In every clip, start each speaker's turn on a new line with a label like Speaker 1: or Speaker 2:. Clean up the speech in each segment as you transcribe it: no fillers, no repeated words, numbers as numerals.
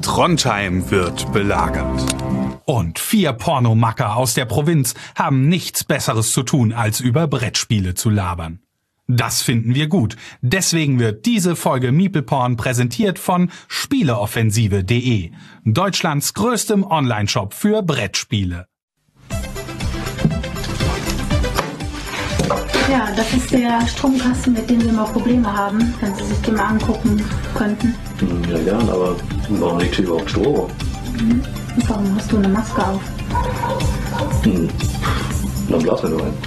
Speaker 1: Trondheim wird belagert. Und 4 Pornomacker aus der Provinz haben nichts Besseres zu tun, als über Brettspiele zu labern. Das finden wir gut. Deswegen wird diese Folge MeeplePorn präsentiert von Spieleoffensive.de, Deutschlands größtem Onlineshop für Brettspiele.
Speaker 2: Ja, das ist der Stromkasten, mit dem wir mal Probleme haben, wenn Sie sich den mal angucken könnten.
Speaker 3: Ja, gern, aber warum liegt hier überhaupt Strom?
Speaker 2: Und warum hast du eine Maske auf?
Speaker 3: Dann blasen wir nur ein.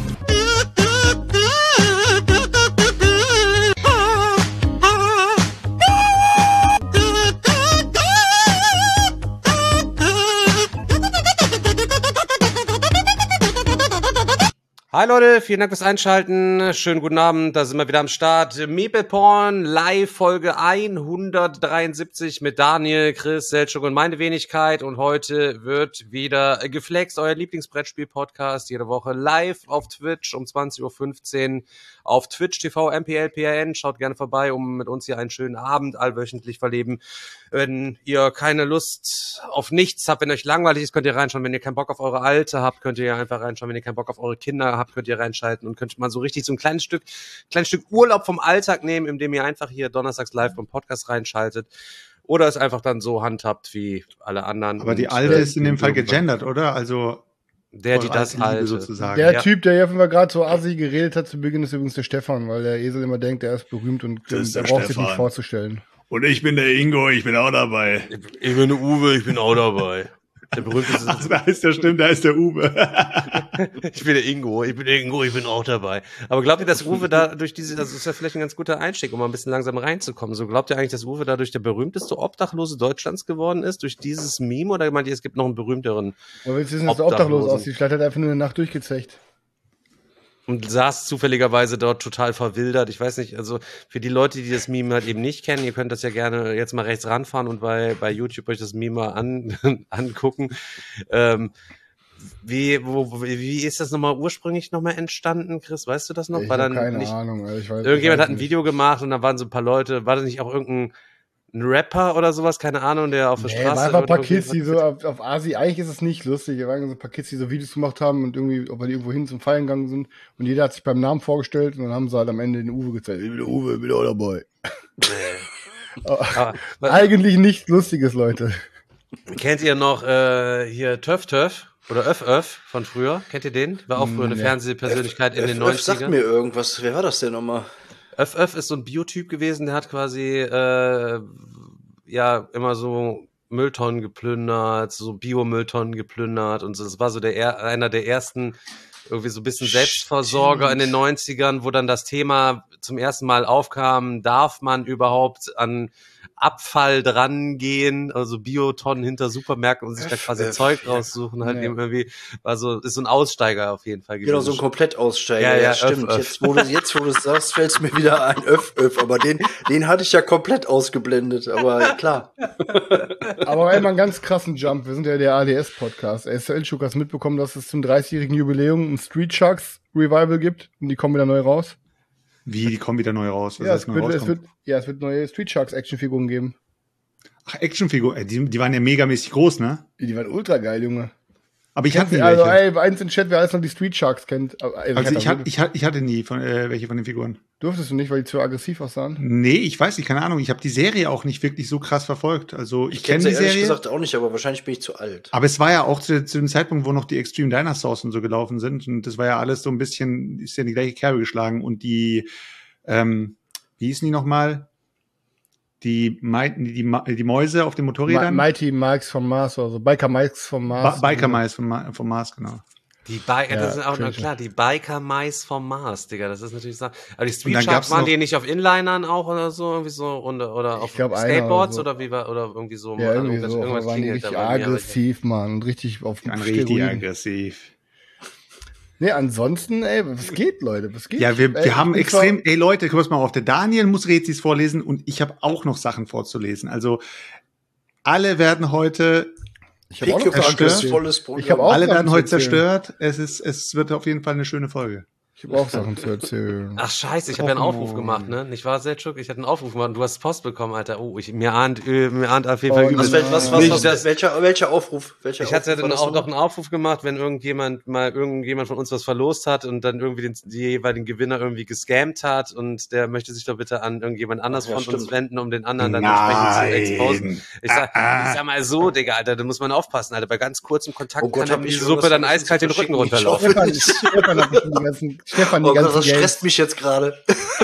Speaker 4: Hi Leute, vielen Dank fürs Einschalten. Schönen guten Abend, da sind wir wieder am Start. MeeplePorn Live Folge 173 mit Daniel, Chris, Selchuk und meine Wenigkeit. Und heute wird wieder geflext, euer Lieblingsbrettspiel-Podcast. Jede Woche live auf Twitch um 20.15 Uhr auf Twitch TV MPLPRN. Schaut gerne vorbei, um mit uns hier einen schönen Abend allwöchentlich verleben. Wenn ihr keine Lust auf nichts habt, wenn euch langweilig ist, könnt ihr reinschauen. Wenn ihr keinen Bock auf eure Alte habt, könnt ihr einfach reinschauen. Wenn ihr keinen Bock auf eure Kinder habt, könnt ihr reinschalten und könnt mal so richtig so ein kleines Stück Urlaub vom Alltag nehmen, indem ihr einfach hier donnerstags live vom Podcast reinschaltet. Oder es einfach dann so handhabt wie alle anderen.
Speaker 5: Aber die Alte ist in dem Fall gegendert, oder? Also
Speaker 4: die das Alte
Speaker 5: sozusagen.
Speaker 6: Der Typ, der hier offenbar gerade so assi geredet hat zu Beginn, ist übrigens der Stefan, weil der Esel immer denkt, er ist berühmt und er braucht sich nicht vorzustellen.
Speaker 5: Und ich bin der Ingo, ich bin auch dabei.
Speaker 4: Ich bin der Uwe, ich bin auch dabei. Der berühmteste.
Speaker 5: Ach, da ist der Uwe.
Speaker 4: Ich bin der Ingo, ich bin auch dabei. Aber glaubt ihr, dass Uwe da durch das ist ja vielleicht ein ganz guter Einstieg, um mal ein bisschen langsam reinzukommen. So, glaubt ihr eigentlich, dass Uwe dadurch der berühmteste Obdachlose Deutschlands geworden ist, durch dieses Meme, oder meint ihr, es gibt noch einen berühmteren
Speaker 6: Oder willst du wissen, dass der obdachlos aussieht? Vielleicht hat er einfach nur eine Nacht durchgezecht.
Speaker 4: Und saß zufälligerweise dort total verwildert. Ich weiß nicht, also für die Leute, die das Meme halt eben nicht kennen, ihr könnt das ja gerne jetzt mal rechts ranfahren und bei YouTube euch das Meme mal angucken. Wie ist das nochmal ursprünglich entstanden, Chris? Weißt du das noch?
Speaker 6: Ich habe keine Ahnung.
Speaker 4: Irgendjemand hat ein Video gemacht und da waren so ein paar Leute, war das nicht auch irgendein Rapper oder sowas, keine Ahnung, der auf der Straße...
Speaker 6: War einfach ein paar Kids, die so auf Asi, eigentlich ist es nicht lustig, da waren so ein paar Kids, die so Videos gemacht haben und irgendwie, ob die irgendwo hin zum Feiern gegangen sind und jeder hat sich beim Namen vorgestellt und dann haben sie halt am Ende den Uwe gezeigt. Ich bin der Uwe, bin auch dabei. Eigentlich nichts Lustiges, Leute.
Speaker 4: Kennt ihr noch hier Töff oder Öff von früher? Kennt ihr den? War auch früher eine Fernsehpersönlichkeit in den 90ern.
Speaker 7: Sagt mir irgendwas. Wer war das denn nochmal?
Speaker 4: Öff ist so ein Biotyp gewesen, der hat quasi immer so Mülltonnen geplündert, so Biomülltonnen geplündert und so. Das war so einer der ersten irgendwie so ein bisschen Selbstversorger in den 90ern, wo dann das Thema zum ersten Mal aufkam, darf man überhaupt an Abfall dran gehen, also Biotonnen hinter Supermärkten und sich da quasi Zeug raussuchen, halt eben irgendwie, ist so ein Aussteiger auf jeden Fall gewesen.
Speaker 7: Genau, so ein Komplettaussteiger, ja, stimmt. Jetzt, wo du es sagst, fällt es mir wieder ein, Öff, aber den hatte ich ja komplett ausgeblendet, aber klar.
Speaker 6: Aber einmal einen ganz krassen Jump, wir sind ja der ADS-Podcast. Selchuk, hast mitbekommen, dass es zum 30-jährigen Jubiläum ein Street Sharks Revival gibt und die kommen wieder neu raus?
Speaker 5: Wie, die kommen wieder neu raus?
Speaker 6: Es wird neue Street Sharks Actionfiguren geben.
Speaker 5: Ach, Actionfiguren, die waren ja megamäßig groß, ne?
Speaker 6: Die waren ultra geil, Junge.
Speaker 5: Aber ich hatte nie
Speaker 6: welche.
Speaker 5: welche.
Speaker 6: Eins im Chat, wer alles noch die Street Sharks kennt.
Speaker 5: Ich hatte nie welche von den Figuren.
Speaker 6: Durftest du nicht, weil die zu aggressiv aussahen?
Speaker 5: Nee, ich weiß nicht, keine Ahnung. Ich habe die Serie auch nicht wirklich so krass verfolgt. Also ich kenne die
Speaker 7: Serie.
Speaker 5: Serie.
Speaker 7: Ehrlich gesagt auch nicht, aber wahrscheinlich bin ich zu alt.
Speaker 5: Aber es war ja auch zu dem Zeitpunkt, wo noch die Extreme Dinosaurs und so gelaufen sind. Und das war ja alles so ein bisschen, ist ja in die gleiche Kerbe geschlagen. Und die, wie hießen die nochmal? Die Mäuse auf den Motorrädern?
Speaker 6: Mighty Mikes vom Mars oder so. Biker Mikes vom Mars.
Speaker 5: Biker Mice vom Mars, genau.
Speaker 4: Das sind auch noch klar, die Biker Mice vom Mars, Digga, das ist natürlich so. Aber die Street Sharks waren die nicht auf Inlinern auch oder so, irgendwie so, oder auf Skateboards oder wie war, oder irgendwie so.
Speaker 6: Ja, irgendwas waren die richtig aggressiv, Mann, und richtig auf den
Speaker 5: richtig aggressiv.
Speaker 6: Nee, ansonsten, was geht, Leute? Was geht?
Speaker 5: Ja, wir haben extrem, Leute, guck mal auf, der Daniel muss Rezis vorlesen und ich habe auch noch Sachen vorzulesen. Also, alle werden heute
Speaker 6: Ich habe auch noch
Speaker 5: zerstört.
Speaker 7: Volles Programm.
Speaker 5: Alle werden heute zerstört. Es wird auf jeden Fall eine schöne Folge.
Speaker 6: Ich habe auch Sachen zu erzählen.
Speaker 4: Ach scheiße, ich habe ja einen Aufruf gemacht, ne? Nicht wahr, Selçuk? Ich hatte einen Aufruf gemacht und du hast Post bekommen, Alter. Oh, mir ahnt auf jeden Fall übel.
Speaker 7: Welcher Aufruf?
Speaker 4: Ich hatte dann auch noch einen Aufruf gemacht, wenn irgendjemand von uns was verlost hat und dann irgendwie die jeweiligen Gewinner irgendwie gescammt hat und der möchte sich doch bitte an irgendjemand anders von uns wenden, um den anderen dann entsprechend zu exposen. Ich sag mal so, Digga, Alter, da muss man aufpassen, Alter. Bei ganz kurzem Kontakt kann die Suppe dann eiskalt den Rücken runterlaufen.
Speaker 6: Stefan,
Speaker 7: das stresst mich jetzt gerade.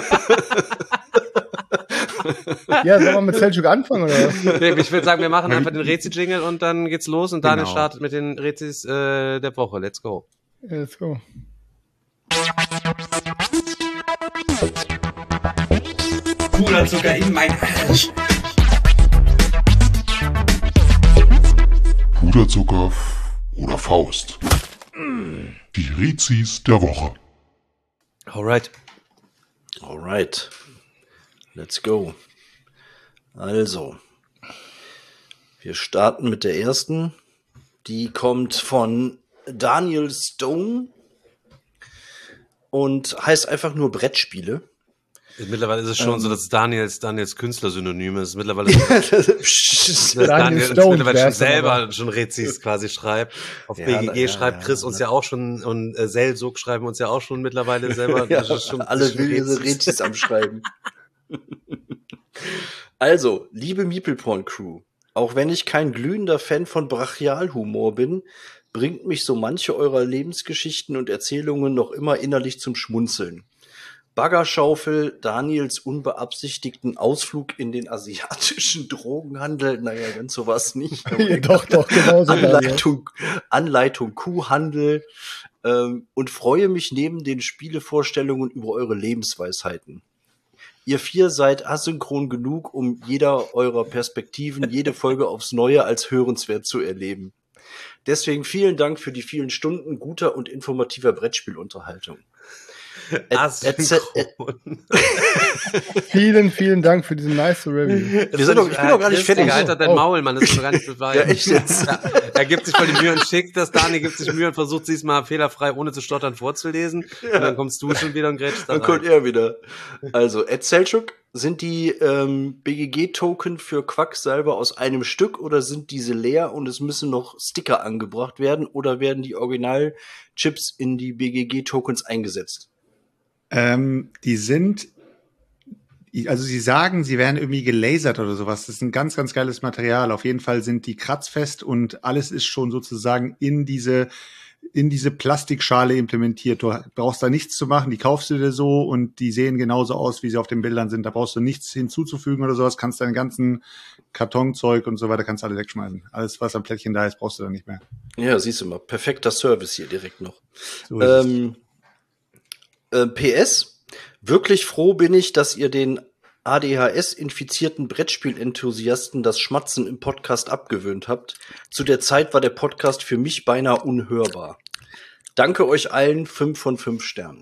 Speaker 6: Ja, sollen wir mit Selçuk anfangen, oder was?
Speaker 4: Nee, ich würde sagen, wir machen einfach den Rätsel-Jingle und dann geht's los und Daniel startet mit den Rätsels der Woche. Let's go.
Speaker 6: Let's go.
Speaker 1: Puderzucker in mein Arsch.
Speaker 8: Puderzucker oder Faust. Die Rätsis der Woche.
Speaker 4: Alright.
Speaker 7: Let's go. Also, wir starten mit der ersten. Die kommt von Daniel Stone und heißt einfach nur Brettspiele.
Speaker 4: Mittlerweile ist es schon so, dass Daniels Künstlersynonym ist. Mittlerweile
Speaker 6: Daniel Stone
Speaker 4: mittlerweile schon selber schon Rätsis quasi schreibt. Auf BGG schreibt Chris uns ja auch schon und Selçuk schreiben uns ja auch schon mittlerweile selber.
Speaker 7: Das ist schon, alle wilde Rätsis am Schreiben. Also, liebe Meeple-Porn-Crew, auch wenn ich kein glühender Fan von Brachialhumor bin, bringt mich so manche eurer Lebensgeschichten und Erzählungen noch immer innerlich zum Schmunzeln. Baggerschaufel, Daniels unbeabsichtigten Ausflug in den asiatischen Drogenhandel, naja, ganz sowas nicht.
Speaker 6: Doch, genau so.
Speaker 7: Anleitung Kuhhandel und freue mich neben den Spielevorstellungen über eure Lebensweisheiten. Ihr 4 seid asynchron genug, um jeder eurer Perspektiven jede Folge aufs Neue als hörenswert zu erleben. Deswegen vielen Dank für die vielen Stunden guter und informativer Brettspielunterhaltung.
Speaker 6: Vielen Dank für diesen nice Review.
Speaker 7: Ich bin doch gar nicht fertig.
Speaker 4: Alter, dein Maul, Mann, das ist doch gar nicht beweisen.
Speaker 7: Ja, echt jetzt.
Speaker 4: Er gibt sich voll die Mühe und schickt das. Dani gibt sich Mühe und versucht sie es mal fehlerfrei, ohne zu stottern, vorzulesen. Ja. Und dann kommst du schon wieder und grätschst da rein.
Speaker 7: Dann kommt er wieder. Also, Selçuk, sind die BGG-Token für Quacksalber aus einem Stück oder sind diese leer und es müssen noch Sticker angebracht werden oder werden die Original-Chips in die BGG-Tokens eingesetzt?
Speaker 5: Die sind, also sie sagen, sie werden irgendwie gelasert oder sowas. Das ist ein ganz, ganz geiles Material. Auf jeden Fall sind die kratzfest und alles ist schon sozusagen in diese Plastikschale implementiert. Du brauchst da nichts zu machen, die kaufst du dir so und die sehen genauso aus, wie sie auf den Bildern sind. Da brauchst du nichts hinzuzufügen oder sowas. Kannst deinen ganzen Kartonzeug und so weiter, kannst alle wegschmeißen. Alles, was am Plättchen da ist, brauchst du dann nicht mehr.
Speaker 7: Ja, siehst du mal. Perfekter Service hier direkt noch.
Speaker 5: So ist
Speaker 7: PS, wirklich froh bin ich, dass ihr den ADHS-infizierten Brettspiel-Enthusiasten das Schmatzen im Podcast abgewöhnt habt. Zu der Zeit war der Podcast für mich beinahe unhörbar. Danke euch allen, 5 von 5 Sternen.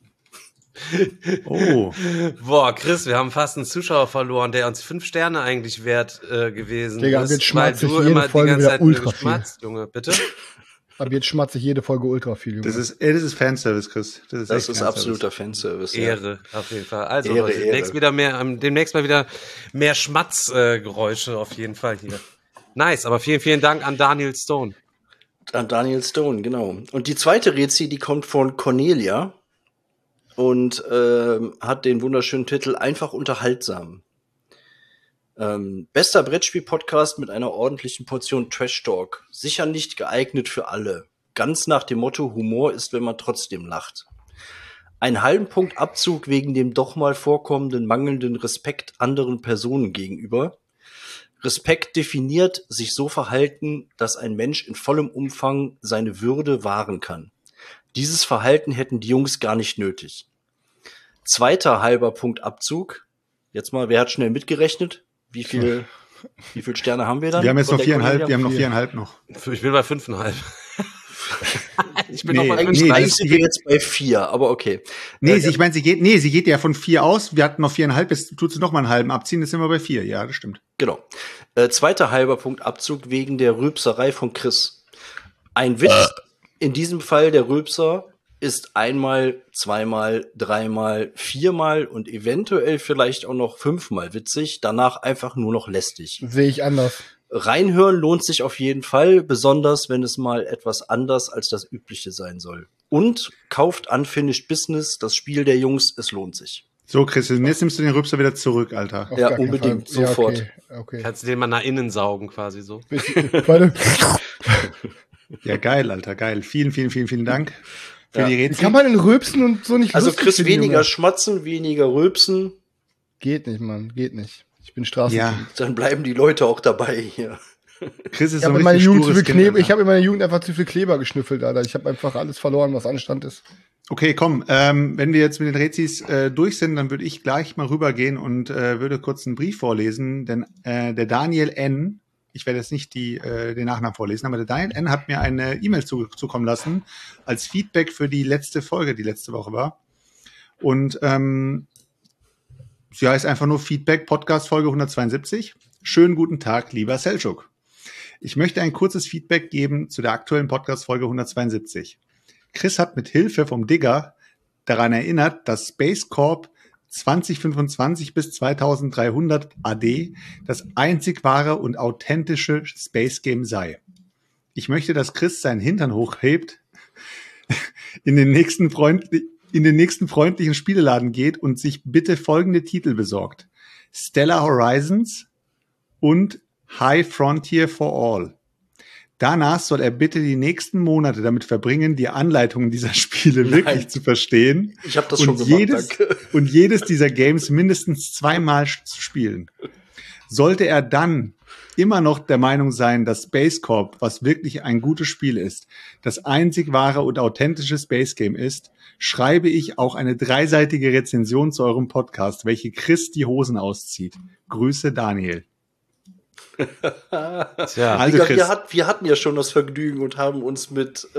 Speaker 4: Oh. Boah, Chris, wir haben fast einen Zuschauer verloren, der uns 5 Sterne eigentlich wert gewesen
Speaker 6: Digga,
Speaker 4: ist.
Speaker 6: Weil du immer die ganze Zeit
Speaker 4: geschmatzt, Junge, bitte?
Speaker 6: Aber jetzt schmatze ich jede Folge ultra viel. Junge.
Speaker 5: Das ist Fanservice, Chris.
Speaker 7: Das ist absoluter Fanservice.
Speaker 4: Ehre, ja. Auf jeden Fall. Also,
Speaker 7: Ehre.
Speaker 4: demnächst mal wieder mehr Schmatzgeräusche auf jeden Fall hier. Nice, aber vielen Dank an Daniel Stone.
Speaker 7: An Daniel Stone, genau. Und die zweite Rätsel, die kommt von Cornelia und hat den wunderschönen Titel Einfach unterhaltsam. Bester Brettspiel-Podcast mit einer ordentlichen Portion Trash-Talk. Sicher nicht geeignet für alle. Ganz nach dem Motto, Humor ist, wenn man trotzdem lacht. Einen halben Punkt Abzug wegen dem doch mal vorkommenden mangelnden Respekt anderen Personen gegenüber. Respekt definiert sich so verhalten, dass ein Mensch in vollem Umfang seine Würde wahren kann. Dieses Verhalten hätten die Jungs gar nicht nötig. Zweiter halber Punkt Abzug. Jetzt mal, wer hat schnell mitgerechnet? Wie viel Sterne haben wir dann?
Speaker 5: Wir haben jetzt noch 4,5, wir haben noch 4,5 noch.
Speaker 4: Ich bin bei 5,5.
Speaker 7: Ich bin noch bei 5. Eigentlich sind wir jetzt bei 4, aber okay.
Speaker 5: Ich meine, sie geht ja von 4 aus. Wir hatten noch 4,5, jetzt tut sie noch mal einen halben abziehen, jetzt sind wir bei 4. Ja, das stimmt.
Speaker 7: Genau. Zweiter halber Punkt Abzug wegen der Rülpserei von Chris. Ein Witz, in diesem Fall der Rülpser, ist einmal, zweimal, dreimal, viermal und eventuell vielleicht auch noch 5-mal witzig, danach einfach nur noch lästig.
Speaker 6: Sehe ich anders.
Speaker 7: Reinhören lohnt sich auf jeden Fall, besonders wenn es mal etwas anders als das Übliche sein soll. Und kauft Unfinished Business, das Spiel der Jungs, es lohnt sich.
Speaker 5: So, Chris, und jetzt nimmst du den Rübser wieder zurück, Alter.
Speaker 6: Auf
Speaker 7: Ja,
Speaker 6: gar keinen
Speaker 7: unbedingt,
Speaker 6: Fall.
Speaker 7: sofort.
Speaker 6: Ja, okay.
Speaker 4: Kannst du den mal nach innen saugen, quasi so.
Speaker 6: Warte.
Speaker 5: Ja, geil, Alter, geil. Vielen, vielen, vielen, vielen Dank für die
Speaker 6: Wie
Speaker 5: Rätsel.
Speaker 6: kann man denn rülpsen und so nicht
Speaker 7: Also
Speaker 6: lustig
Speaker 7: Chris,
Speaker 6: finden,
Speaker 7: weniger
Speaker 6: Junge?
Speaker 7: schmatzen, weniger rülpsen,
Speaker 6: Geht nicht, Mann. Geht nicht. Ich bin Straßenkind.
Speaker 5: Ja,
Speaker 7: dann bleiben die Leute auch dabei hier.
Speaker 5: Chris ist
Speaker 6: Ich
Speaker 5: so ein
Speaker 6: habe in meiner
Speaker 5: richtig
Speaker 6: Jugend zu
Speaker 5: stures
Speaker 6: viel
Speaker 5: Kind,
Speaker 6: Kleber, ich
Speaker 5: Alter.
Speaker 6: habe in meiner Jugend einfach zu viel Kleber geschnüffelt, Alter. Ich habe einfach alles verloren, was Anstand ist.
Speaker 5: Okay, komm, wenn wir jetzt mit den Rätsis durch sind, dann würde ich gleich mal rübergehen und würde kurz einen Brief vorlesen, denn der Daniel N., ich werde jetzt nicht den Nachnamen vorlesen, aber der Daniel N. hat mir eine E-Mail zukommen lassen als Feedback für die letzte Folge, die letzte Woche war. Und sie heißt einfach nur Feedback, Podcast Folge 172. Schönen guten Tag, lieber Selçuk. Ich möchte ein kurzes Feedback geben zu der aktuellen Podcast Folge 172. Chris hat mit Hilfe vom Digger daran erinnert, dass Space Corp 2025 bis 2300 AD das einzig wahre und authentische Space Game sei. Ich möchte, dass Chris seinen Hintern hochhebt, in den nächsten freundlichen Spieleladen geht und sich bitte folgende Titel besorgt: Stellar Horizons und High Frontier for All. Danach soll er bitte die nächsten Monate damit verbringen, die Anleitungen dieser Spiele wirklich zu verstehen.
Speaker 7: Ich habe das schon gemacht, danke.
Speaker 5: Und jedes dieser Games mindestens 2-mal zu spielen. Sollte er dann immer noch der Meinung sein, dass Space Corp, was wirklich ein gutes Spiel ist, das einzig wahre und authentische Space Game ist, schreibe ich auch eine 3-seitige Rezension zu eurem Podcast, welche Chris die Hosen auszieht. Grüße, Daniel.
Speaker 4: Tja,
Speaker 5: Also
Speaker 7: Digga,
Speaker 5: Chris,
Speaker 7: wir hatten ja schon das Vergnügen und haben uns mit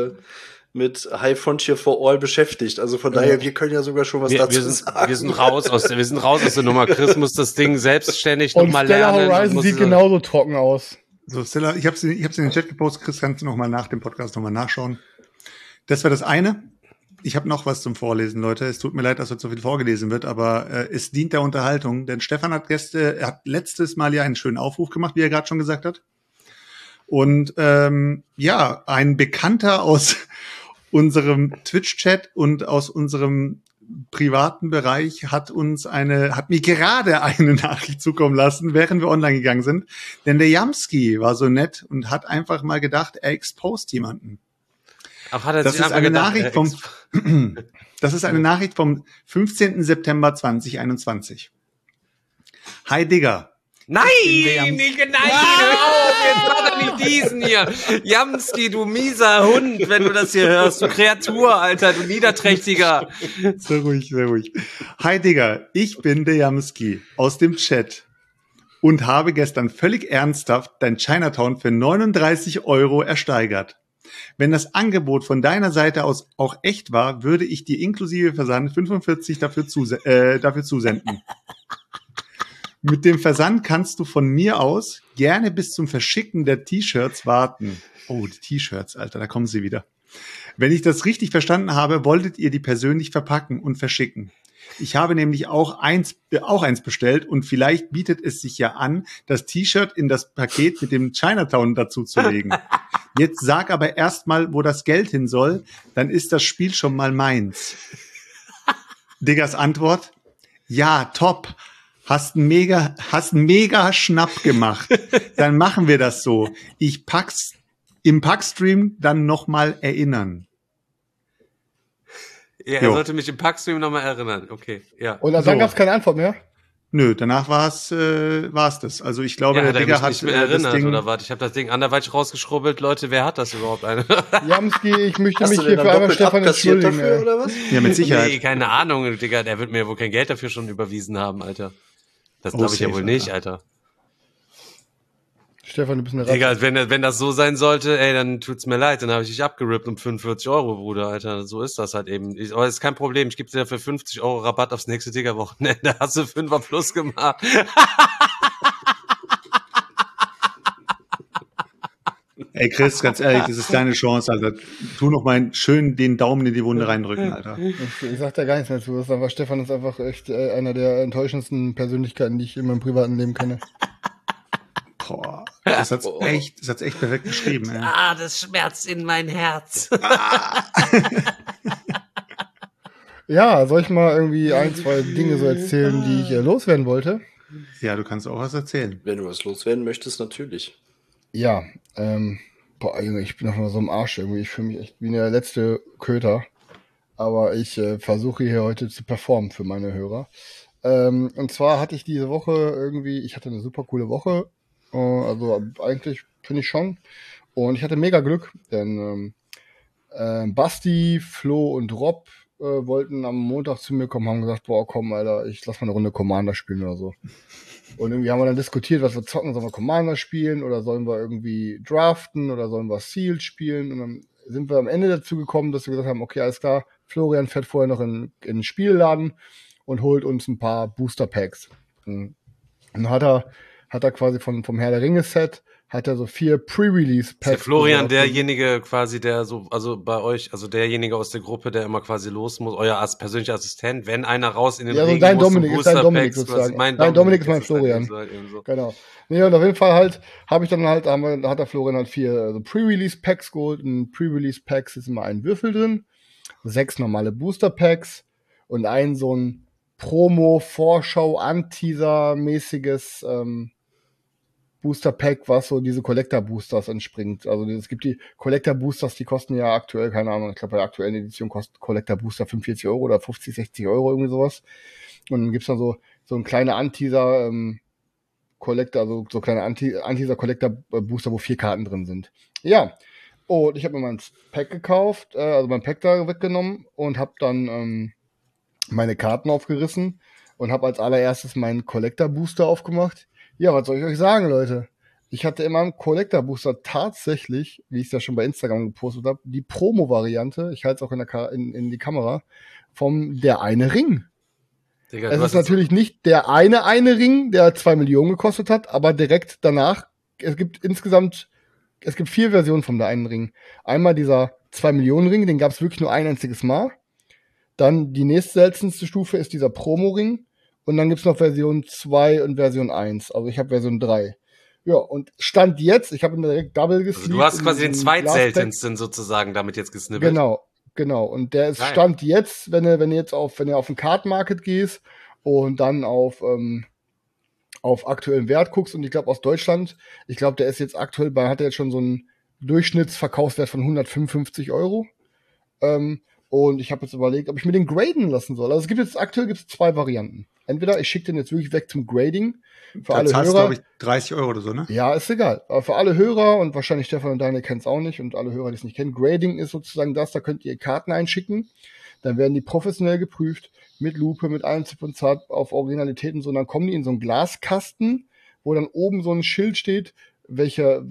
Speaker 7: High Frontier for All beschäftigt. Also von daher, wir können ja sogar schon was dazu sagen.
Speaker 4: wir sind raus aus der Nummer. Chris muss das Ding selbstständig
Speaker 6: Und
Speaker 4: nochmal
Speaker 6: Stellar
Speaker 4: lernen.
Speaker 6: Horizon
Speaker 4: muss
Speaker 6: sieht
Speaker 4: es-
Speaker 6: genauso trocken aus.
Speaker 5: so Stella, ich hab's in den Chat gepostet. Chris, kannst du noch mal nach dem Podcast noch mal nachschauen. Das war das eine. Ich habe noch was zum Vorlesen, Leute. Es tut mir leid, dass heute so viel vorgelesen wird, aber es dient der Unterhaltung. Denn Stefan hat letztes Mal ja einen schönen Aufruf gemacht, wie er gerade schon gesagt hat. Und ja, ein Bekannter aus unserem Twitch-Chat und aus unserem privaten Bereich hat mir gerade eine Nachricht zukommen lassen, während wir online gegangen sind. Denn der Jamski war so nett und hat einfach mal gedacht, er exposed jemanden.
Speaker 4: Ach, hat er
Speaker 5: Das
Speaker 4: sich
Speaker 5: ist
Speaker 4: einfach
Speaker 5: eine
Speaker 4: gedacht,
Speaker 5: Nachricht das ist eine Nachricht vom 15. September 2021. Hi Digga.
Speaker 4: Nein,
Speaker 5: der
Speaker 4: nicht, nein, hör auf, jetzt mach doch nicht diesen hier. Jamski, du mieser Hund, wenn du das hier hörst, du Kreatur, Alter, du Niederträchtiger.
Speaker 5: Sehr ruhig, sehr ruhig. Hi Digga, ich bin der Jamski aus dem Chat und habe gestern völlig ernsthaft dein Chinatown für 39 € ersteigert. Wenn das Angebot von deiner Seite aus auch echt war, würde ich dir inklusive Versand 45 dafür zusenden. Mit dem Versand kannst du von mir aus gerne bis zum Verschicken der T-Shirts warten. Oh, die T-Shirts, Alter, da kommen sie wieder. Wenn ich das richtig verstanden habe, wolltet ihr die persönlich verpacken und verschicken. Ich habe nämlich auch eins bestellt und vielleicht bietet es sich ja an, das T-Shirt in das Paket mit dem Chinatown dazu zu legen. Jetzt sag aber erstmal, wo das Geld hin soll, dann ist das Spiel schon mal meins. Diggers Antwort: Ja, top. Hast einen mega Schnapp gemacht. Dann machen wir das so. Ich pack's im Packstream dann nochmal erinnern.
Speaker 4: Ja, er
Speaker 5: Jo.
Speaker 4: sollte mich im Packstream nochmal erinnern. Okay, ja.
Speaker 6: Und dann
Speaker 5: So.
Speaker 6: gab's keine Antwort mehr.
Speaker 5: Nö, danach war's das. Also ich glaube,
Speaker 4: Ja,
Speaker 5: der
Speaker 4: hat er
Speaker 5: Digger
Speaker 4: mich
Speaker 5: hat
Speaker 4: nicht mehr
Speaker 5: das
Speaker 4: erinnert,
Speaker 5: Ding.
Speaker 4: oder was? Ich habe das Ding anderweitig rausgeschrubbelt. Leute, wer hat das überhaupt? Eine?
Speaker 6: Jamski, ich möchte
Speaker 7: Hast
Speaker 6: mich
Speaker 7: du
Speaker 6: hier
Speaker 7: denn
Speaker 6: für
Speaker 7: dann
Speaker 6: einmal
Speaker 7: doppelt
Speaker 6: Stefan
Speaker 7: abkassiert
Speaker 6: entschuldigen.
Speaker 7: dafür,
Speaker 6: Ey.
Speaker 7: oder was?
Speaker 5: Ja, mit Sicherheit.
Speaker 4: Nee, keine Ahnung, Digga. Der wird mir wohl kein Geld dafür schon überwiesen haben, Alter. Das
Speaker 5: Oh,
Speaker 4: glaube ich ja
Speaker 5: safe,
Speaker 4: wohl nicht, Alter.
Speaker 6: Stefan, du bist eine Ratte.
Speaker 4: Digga, wenn das so sein sollte, ey, dann tut's mir leid, dann habe ich dich abgerippt um 45 €, Bruder, Alter. So ist das halt eben. Aber ist kein Problem, ich gebe dir dafür 50 € Rabatt aufs nächste Digger-Wochenende. Hast du 5er plus gemacht.
Speaker 5: Ey, Chris, ganz ehrlich, das ist deine Chance, Alter. Tu noch mal schön den Daumen in die Wunde reindrücken, Alter.
Speaker 6: Ich sag da gar nichts mehr zu. Das ist einfach, Stefan ist einfach echt einer der enttäuschendsten Persönlichkeiten, die ich in meinem privaten Leben kenne.
Speaker 5: Boah, das hat's echt perfekt beschrieben, ey.
Speaker 4: Das schmerzt in mein Herz.
Speaker 6: Ja, soll ich mal irgendwie 1, 2 Dinge so erzählen, die ich loswerden wollte?
Speaker 5: Ja, du kannst auch was erzählen.
Speaker 7: Wenn du was loswerden möchtest, natürlich.
Speaker 6: Ja, boah, Junge, ich bin noch mal so im Arsch irgendwie. Ich fühle mich echt wie der letzte Köter. Aber ich versuche hier heute zu performen für meine Hörer. Und zwar hatte ich diese Woche irgendwie, ich hatte eine super coole Woche. Also eigentlich finde ich schon. Und ich hatte mega Glück, denn Basti, Flo und Rob wollten am Montag zu mir kommen, haben gesagt, boah, komm, Alter, ich lass mal eine Runde Commander spielen oder so. Und irgendwie haben wir dann diskutiert, was wir zocken. Sollen wir Commander spielen oder sollen wir irgendwie draften oder sollen wir Sealed spielen? Und dann sind wir am Ende dazu gekommen, dass wir gesagt haben, okay, alles klar, Florian fährt vorher noch in den Spielladen und holt uns ein paar Booster Packs. Und dann hat er quasi vom Herr der Ringe Set, hat er so 4 Pre-Release Packs.
Speaker 4: Ist der Florian derjenige quasi, der so, also bei euch, also derjenige aus der Gruppe, der immer quasi los muss, euer persönlicher Assistent, wenn einer raus in den
Speaker 6: ja,
Speaker 4: Ring
Speaker 6: also dein
Speaker 4: muss,
Speaker 6: Dominik ist dein Dominik sozusagen. Dein Dominik ist mein Florian.
Speaker 4: So.
Speaker 6: Genau. Nee, und auf jeden Fall halt, hat der Florian halt 4 Pre-Release Packs geholt. In Pre-Release Packs ist immer ein Würfel drin, 6 normale Booster Packs und ein so ein Promo-Vorschau, Anteaser-mäßiges Booster Pack, was so diese Collector Boosters entspringt. Also es gibt die Collector Boosters, die kosten ja aktuell, keine Ahnung, ich glaube bei der aktuellen Edition kostet Collector Booster 45 € oder 50, 60 € irgendwie sowas. Und dann gibt's dann so ein kleiner Anteaser Collector, also so kleine Anteaser Collector Booster, wo 4 Karten drin sind. Ja. Und ich habe mir mein Pack gekauft, also mein Pack da weggenommen und habe dann meine Karten aufgerissen und habe als allererstes meinen Collector Booster aufgemacht. Ja, was soll ich euch sagen, Leute? Ich hatte in meinem Collector Booster tatsächlich, wie ich es ja schon bei Instagram gepostet habe, die Promo-Variante, ich halte es auch in die Kamera, vom Der eine Ring.
Speaker 4: Digga,
Speaker 6: es ist natürlich nicht der eine Ring, der 2 Millionen gekostet hat, aber direkt danach, es gibt 4 Versionen vom Der einen Ring. Einmal dieser 2 Millionen Ring, den gab es wirklich nur ein einziges Mal. Dann die nächstseltenste Stufe ist dieser Promo-Ring. Und dann gibt's noch Version 2 und Version 1. Also ich habe Version 3. Ja, und Stand jetzt, ich habe ihn direkt double gesleeved.
Speaker 4: Also du hast quasi den zweitseltensten sozusagen damit jetzt gesnippelt.
Speaker 6: Genau. Und der ist Stand jetzt, wenn du jetzt auf den Card Market gehst und dann auf aktuellen Wert guckst und ich glaube aus Deutschland, ich glaube, der ist jetzt aktuell hat er jetzt schon so einen Durchschnittsverkaufswert von 155 €. Und ich habe jetzt überlegt, ob ich mir den graden lassen soll. Also aktuell gibt es 2 Varianten. Entweder ich schicke den jetzt wirklich weg zum Grading. Für alle Hörer.
Speaker 5: Glaube ich, 30 € oder so, ne?
Speaker 6: Ja, ist egal. Aber für alle Hörer und wahrscheinlich Stefan und Daniel kennen es auch nicht und alle Hörer, die es nicht kennen. Grading ist sozusagen das, da könnt ihr Karten einschicken. Dann werden die professionell geprüft, mit Lupe, mit allem Zip und Zart auf Originalität und so. Und dann kommen die in so einen Glaskasten, wo dann oben so ein Schild steht, wo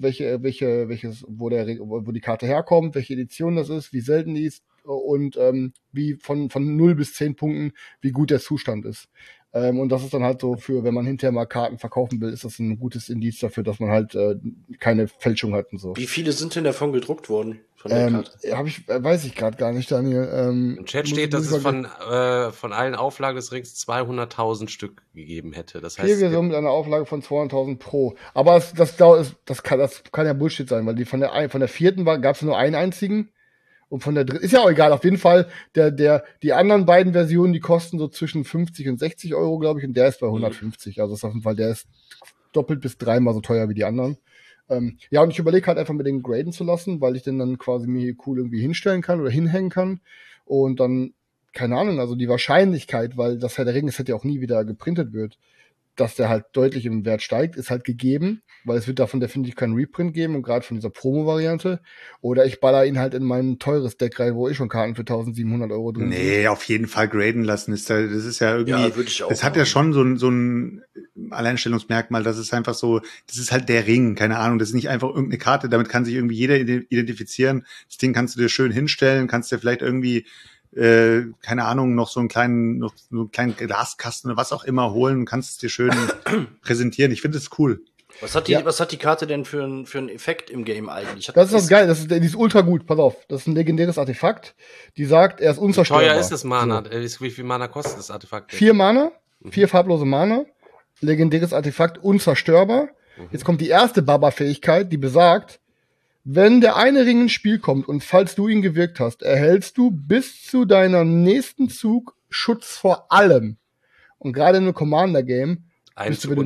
Speaker 6: die Karte herkommt, welche Edition das ist, wie selten die ist und wie von 0 bis 10 Punkten, wie gut der Zustand ist. Und das ist dann halt so wenn man hinterher mal Karten verkaufen will, ist das ein gutes Indiz dafür, dass man halt keine Fälschung hat und so.
Speaker 7: Wie viele sind denn davon gedruckt worden? Von der Karte?
Speaker 6: Weiß ich gerade gar nicht, Daniel.
Speaker 4: Im Chat steht, dass es von allen Auflagen des Rings 200.000 Stück gegeben hätte. Das heißt,
Speaker 6: 4 Versionen mit einer Auflage von 200.000 pro. Aber das kann ja Bullshit sein, weil von der 4. gab es nur einen einzigen. Und von der dritten, ist ja auch egal, auf jeden Fall, die anderen beiden Versionen, die kosten so zwischen 50 und 60 €, glaube ich, und der ist bei 150. Also ist auf jeden Fall, der ist doppelt bis dreimal so teuer wie die anderen. Ja, und ich überlege halt einfach, mir den graden zu lassen, weil ich den dann quasi mir cool irgendwie hinstellen kann oder hinhängen kann. Und dann, keine Ahnung, also die Wahrscheinlichkeit, weil das Herr der Ringe ja auch nie wieder geprintet wird, dass der halt deutlich im Wert steigt, ist halt gegeben, weil es wird davon definitiv keinen Reprint geben und gerade von dieser Promo-Variante. Oder ich baller ihn halt in mein teures Deck rein, wo schon Karten für 1.700 € drin sind.
Speaker 5: Nee, auf jeden Fall graden lassen. Das ist ja irgendwie,
Speaker 7: ja, würde ich auch
Speaker 5: das hat ja schon so ein Alleinstellungsmerkmal, das ist einfach so, das ist halt der Ring, keine Ahnung, das ist nicht einfach irgendeine Karte, damit kann sich irgendwie jeder identifizieren. Das Ding kannst du dir schön hinstellen, kannst dir vielleicht irgendwie keine Ahnung, noch so einen kleinen Glaskasten oder was auch immer holen und kannst es dir schön präsentieren. Ich finde es cool.
Speaker 7: Was hat die Karte denn für einen Effekt im Game eigentlich?
Speaker 6: Das ist das Geile, die ist ultra gut, pass auf. Das ist ein legendäres Artefakt, die sagt, er ist
Speaker 4: Wie
Speaker 6: unzerstörbar.
Speaker 4: teuer ist das Mana? Wie viel Mana kostet das Artefakt?
Speaker 6: 4 Mana, 4 farblose Mana, legendäres Artefakt, unzerstörbar. Jetzt kommt die erste Baba-Fähigkeit, die besagt, wenn der eine Ring ins Spiel kommt und falls du ihn gewirkt hast, erhältst du bis zu deiner nächsten Zug Schutz vor allem. Und gerade in einem Commander-Game bis du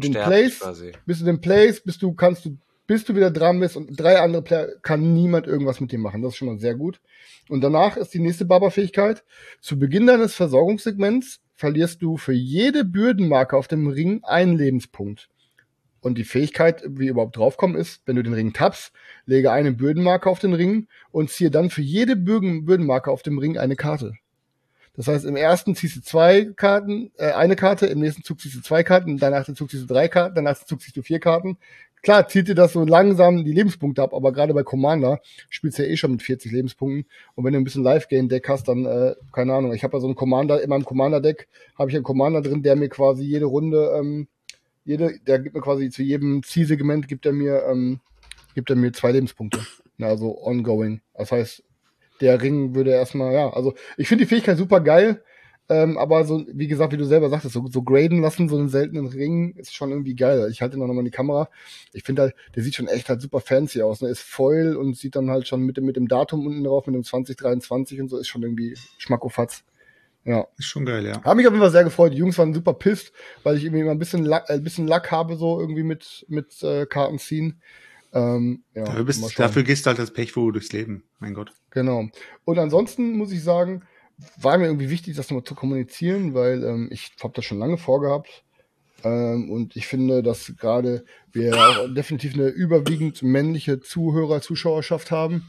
Speaker 6: wieder dran bist und 3 andere Player, kann niemand irgendwas mit dir machen. Das ist schon mal sehr gut. Und danach ist die nächste Baba-Fähigkeit. Zu Beginn deines Versorgungssegments verlierst du für jede Bürdenmarke auf dem Ring einen Lebenspunkt. Und die Fähigkeit, wie überhaupt draufkommen, ist, wenn du den Ring tappst, lege eine Bürdenmarke auf den Ring und ziehe dann für jede Bürdenmarke auf dem Ring eine Karte. Das heißt, im ersten ziehst du 2 Karten, eine Karte, im nächsten Zug ziehst du 2 Karten, danach den Zug ziehst du 3 Karten, danach den Zug ziehst du 4 Karten. Klar, zieht dir das so langsam die Lebenspunkte ab, aber gerade bei Commander spielst du ja eh schon mit 40 Lebenspunkten. Und wenn du ein bisschen Live-Game-Deck hast, dann, keine Ahnung, ich habe ja so einen Commander, in meinem Commander-Deck habe ich einen Commander drin, der mir quasi jede Runde, der gibt mir quasi zu jedem Zielsegment gibt er mir 2 Lebenspunkte. Ja, also ongoing. Das heißt, der Ring würde erstmal, also ich finde die Fähigkeit super geil, aber so, wie gesagt, wie du selber sagtest, so graden lassen, so einen seltenen Ring, ist schon irgendwie geil. Ich halte ihn noch mal in die Kamera. Ich finde halt, der sieht schon echt halt super fancy aus. Ne? Ist Foil und sieht dann halt schon mit dem Datum unten drauf, mit dem 2023 und so, ist schon irgendwie Schmackofatz. Ja.
Speaker 5: Ist schon geil, ja.
Speaker 6: Hab mich auf jeden Fall sehr gefreut. Die Jungs waren super pisst, weil ich irgendwie immer ein bisschen Lack habe, so irgendwie mit Karten ziehen.
Speaker 5: Dafür gehst du halt das Pech wohl durchs Leben. Mein Gott.
Speaker 6: Genau. Und ansonsten muss ich sagen, war mir irgendwie wichtig, das nochmal zu kommunizieren, weil ich habe das schon lange vorgehabt. Und ich finde, dass gerade wir auch definitiv eine überwiegend männliche Zuschauerschaft haben.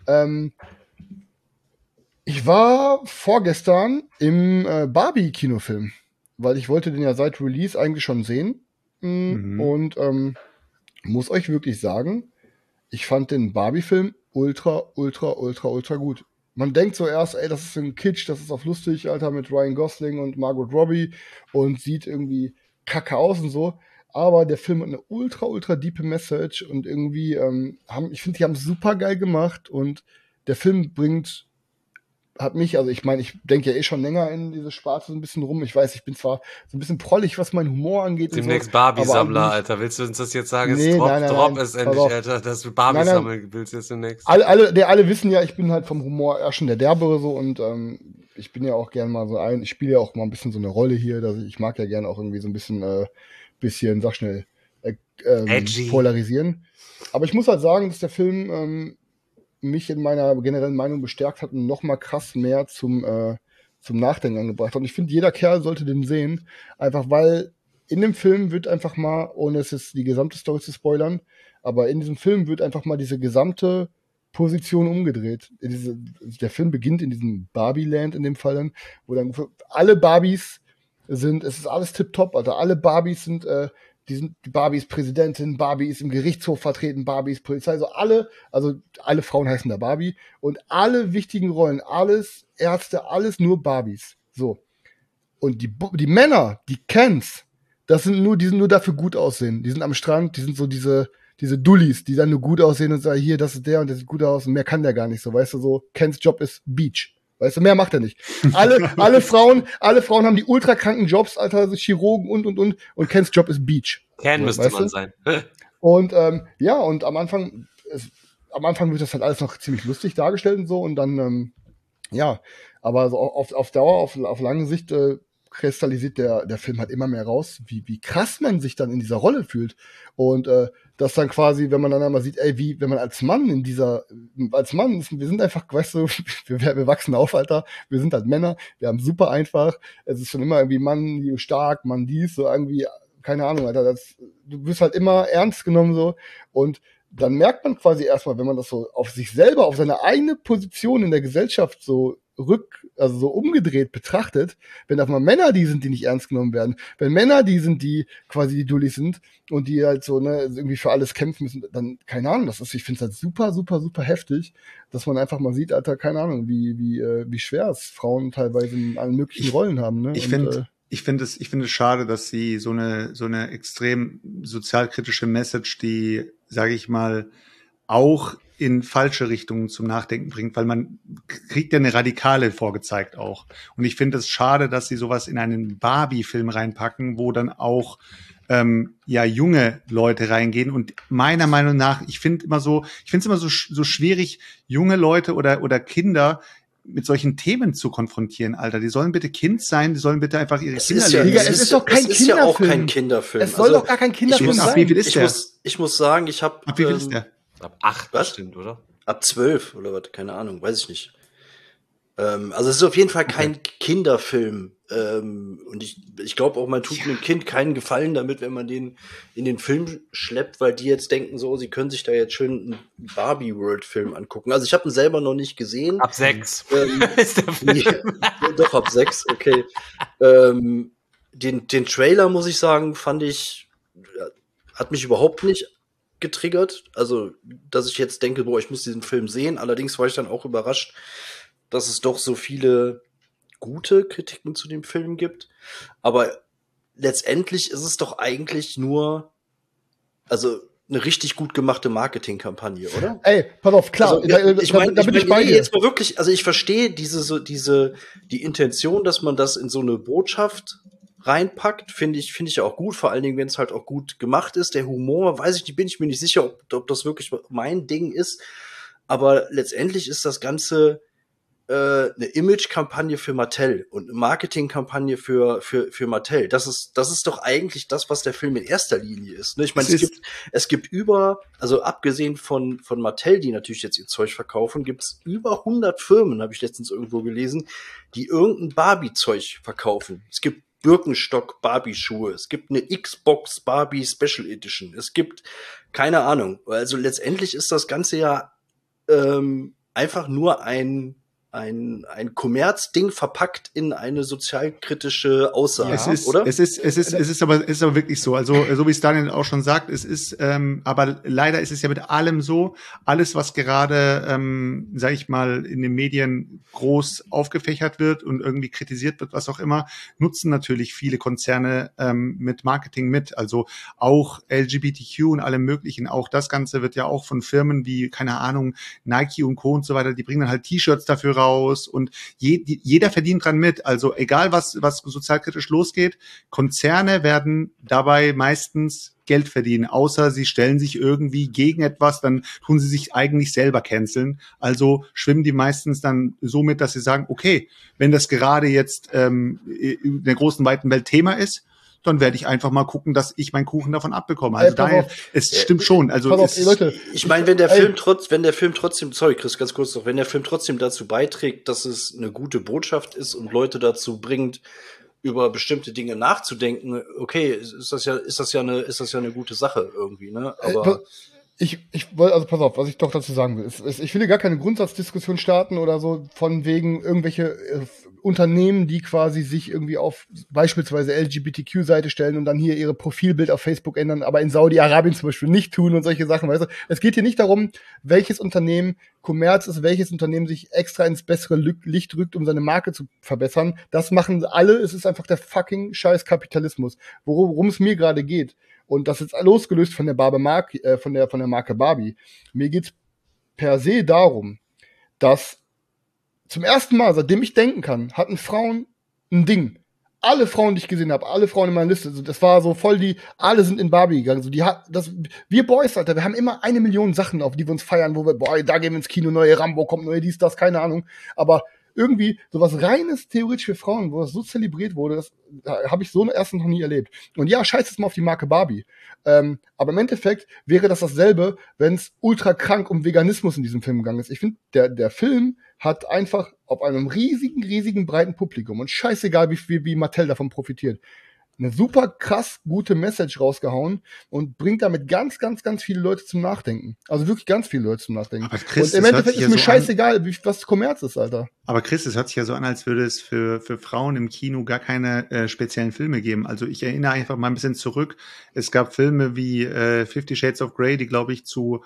Speaker 6: Ich war vorgestern im Barbie-Kinofilm, weil ich wollte den ja seit Release eigentlich schon sehen. Und muss euch wirklich sagen, ich fand den Barbie-Film ultra gut. Man denkt so erst, das ist ein Kitsch, das ist auf lustig, Alter, mit Ryan Gosling und Margot Robbie und sieht irgendwie kacke aus und so. Aber der Film hat eine ultra diepe Message und irgendwie, ich finde, die haben es super geil gemacht und der Film hat mich, also ich meine, ich denke ja eh schon länger in diese Sparte so ein bisschen rum. Ich weiß, ich bin zwar so ein bisschen prollig, was meinen Humor angeht.
Speaker 4: Demnächst so, Barbie-Sammler, Alter. Willst du uns das jetzt sagen? Drop es endlich, Alter, dass du Barbie sammeln willst jetzt demnächst.
Speaker 6: Alle wissen ja, ich bin halt vom Humor eher schon der Derbere so und ich bin ja auch gern mal so ich spiele ja auch mal ein bisschen so eine Rolle hier. Ich mag ja gern auch irgendwie so ein bisschen, sag schnell, polarisieren. Aber ich muss halt sagen, dass der Film mich in meiner generellen Meinung bestärkt hat und noch mal krass mehr zum Nachdenken angebracht hat. Und ich finde, jeder Kerl sollte den sehen, einfach weil in dem Film wird einfach mal, ohne es jetzt die gesamte Story zu spoilern, aber in diesem Film wird einfach mal diese gesamte Position umgedreht. Der Film beginnt in diesem Barbie-Land in dem Fall dann, wo dann alle Barbies es ist alles tipptopp, also alle Barbies sind die Barbie ist Präsidentin, Barbie ist im Gerichtshof vertreten, Barbie ist Polizei, alle Frauen heißen da Barbie und alle wichtigen Rollen, alles Ärzte, alles nur Barbies. So. Und die Männer, die Kens, die sind nur dafür gut aussehen. Die sind am Strand, die sind so diese Dullis, die dann nur gut aussehen und sagen, hier, das ist der und der sieht gut aus und mehr kann der gar nicht so, weißt du, so, Kens Job ist Beach. Weißt du, mehr macht er nicht. Alle Frauen haben die ultrakranken Jobs, Alter, also Chirurgen und Kens Job ist Beach.
Speaker 4: Ken müsste man sein.
Speaker 6: Und und am Anfang wird das halt alles noch ziemlich lustig dargestellt und so und dann, aber so auf Dauer, auf lange Sicht kristallisiert der Film halt immer mehr raus, wie krass man sich dann in dieser Rolle fühlt. Und das dann quasi, wenn man dann einmal sieht, wenn man als Mann wir sind einfach, weißt du, wir wachsen auf, Alter, wir sind halt Männer, wir haben super einfach, es ist schon immer irgendwie Mann stark, Mann dies, so irgendwie, keine Ahnung, Alter, du wirst halt immer ernst genommen so und dann merkt man quasi erstmal, wenn man das so auf sich selber, auf seine eigene Position in der Gesellschaft so so umgedreht betrachtet, wenn auf mal Männer die sind, die nicht ernst genommen werden, wenn Männer die sind, die quasi die Dullis sind und die halt so, irgendwie für alles kämpfen müssen, dann, keine Ahnung, ich finde es halt super heftig, dass man einfach mal sieht, Alter, keine Ahnung, wie schwer es Frauen teilweise in allen möglichen Rollen haben, ne?
Speaker 5: Ich finde ich finde es schade, dass sie so eine extrem sozialkritische Message, die, sage ich mal, auch in falsche Richtungen zum Nachdenken bringt, weil man kriegt ja eine Radikale vorgezeigt auch. Und ich finde es schade, dass sie sowas in einen Barbie-Film reinpacken, wo dann auch junge Leute reingehen. Und meiner Meinung nach, ich finde es immer so schwierig, junge Leute oder Kinder mit solchen Themen zu konfrontieren, Alter. Die sollen bitte Kind sein, die sollen bitte einfach ihre Kinder leben.
Speaker 6: Es ist doch kein
Speaker 7: Kinderfilm. Es ist ja auch
Speaker 6: Kinderfilm.
Speaker 7: kein Kinderfilm.
Speaker 6: Es soll doch gar kein Kinderfilm sein.
Speaker 5: Wie viel ist der?
Speaker 7: Ich muss sagen, ich habe
Speaker 5: Ab wie viel ist der?
Speaker 4: Ab 8
Speaker 7: Was?
Speaker 4: bestimmt, oder?
Speaker 7: ab 12 oder was, keine Ahnung, weiß ich nicht. Also es ist auf jeden Fall kein Kinderfilm. Und ich glaube auch, man tut einem Kind keinen Gefallen damit, wenn man den in den Film schleppt, weil die jetzt denken so, sie können sich da jetzt schön einen Barbie-World-Film angucken. Also ich habe ihn selber noch nicht gesehen.
Speaker 4: Ab 6 ist der Film.
Speaker 7: Doch, ab 6, okay. Den Trailer, muss ich sagen, hat mich überhaupt nicht getriggert. Also, dass ich jetzt denke, boah, ich muss diesen Film sehen. Allerdings war ich dann auch überrascht, dass es doch so viele gute Kritiken zu dem Film gibt. Aber letztendlich ist es doch eigentlich nur, also eine richtig gut gemachte Marketingkampagne, oder?
Speaker 6: Ey, pass auf, klar.
Speaker 7: Also, ich meine,
Speaker 6: bei dir.
Speaker 7: jetzt mal wirklich, also ich verstehe die Intention, dass man das in so eine Botschaft reinpackt, finde ich auch gut, vor allen Dingen, wenn es halt auch gut gemacht ist. Der Humor, weiß ich nicht, bin ich mir nicht sicher, ob das wirklich mein Ding ist. Aber letztendlich ist das Ganze eine Image-Kampagne für Mattel und eine Marketing-Kampagne für Mattel. Das ist doch eigentlich das, was der Film in erster Linie ist. Ne? Ich meine, es gibt also abgesehen von Mattel, die natürlich jetzt ihr Zeug verkaufen, gibt es über 100 Firmen, habe ich letztens irgendwo gelesen, die irgendein Barbie-Zeug verkaufen. Es gibt Birkenstock Barbie-Schuhe, es gibt eine Xbox Barbie Special Edition, es gibt keine Ahnung. Also letztendlich ist das Ganze ja einfach nur ein Kommerzding verpackt in eine sozialkritische Aussage, oder?
Speaker 5: Es ist aber wirklich so. Also, so wie es Daniel auch schon sagt, es ist, aber leider ist es ja mit allem so. Alles, was gerade, sag ich mal, in den Medien groß aufgefächert wird und irgendwie kritisiert wird, was auch immer, nutzen natürlich viele Konzerne mit Marketing mit. Also auch LGBTQ und allem Möglichen. Auch das Ganze wird ja auch von Firmen wie, keine Ahnung, Nike und Co. und so weiter, die bringen dann halt T-Shirts dafür raus und jeder verdient dran mit. Also egal, was sozialkritisch losgeht, Konzerne werden dabei meistens Geld verdienen, außer sie stellen sich irgendwie gegen etwas, dann tun sie sich eigentlich selber canceln. Also schwimmen die meistens dann so mit, dass sie sagen, okay, wenn das gerade jetzt in der großen, weiten Welt Thema ist, dann werde ich einfach mal gucken, dass ich meinen Kuchen davon abbekomme. Also daher, es stimmt schon. Also
Speaker 6: Leute,
Speaker 7: ich meine, wenn der Film trotzdem, sorry Chris, ganz kurz noch, wenn der Film trotzdem dazu beiträgt, dass es eine gute Botschaft ist und Leute dazu bringt, über bestimmte Dinge nachzudenken, okay, ist das ja eine gute Sache irgendwie, ne? Aber
Speaker 6: Ich wollte, also pass auf, was ich doch dazu sagen will. Ich will hier gar keine Grundsatzdiskussion starten oder so, von wegen irgendwelche Unternehmen, die quasi sich irgendwie auf beispielsweise LGBTQ-Seite stellen und dann hier ihre Profilbild auf Facebook ändern, aber in Saudi-Arabien zum Beispiel nicht tun und solche Sachen, weißt du? Es geht hier nicht darum, welches Unternehmen Kommerz ist, welches Unternehmen sich extra ins bessere Licht rückt, um seine Marke zu verbessern. Das machen alle. Es ist einfach der fucking scheiß Kapitalismus. Worum es mir gerade geht. Und das ist losgelöst von der von der Marke Barbie. Mir geht's per se darum, dass zum ersten Mal, seitdem ich denken kann, hatten Frauen ein Ding. Alle Frauen, die ich gesehen habe, alle Frauen in meiner Liste, das war so voll alle sind in Barbie gegangen. So, wir Boys, Alter, wir haben immer 1 Million Sachen, auf die wir uns feiern, wo wir, boah, da gehen wir ins Kino, neue Rambo kommt, neue dies, das, keine Ahnung. Aber irgendwie sowas reines theoretisch für Frauen, wo das so zelebriert wurde, das habe ich so erstens noch nie erlebt. Und ja, scheiß jetzt mal auf die Marke Barbie. Aber im Endeffekt wäre das dasselbe, wenn es ultra krank um Veganismus in diesem Film gegangen ist. Ich finde, der Film hat einfach auf einem riesigen, breiten Publikum und scheißegal, wie Mattel davon profitiert, eine super krass gute Message rausgehauen und bringt damit ganz viele Leute zum Nachdenken. Also wirklich ganz viele Leute zum Nachdenken.
Speaker 5: Aber Chris,
Speaker 6: und im Endeffekt ist mir scheißegal, was Kommerz ist, Alter.
Speaker 5: Aber Chris, es hört sich ja so an, als würde es für Frauen im Kino gar keine speziellen Filme geben. Also ich erinnere einfach mal ein bisschen zurück. Es gab Filme wie 50 Shades of Grey, die, glaube ich, zu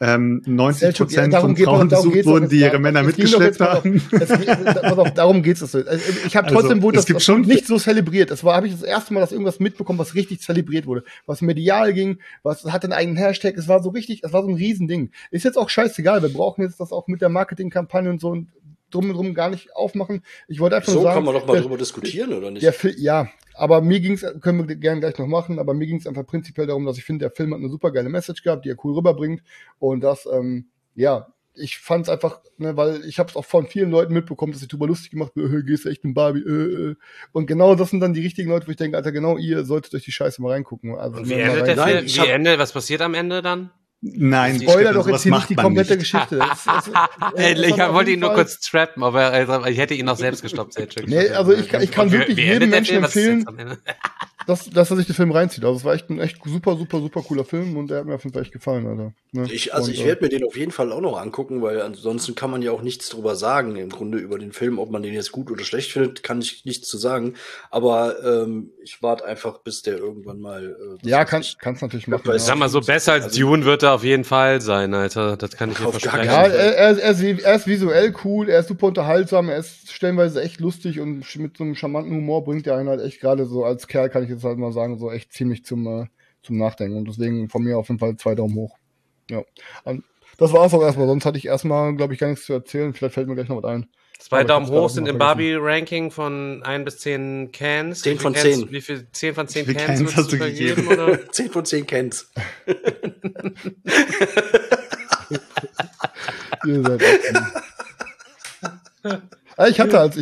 Speaker 5: 90%
Speaker 6: darum
Speaker 5: von Frauen besucht wurden, die ihre Männer mitgeschleppt haben.
Speaker 6: Darum geht es. Ich habe trotzdem wohl
Speaker 5: es gibt schon
Speaker 6: nicht so zelebriert. Habe ich das erste Mal, dass irgendwas mitbekommen, was richtig zelebriert wurde. Was medial ging, was hat einen eigenen Hashtag. Es war so ein Riesending. Ist jetzt auch scheißegal. Wir brauchen jetzt das auch mit der Marketingkampagne und so und drum gar nicht aufmachen. Ich wollte einfach nur sagen.
Speaker 7: So kann man doch mal drüber diskutieren, oder nicht?
Speaker 6: Ja, aber mir ging's, können wir gerne gleich noch machen, aber mir ging's einfach prinzipiell darum, dass ich finde, der Film hat eine super geile Message gehabt, die er cool rüberbringt und das, ich fand's einfach, ne, weil ich habe es auch von vielen Leuten mitbekommen, dass sich drüber lustig gemacht wird, gehst du echt in Barbie, und genau das sind dann die richtigen Leute, wo ich denke, Alter, genau ihr solltet euch die Scheiße mal reingucken. Also,
Speaker 4: und wie endet der Film? Was passiert am Ende dann?
Speaker 5: Nein,
Speaker 6: Spoiler doch jetzt hier nicht die komplette Geschichte.
Speaker 4: Ich wollte ihn nur kurz trappen, aber ich hätte ihn auch selbst gestoppt.
Speaker 6: Nee, also ich kann wirklich jedem Menschen empfehlen, dass er sich den Film reinzieht. Also es war echt ein super, super, super cooler Film und der hat mir auf jeden Fall echt gefallen, Alter. Ne?
Speaker 7: Ich werde mir den auf jeden Fall auch noch angucken, weil ansonsten kann man ja auch nichts drüber sagen, im Grunde über den Film. Ob man den jetzt gut oder schlecht findet, kann ich nichts zu sagen. Aber ich warte einfach, bis der irgendwann mal
Speaker 6: kannst natürlich machen.
Speaker 4: Sag mal, so besser als Dune wird er auf jeden Fall sein, Alter. Das kann ich dir versprechen.
Speaker 6: Ja, er ist visuell cool, er ist super unterhaltsam, er ist stellenweise echt lustig und mit so einem charmanten Humor bringt er einen halt echt gerade so als Kerl, kann ich jetzt halt mal sagen, so echt ziemlich zum Nachdenken. Und deswegen von mir auf jeden Fall 2 Daumen hoch. Ja. Das war's auch erstmal, sonst hatte ich erstmal, glaube ich, gar nichts zu erzählen. Vielleicht fällt mir gleich noch was ein.
Speaker 4: 2 Daumen hoch sind im Barbie-Ranking von 1 bis 10 Cans.
Speaker 7: 10 von 10.
Speaker 4: Wie viel 10 von 10
Speaker 5: Wie
Speaker 4: Cans
Speaker 5: Cans hast du
Speaker 4: vergeben? Oder?
Speaker 7: 10 von 10 Cans.
Speaker 6: Ihr seid ich hatte als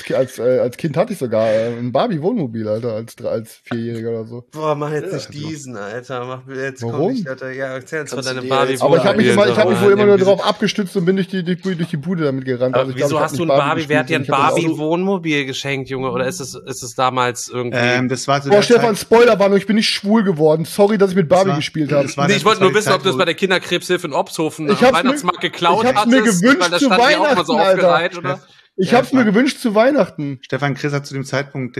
Speaker 6: Kind hatte ich sogar ein Barbie-Wohnmobil, Alter, als 4-Jähriger oder so.
Speaker 4: Boah, mach jetzt nicht diesen, Alter.
Speaker 6: Warum?
Speaker 4: Erzähl uns von deinem
Speaker 7: Barbie-Wohnmobil.
Speaker 6: Aber ich habe mich wohl immer nur darauf abgestützt und bin durch die Bude damit gerannt.
Speaker 4: Also wieso hast du wer hat dir ein Barbie-Wohnmobil geschenkt, Junge? Oder ist es damals irgendwie...
Speaker 5: Das war so
Speaker 6: Stefan, Spoilerwarnung, ich bin nicht schwul geworden. Sorry, dass ich mit Barbie gespielt habe.
Speaker 4: Ich wollte nur wissen, ob du es bei der Kinderkrebshilfe in Obsthofen am Weihnachtsmarkt geklaut hattest.
Speaker 6: Ich hab's mir gewünscht zu Weihnachten, Alter. Ich hab's mir gewünscht zu Weihnachten.
Speaker 5: Stefan Chris hat zu dem Zeitpunkt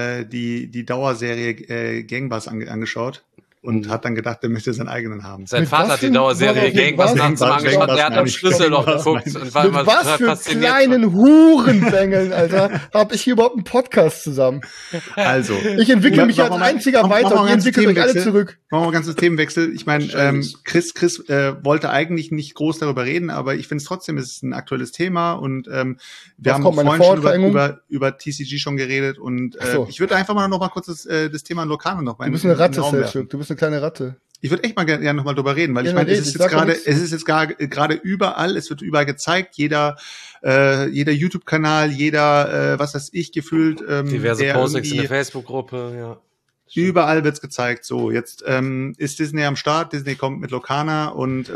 Speaker 5: die Dauerserie Gangbus angeschaut und hat dann gedacht, er möchte seinen eigenen haben.
Speaker 4: Sein Vater hat die Dauerserie Gangbus angeschaut, der hat am Schlüssel noch geguckt.
Speaker 6: Mit was für kleinen Hurenbängeln, Alter, hab ich hier überhaupt einen Podcast zusammen.
Speaker 5: Also.
Speaker 6: Ich entwickle mich als einziger weiter und ihr entwickelt euch alle zurück.
Speaker 5: Machen wir mal ganz das Themenwechsel. Ich meine, Chris wollte eigentlich nicht groß darüber reden, aber ich finde es trotzdem, es ist ein aktuelles Thema und wir haben vorhin schon über TCG schon geredet und ich würde einfach mal noch mal kurz das Thema Locarno noch mal.
Speaker 6: Du bist eine Ratte, Selchuk. Du bist eine kleine Ratte.
Speaker 5: Ich würde echt mal gerne noch mal drüber reden, weil ich meine, es ist jetzt gerade überall, es wird überall gezeigt, jeder YouTube-Kanal, jeder, was weiß ich, gefühlt.
Speaker 4: Diverse Postings in der Facebook-Gruppe, ja.
Speaker 5: Überall wird's gezeigt. So, jetzt ist Disney am Start, Disney kommt mit Locana und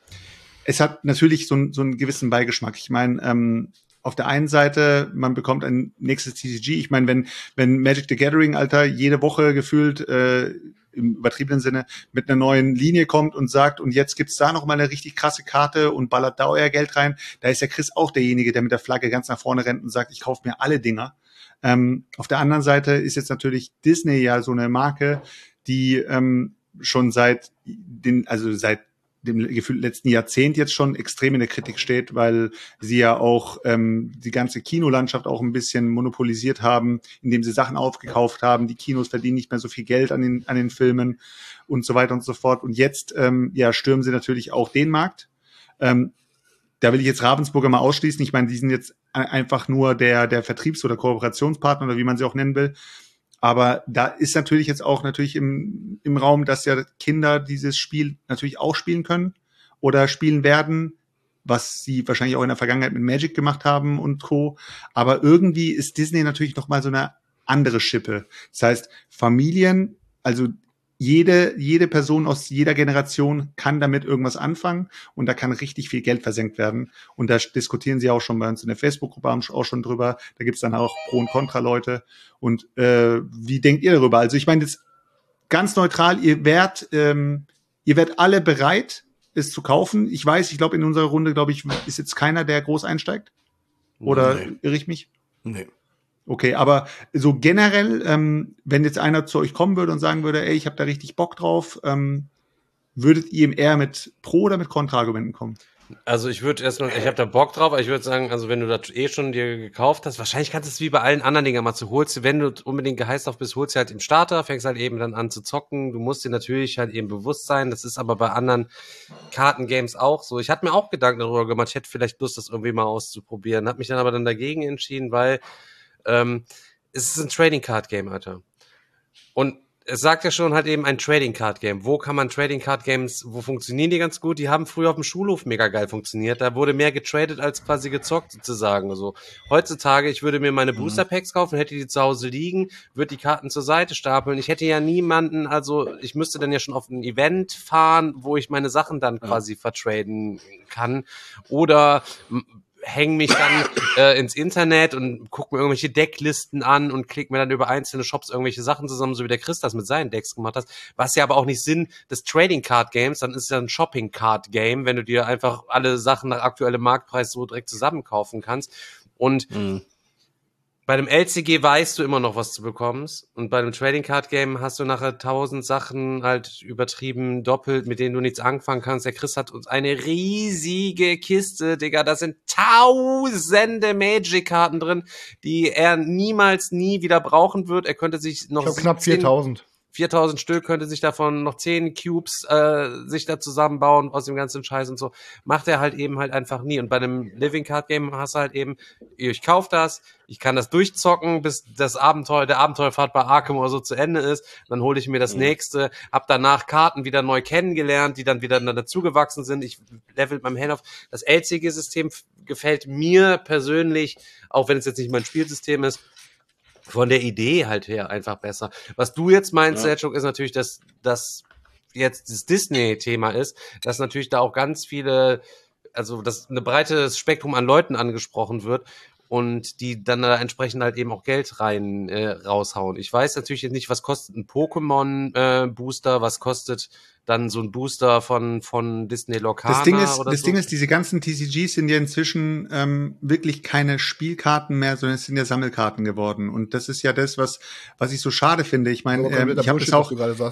Speaker 5: es hat natürlich so einen gewissen Beigeschmack. Ich meine, auf der einen Seite, man bekommt ein nächstes TCG. Ich meine, wenn Magic the Gathering, Alter, jede Woche gefühlt im übertriebenen Sinne mit einer neuen Linie kommt und sagt, und jetzt gibt's da noch mal eine richtig krasse Karte und ballert da euer Geld rein, da ist ja Chris auch derjenige, der mit der Flagge ganz nach vorne rennt und sagt, ich kaufe mir alle Dinger. Auf der anderen Seite ist jetzt natürlich Disney ja so eine Marke, die schon seit dem gefühlt letzten Jahrzehnt jetzt schon extrem in der Kritik steht, weil sie ja auch die ganze Kinolandschaft auch ein bisschen monopolisiert haben, indem sie Sachen aufgekauft haben. Die Kinos verdienen nicht mehr so viel Geld an den Filmen und so weiter und so fort. Und jetzt stürmen sie natürlich auch den Markt. Da will ich jetzt Ravensburger mal ausschließen. Ich meine, die sind jetzt einfach nur der Vertriebs- oder Kooperationspartner oder wie man sie auch nennen will. Aber da ist natürlich jetzt auch im Raum, dass ja Kinder dieses Spiel natürlich auch spielen können oder spielen werden, was sie wahrscheinlich auch in der Vergangenheit mit Magic gemacht haben und Co. Aber irgendwie ist Disney natürlich noch mal so eine andere Schippe. Das heißt, Familien, also jede Person aus jeder Generation kann damit irgendwas anfangen und da kann richtig viel Geld versenkt werden. Und da diskutieren sie auch schon bei uns in der Facebook-Gruppe auch schon drüber. Da gibt's dann auch Pro- und Kontra-Leute. Und wie denkt ihr darüber? Also ich meine jetzt ganz neutral, ihr werdet alle bereit, es zu kaufen. Ich glaube in unserer Runde, ist jetzt keiner, der groß einsteigt. Oder irre ich mich?
Speaker 7: Nee.
Speaker 5: Okay, aber so generell, wenn jetzt einer zu euch kommen würde und sagen würde, ey, ich habe da richtig Bock drauf, würdet ihr ihm eher mit Pro- oder mit Kontraargumenten kommen?
Speaker 4: Also ich habe da Bock drauf, aber ich würde sagen, also wenn du das schon dir gekauft hast, wahrscheinlich kannst du es wie bei allen anderen Dingen mal holst, wenn du unbedingt geheißt drauf bist, holst du halt im Starter, fängst halt eben dann an zu zocken, du musst dir natürlich halt eben bewusst sein, das ist aber bei anderen Kartengames auch so. Ich hatte mir auch Gedanken darüber gemacht, ich hätte vielleicht Lust, das irgendwie mal auszuprobieren, habe mich dann aber dann dagegen entschieden, weil es ist ein Trading Card Game, Alter. Und es sagt ja schon halt eben ein Trading Card Game. Wo kann man Trading Card Games, wo funktionieren die ganz gut? Die haben früher auf dem Schulhof mega geil funktioniert. Da wurde mehr getradet als quasi gezockt sozusagen. Also heutzutage, ich würde mir meine Booster Packs kaufen, hätte die zu Hause liegen, würde die Karten zur Seite stapeln. Ich hätte ja niemanden, also ich müsste dann ja schon auf ein Event fahren, wo ich meine Sachen dann quasi vertraden kann. Oder hänge mich dann ins Internet und gucke mir irgendwelche Decklisten an und klicke mir dann über einzelne Shops irgendwelche Sachen zusammen, so wie der Chris das mit seinen Decks gemacht hat. Was ja aber auch nicht Sinn des Trading Card Games, dann ist es ja ein Shopping Card Game, wenn du dir einfach alle Sachen nach aktuellem Marktpreis so direkt zusammen kaufen kannst. Und bei dem LCG weißt du immer noch, was du bekommst. Und bei dem Trading Card Game hast du nachher 1000 Sachen halt übertrieben, doppelt, mit denen du nichts anfangen kannst. Der Chris hat uns eine riesige Kiste, Digga. Da sind tausende Magic-Karten drin, die er niemals, nie wieder brauchen wird. Er könnte sich noch...
Speaker 6: Ich glaube knapp 4000.
Speaker 4: 4000 Stück, könnte sich davon noch 10 Cubes sich da zusammenbauen aus dem ganzen Scheiß und so. Macht er halt eben halt einfach nie. Und bei einem Living Card Game hast du halt eben, ich kauf das, ich kann das durchzocken, bis der Abenteuerfahrt bei Arkham oder so zu Ende ist. Dann hole ich mir das nächste, hab danach Karten wieder neu kennengelernt, die dann wieder dazugewachsen sind. Ich level mit meinem Hand auf. Das LCG-System gefällt mir persönlich, auch wenn es jetzt nicht mein Spielsystem ist, von der Idee halt her einfach besser. Was du jetzt meinst, Selchuk, ist natürlich, dass das jetzt das Disney-Thema ist, dass natürlich da auch ganz viele, also dass ein breites Spektrum an Leuten angesprochen wird und die dann da entsprechend halt eben auch Geld raushauen. Ich weiß natürlich jetzt nicht, was kostet ein Pokémon-Booster, was kostet dann so ein Booster von Disney Lorcana
Speaker 5: das Ding ist, diese ganzen TCGs sind ja inzwischen wirklich keine Spielkarten mehr, sondern es sind ja Sammelkarten geworden. Und das ist ja das, was ich so schade finde. Ich meine, ich habe das auch...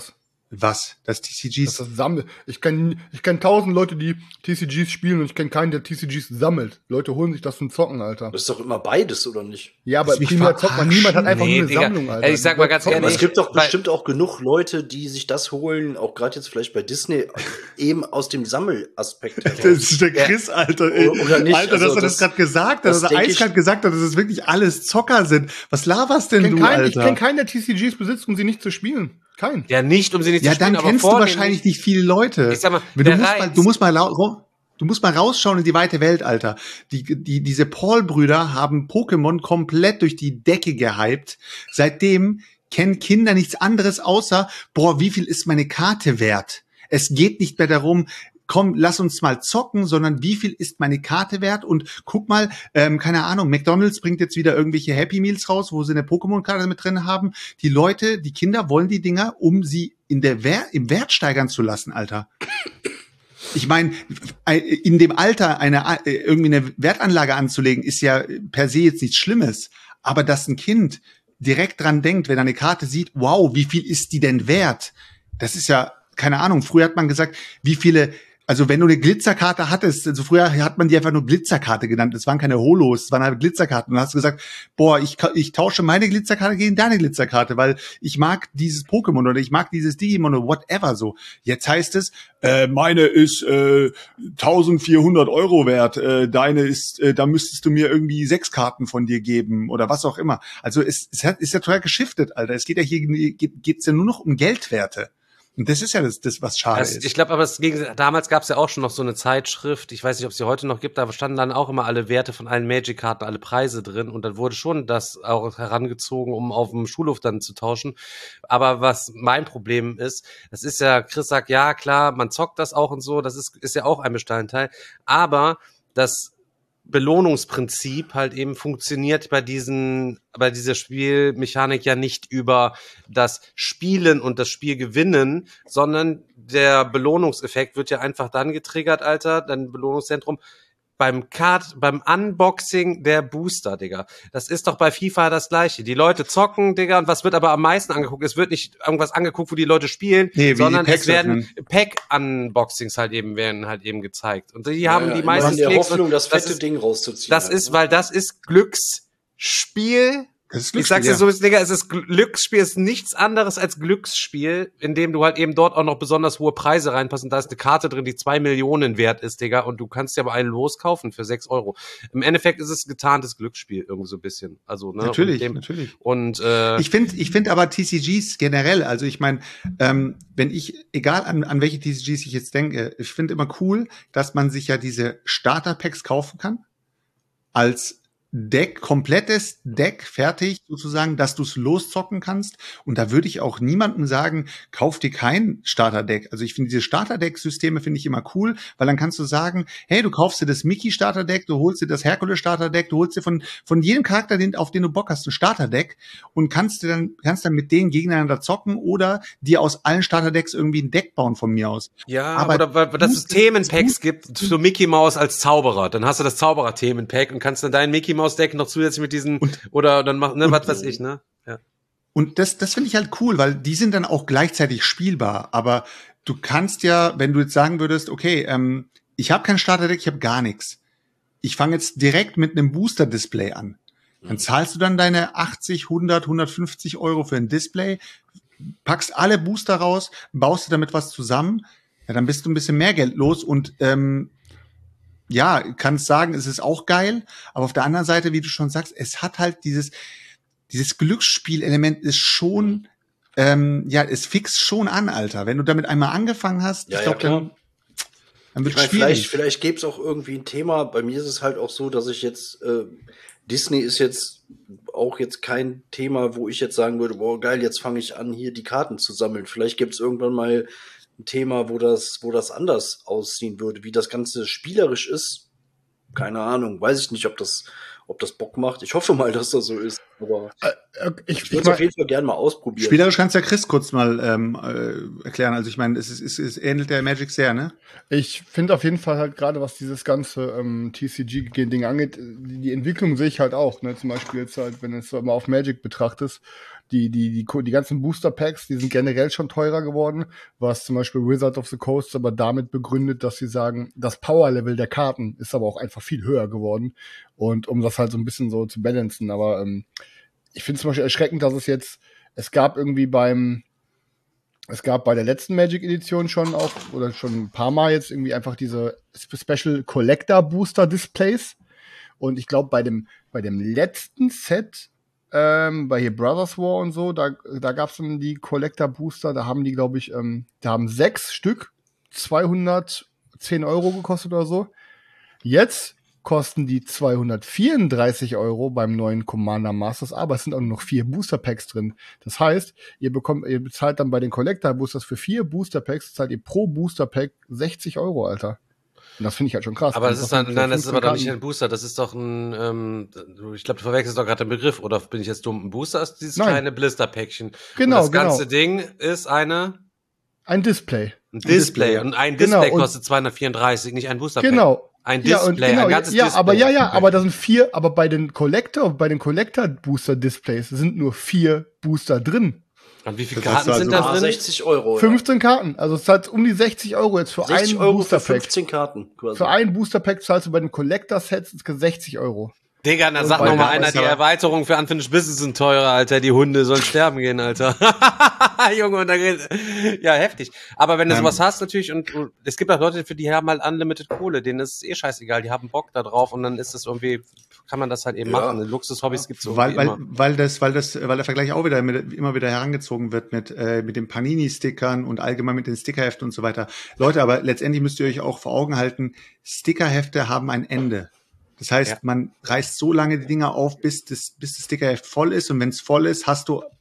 Speaker 5: Was? Das TCGs?
Speaker 6: Das sammelt. Ich kenn 1000 Leute, die TCGs spielen und ich kenne keinen, der TCGs sammelt. Leute holen sich das zum Zocken, Alter.
Speaker 7: Das ist doch immer beides, oder nicht?
Speaker 6: Ja, aber primär zockt man. Niemand hat einfach nur eine Sammlung, Alter.
Speaker 4: Ich sag mal ganz ehrlich.
Speaker 7: Es gibt doch bestimmt auch genug Leute, die sich das holen, auch gerade jetzt vielleicht bei Disney, eben aus dem Sammelaspekt heraus.
Speaker 5: Das ist der Chris, Alter.
Speaker 7: Oder nicht?
Speaker 5: Alter, dass er das gerade gesagt hat, dass er eiskalt gesagt hat, dass es wirklich alles Zocker sind. Was laberst denn du, Alter?
Speaker 6: Ich kenne keinen, der TCGs besitzt, um sie nicht zu spielen. Kein.
Speaker 4: Ja, nicht, um sie nicht zu spielen,
Speaker 5: aber kennst du wahrscheinlich nicht viele Leute.
Speaker 4: Ich sag mal,
Speaker 5: du musst mal rausschauen in die weite Welt, Alter. Diese Paul-Brüder haben Pokémon komplett durch die Decke gehypt. Seitdem kennen Kinder nichts anderes außer, wie viel ist meine Karte wert? Es geht nicht mehr darum, komm, lass uns mal zocken, sondern wie viel ist meine Karte wert? Und guck mal, keine Ahnung, McDonald's bringt jetzt wieder irgendwelche Happy Meals raus, wo sie eine Pokémon-Karte mit drin haben. Die Leute, die Kinder wollen die Dinger, um sie im Wert steigern zu lassen, Alter. Ich meine, in dem Alter irgendwie eine Wertanlage anzulegen, ist ja per se jetzt nichts Schlimmes. Aber dass ein Kind direkt dran denkt, wenn er eine Karte sieht, wow, wie viel ist die denn wert? Das ist ja, keine Ahnung, früher hat man gesagt, also wenn du eine Glitzerkarte hattest, also früher hat man die einfach nur Glitzerkarte genannt, es waren keine Holos, es waren halt Glitzerkarten. Und dann hast du gesagt, ich tausche meine Glitzerkarte gegen deine Glitzerkarte, weil ich mag dieses Pokémon oder ich mag dieses Digimon oder whatever so. Jetzt heißt es, meine ist 1400 € wert, deine ist, da müsstest du mir irgendwie 6 Karten von dir geben oder was auch immer. Also es ist ja total geschiftet, Alter. Es geht ja hier, geht's ja nur noch um Geldwerte. Und das ist ja das was schade ist.
Speaker 4: Ich glaube, aber damals gab es ja auch schon noch so eine Zeitschrift, ich weiß nicht, ob es sie heute noch gibt, da standen dann auch immer alle Werte von allen Magic-Karten, alle Preise drin und dann wurde schon das auch herangezogen, um auf dem Schulhof dann zu tauschen. Aber was mein Problem ist, das ist ja, Chris sagt, ja klar, man zockt das auch und so, das ist ja auch ein Bestandteil, aber das Belohnungsprinzip halt eben funktioniert bei dieser Spielmechanik ja nicht über das Spielen und das Spiel gewinnen, sondern der Belohnungseffekt wird ja einfach dann getriggert, Alter, dein Belohnungszentrum, beim Unboxing der Booster, Digga. Das ist doch bei FIFA das Gleiche. Die Leute zocken, Digga, und was wird aber am meisten angeguckt? Es wird nicht irgendwas angeguckt, wo die Leute spielen, sondern es werden Pack-Unboxings werden halt eben gezeigt. Und die haben die meisten
Speaker 7: in der
Speaker 4: Klicks.
Speaker 7: Hoffnung, das fette Ding rauszuziehen.
Speaker 4: Das ist, weil das ist Glücksspiel. Ich sag's dir so, Digga, es ist Glücksspiel, ist nichts anderes als Glücksspiel, in dem du halt eben dort auch noch besonders hohe Preise reinpassen. Da ist eine Karte drin, die 2 Millionen wert ist, Digga, und du kannst dir aber einen loskaufen für 6 Euro. Im Endeffekt ist es getarntes Glücksspiel, irgendwie so ein bisschen. Also, ne?
Speaker 5: Natürlich.
Speaker 4: Und
Speaker 5: ich finde aber TCGs generell, also ich meine, egal an welche TCGs ich jetzt denke, ich finde immer cool, dass man sich ja diese Starter-Packs kaufen kann, als Deck, komplettes Deck fertig sozusagen, dass du es loszocken kannst. Und da würde ich auch niemandem sagen, kauf dir kein Starterdeck. Also ich finde diese Starterdeck-Systeme finde ich immer cool, weil dann kannst du sagen, hey, du kaufst dir das Mickey-Starterdeck, du holst dir das Herkules-Starterdeck, du holst dir von jedem Charakter, auf den du Bock hast, ein Starterdeck und kannst dann mit denen gegeneinander zocken oder dir aus allen Starterdecks irgendwie ein Deck bauen von mir aus.
Speaker 4: Ja, aber weil dass es Themenpacks gibt, so Mickey Mouse als Zauberer. Dann hast du das Zauberer-Themenpack und kannst dann deinen Mickey Deck noch zusätzlich mit diesen oder dann machen, ne, was weiß ich, ne? Ja.
Speaker 5: Und das finde ich halt cool, weil die sind dann auch gleichzeitig spielbar. Aber du kannst ja, wenn du jetzt sagen würdest, okay, ich habe kein Starterdeck, ich habe gar nichts. Ich fange jetzt direkt mit einem Booster-Display an. Dann zahlst du dann deine 80, 100, 150 Euro für ein Display, packst alle Booster raus, baust dir damit was zusammen. Ja, dann bist du ein bisschen mehr Geld los und ja, kannst sagen, es ist auch geil, aber auf der anderen Seite, wie du schon sagst, es hat halt dieses Glücksspielelement ist schon, es fixt schon an, Alter. Wenn du damit einmal angefangen hast, ich glaube, dann wird es schwierig.
Speaker 7: Vielleicht gäbe es auch irgendwie ein Thema. Bei mir ist es halt auch so, dass ich jetzt, Disney ist jetzt auch jetzt kein Thema, wo ich jetzt sagen würde, boah, geil, jetzt fange ich an, hier die Karten zu sammeln. Vielleicht gibt es irgendwann mal ein Thema, wo das anders aussehen würde, wie das Ganze spielerisch ist. Keine Ahnung, weiß ich nicht, ob das Bock macht. Ich hoffe mal, dass das so ist. Aber ich würde es auf jeden Fall gerne mal ausprobieren.
Speaker 5: Spielerisch kannst ja Chris kurz mal erklären. Also ich meine, es ähnelt der Magic sehr, ne?
Speaker 6: Ich finde auf jeden Fall halt gerade, was dieses ganze TCG-Ding angeht, die Entwicklung sehe ich halt auch. Ne? Zum Beispiel jetzt halt, wenn du es mal auf Magic betrachtest, die ganzen Booster-Packs, die sind generell schon teurer geworden, was zum Beispiel Wizard of the Coast aber damit begründet, dass sie sagen, das Power-Level der Karten ist aber auch einfach viel höher geworden. Und um das halt so ein bisschen so zu balancen, aber ich finde es zum Beispiel erschreckend, dass es gab bei der letzten Magic-Edition schon auch, oder schon ein paar Mal jetzt irgendwie einfach diese Special Collector Booster Displays. Und ich glaube, bei dem letzten Set, bei hier Brothers War und so, da gab's dann die Collector Booster, da haben die, glaube ich, da haben 6 Stück 210 Euro gekostet oder so. Jetzt kosten die 234 Euro beim neuen Commander Masters, aber es sind auch nur noch 4 Booster Packs drin. Das heißt, ihr bezahlt dann bei den Collector Boosters für 4 Booster Packs, zahlt ihr pro Booster Pack 60 Euro, Alter. Und das finde ich halt schon krass.
Speaker 4: Aber das ist das ist aber doch nicht ein Booster, das ist doch ein, ich glaube, du verwechselst doch gerade den Begriff, oder bin ich jetzt dumm? Ein Booster ist dieses kleine Blister-Päckchen.
Speaker 6: Genau,
Speaker 4: und das ganze Ding ist ein
Speaker 6: Display.
Speaker 4: Und ein Display kostet 234, nicht ein Booster-Pack.
Speaker 6: Genau.
Speaker 4: Ein Display, ein ganzes
Speaker 6: Display. Aber da sind 4, aber bei den Collector-Booster-Displays sind nur 4 Booster drin.
Speaker 4: Und wie viele Karten sind da drin?
Speaker 7: 60 Euro.
Speaker 6: 15 Karten. Also es zahlt um die 60 Euro jetzt für einen Booster-Pack.
Speaker 7: 15 Karten quasi.
Speaker 6: Für einen Booster-Pack zahlst du bei den Collector-Sets 60 Euro.
Speaker 4: Digga, da sagt noch mal einer, die Erweiterungen für Unfinished Business sind teurer, Alter. Die Hunde sollen sterben gehen, Alter. Junge, und da geht, ja, heftig. Aber wenn du sowas hast natürlich, und es gibt auch Leute, für die haben halt unlimited Kohle, denen ist es eh scheißegal, die haben Bock da drauf und dann ist es irgendwie, kann man das halt eben machen. Luxushobbys gibt's so
Speaker 5: weil der Vergleich auch immer wieder herangezogen wird mit den Panini-Stickern und allgemein mit den Stickerheften und so weiter. Leute, aber letztendlich müsst ihr euch auch vor Augen halten, Stickerhefte haben ein Ende. Das heißt, man reißt so lange die Dinger auf, bis das Stickerheft voll ist. Und wenn es voll ist, hast du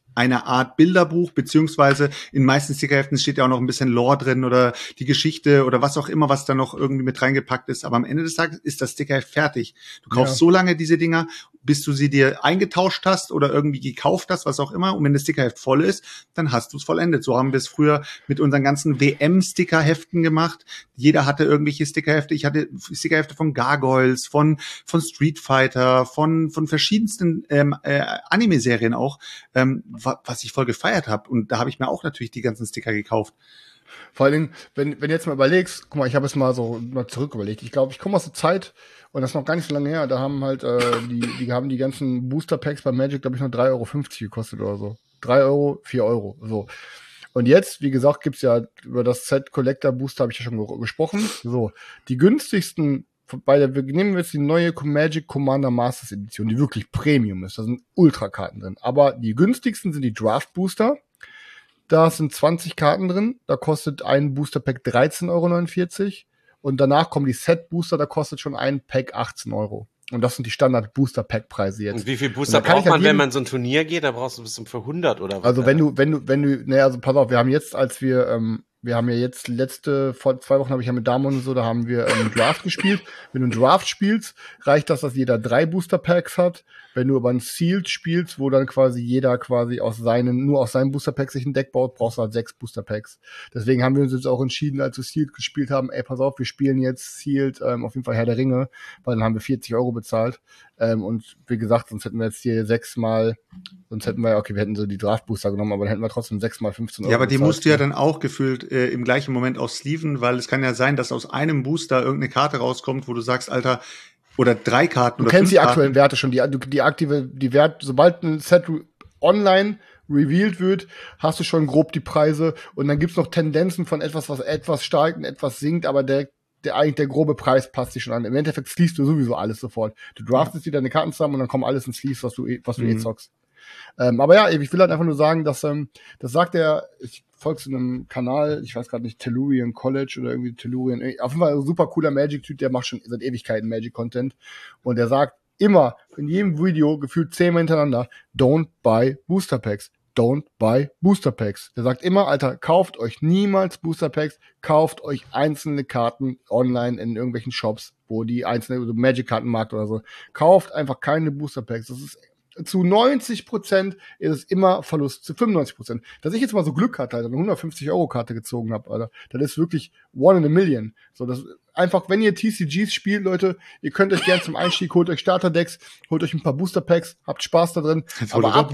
Speaker 5: eine Art Bilderbuch, beziehungsweise in meisten Stickerheften steht ja auch noch ein bisschen Lore drin oder die Geschichte oder was auch immer, was da noch irgendwie mit reingepackt ist. Aber am Ende des Tages ist das Stickerheft fertig. Du kaufst so lange diese Dinger, bis du sie dir eingetauscht hast oder irgendwie gekauft hast, was auch immer. Und wenn das Stickerheft voll ist, dann hast du es vollendet. So haben wir es früher mit unseren ganzen WM-Stickerheften gemacht. Jeder hatte irgendwelche Stickerhefte. Ich hatte Stickerhefte von Gargoyles, von Street Fighter, von verschiedensten Anime-Serien auch, was ich voll gefeiert habe. Und da habe ich mir auch natürlich die ganzen Sticker gekauft.
Speaker 6: Vor allen Dingen, wenn du jetzt mal überlegst, guck mal, ich habe es mal so mal zurück überlegt. Ich glaube, ich komme aus der Zeit, und das ist noch gar nicht so lange her, da haben halt die haben die ganzen Booster-Packs bei Magic, glaube ich, nur 3,50 € gekostet oder so. 3 Euro, 4 Euro, so. Und jetzt, wie gesagt, gibt's ja über das Set Collector Booster, habe ich ja schon gesprochen. So, die günstigsten, wir nehmen jetzt die neue Magic Commander Masters Edition, die wirklich Premium ist. Da sind Ultrakarten drin. Aber die günstigsten sind die Draft Booster. Da sind 20 Karten drin. Da kostet ein Booster Pack 13,49 €. Und danach kommen die Set Booster, da kostet schon ein Pack 18 €. Und das sind die Standard Booster Pack Preise jetzt.
Speaker 4: Und wie viel Booster braucht man, wenn man so ein Turnier geht? Da brauchst du bis zum für 100 oder was?
Speaker 6: Also wenn du, also pass auf, wir haben jetzt, wir haben ja jetzt vor 2 Wochen habe ich ja mit Damon und so, da haben wir Draft gespielt. Wenn du einen Draft spielst, reicht das, dass jeder 3 Booster Packs hat. Wenn du aber ein Sealed spielst, wo dann quasi jeder quasi nur aus seinem Booster Pack sich ein Deck baut, brauchst du halt 6 Booster Packs. Deswegen haben wir uns jetzt auch entschieden, als wir Sealed gespielt haben, pass auf, wir spielen jetzt Sealed, auf jeden Fall Herr der Ringe, weil dann haben wir 40 € bezahlt. Und wie gesagt, sonst hätten wir jetzt hier wir hätten so die Draft Booster genommen, aber dann hätten wir trotzdem 6 mal 15 €
Speaker 5: Ja, aber die
Speaker 6: bezahlt.
Speaker 5: musst du ja dann auch gefühlt im gleichen Moment auch sleeven, weil es kann ja sein, dass aus einem Booster irgendeine Karte rauskommt, wo du sagst, Alter, oder 3 Karten
Speaker 6: Du
Speaker 5: oder
Speaker 6: kennst
Speaker 5: 5
Speaker 6: die aktuellen Werte schon, die Werte, sobald ein Set online revealed wird, hast du schon grob die Preise und dann gibt's noch Tendenzen von etwas, was etwas steigt und etwas sinkt, aber eigentlich der grobe Preis passt sich schon an. Im Endeffekt sleevest du sowieso alles sofort. Du draftest dir deine Karten zusammen und dann kommen alles in Sleeves, was du zockst. Aber ja, ich will halt einfach nur sagen, dass das sagt ich folge zu einem Kanal, ich weiß gerade nicht, Tellurian College oder irgendwie Tellurian, auf jeden Fall ein super cooler Magic-Typ, der macht schon seit Ewigkeiten Magic-Content und der sagt immer, in jedem Video, gefühlt 10-mal hintereinander, don't buy Booster Packs. Don't buy Booster Packs. Der sagt immer, Alter, kauft euch niemals Booster Packs, kauft euch einzelne Karten online in irgendwelchen Shops, wo die einzelne Magic-Kartenmarkt oder so. Kauft einfach keine Booster Packs. Das ist zu 90% ist es immer Verlust, zu 95%. Dass ich jetzt mal so Glück hatte, Alter, eine 150-€ gezogen habe, Alter, das ist wirklich one in a million. So, das einfach, wenn ihr TCGs spielt, Leute, ihr könnt euch gern zum Einstieg, holt euch Starterdecks, holt euch ein paar Booster Packs, habt Spaß da drin. Aber ab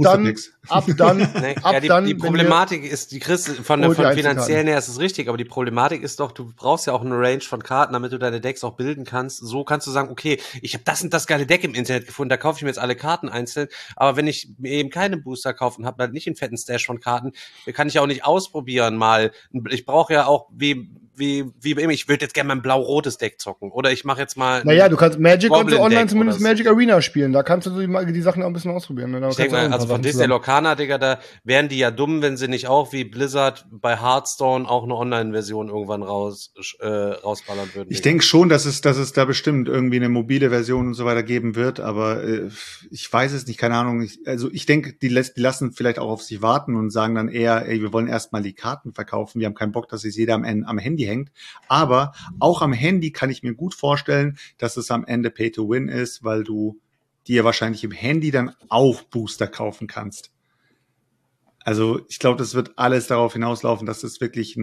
Speaker 6: dann,
Speaker 4: die Problematik ist, die Chris, von finanziellen her ist es richtig, aber die Problematik ist doch, du brauchst ja auch eine Range von Karten, damit du deine Decks auch bilden kannst. So kannst du sagen, okay, ich habe das und das geile Deck im Internet gefunden, da kaufe ich mir jetzt alle Karten einzeln. Aber wenn ich mir eben keine Booster kaufe und habe halt nicht einen fetten Stash von Karten, kann ich auch nicht ausprobieren mal. Ich brauche ja auch, wie immer, ich würde jetzt gerne mal ein blau-rotes Deck zocken. Oder ich mache jetzt mal.
Speaker 6: Naja, du kannst Magic und so online zumindest Magic Arena spielen. Da kannst du die Sachen auch ein bisschen ausprobieren. Ne?
Speaker 4: Ich denke mal, also von Disney Lorcana, Digga, da wären die ja dumm, wenn sie nicht auch wie Blizzard bei Hearthstone auch eine Online-Version irgendwann rausballern würden.
Speaker 5: Ich denke schon, dass es da bestimmt irgendwie eine mobile Version und so weiter geben wird, aber ich weiß es nicht, keine Ahnung. Ich denke, die lassen vielleicht auch auf sich warten und sagen dann eher, wir wollen erstmal die Karten verkaufen. Wir haben keinen Bock, dass sich jeder am Handy hängt. Aber auch am Handy kann ich mir gut vorstellen, dass es am Ende Pay-to-Win ist, weil du dir wahrscheinlich im Handy dann auch Booster kaufen kannst. Also ich glaube, das wird alles darauf hinauslaufen, dass es wirklich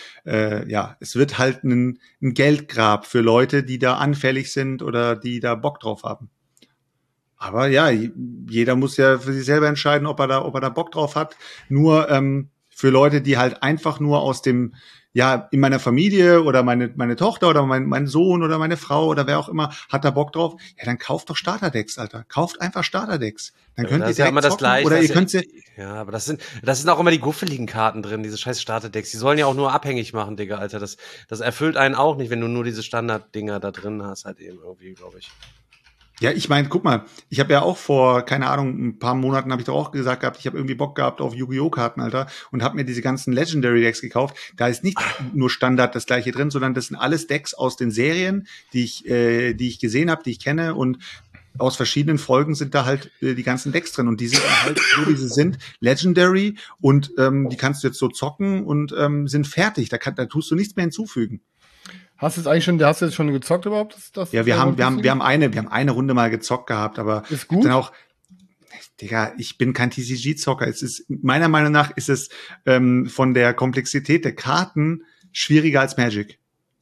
Speaker 5: es wird halt ein Geldgrab für Leute, die da anfällig sind oder die da Bock drauf haben. Aber ja, jeder muss ja für sich selber entscheiden, ob er da Bock drauf hat. Nur für Leute, die halt einfach nur aus dem, in meiner Familie oder meine Tochter oder mein Sohn oder meine Frau oder wer auch immer hat da Bock drauf, ja, dann kauft doch Starterdecks, Alter. Kauft einfach Starterdecks. Dann könnt ihr direkt zocken, oder ihr könnt sie...
Speaker 4: Ja, aber das sind auch immer die guffeligen Karten drin, diese scheiß Starterdecks. Die sollen ja auch nur abhängig machen, Digga, Alter. Das erfüllt einen auch nicht, wenn du nur diese Standarddinger da drin hast, halt eben irgendwie, glaube ich.
Speaker 5: Ja, ich meine, guck mal, ich habe ja auch vor, keine Ahnung, ein paar Monaten habe ich doch auch gesagt gehabt, ich habe irgendwie Bock gehabt auf Yu-Gi-Oh! Karten, Alter, und habe mir diese ganzen Legendary Decks gekauft. Da ist nicht nur Standard das gleiche drin, sondern das sind alles Decks aus den Serien, die ich gesehen habe, die ich kenne, und aus verschiedenen Folgen sind da halt die ganzen Decks drin und die sind dann halt, so wie sie sind, Legendary und die kannst du jetzt so zocken und sind fertig. Da tust du nichts mehr hinzufügen.
Speaker 6: Hast du jetzt schon gezockt überhaupt?
Speaker 5: Ja, wir haben eine Runde mal gezockt gehabt, aber
Speaker 6: ist gut.
Speaker 5: Dann auch, Digga, ich bin kein TCG-Zocker. Meiner Meinung nach ist es von der Komplexität der Karten schwieriger als Magic.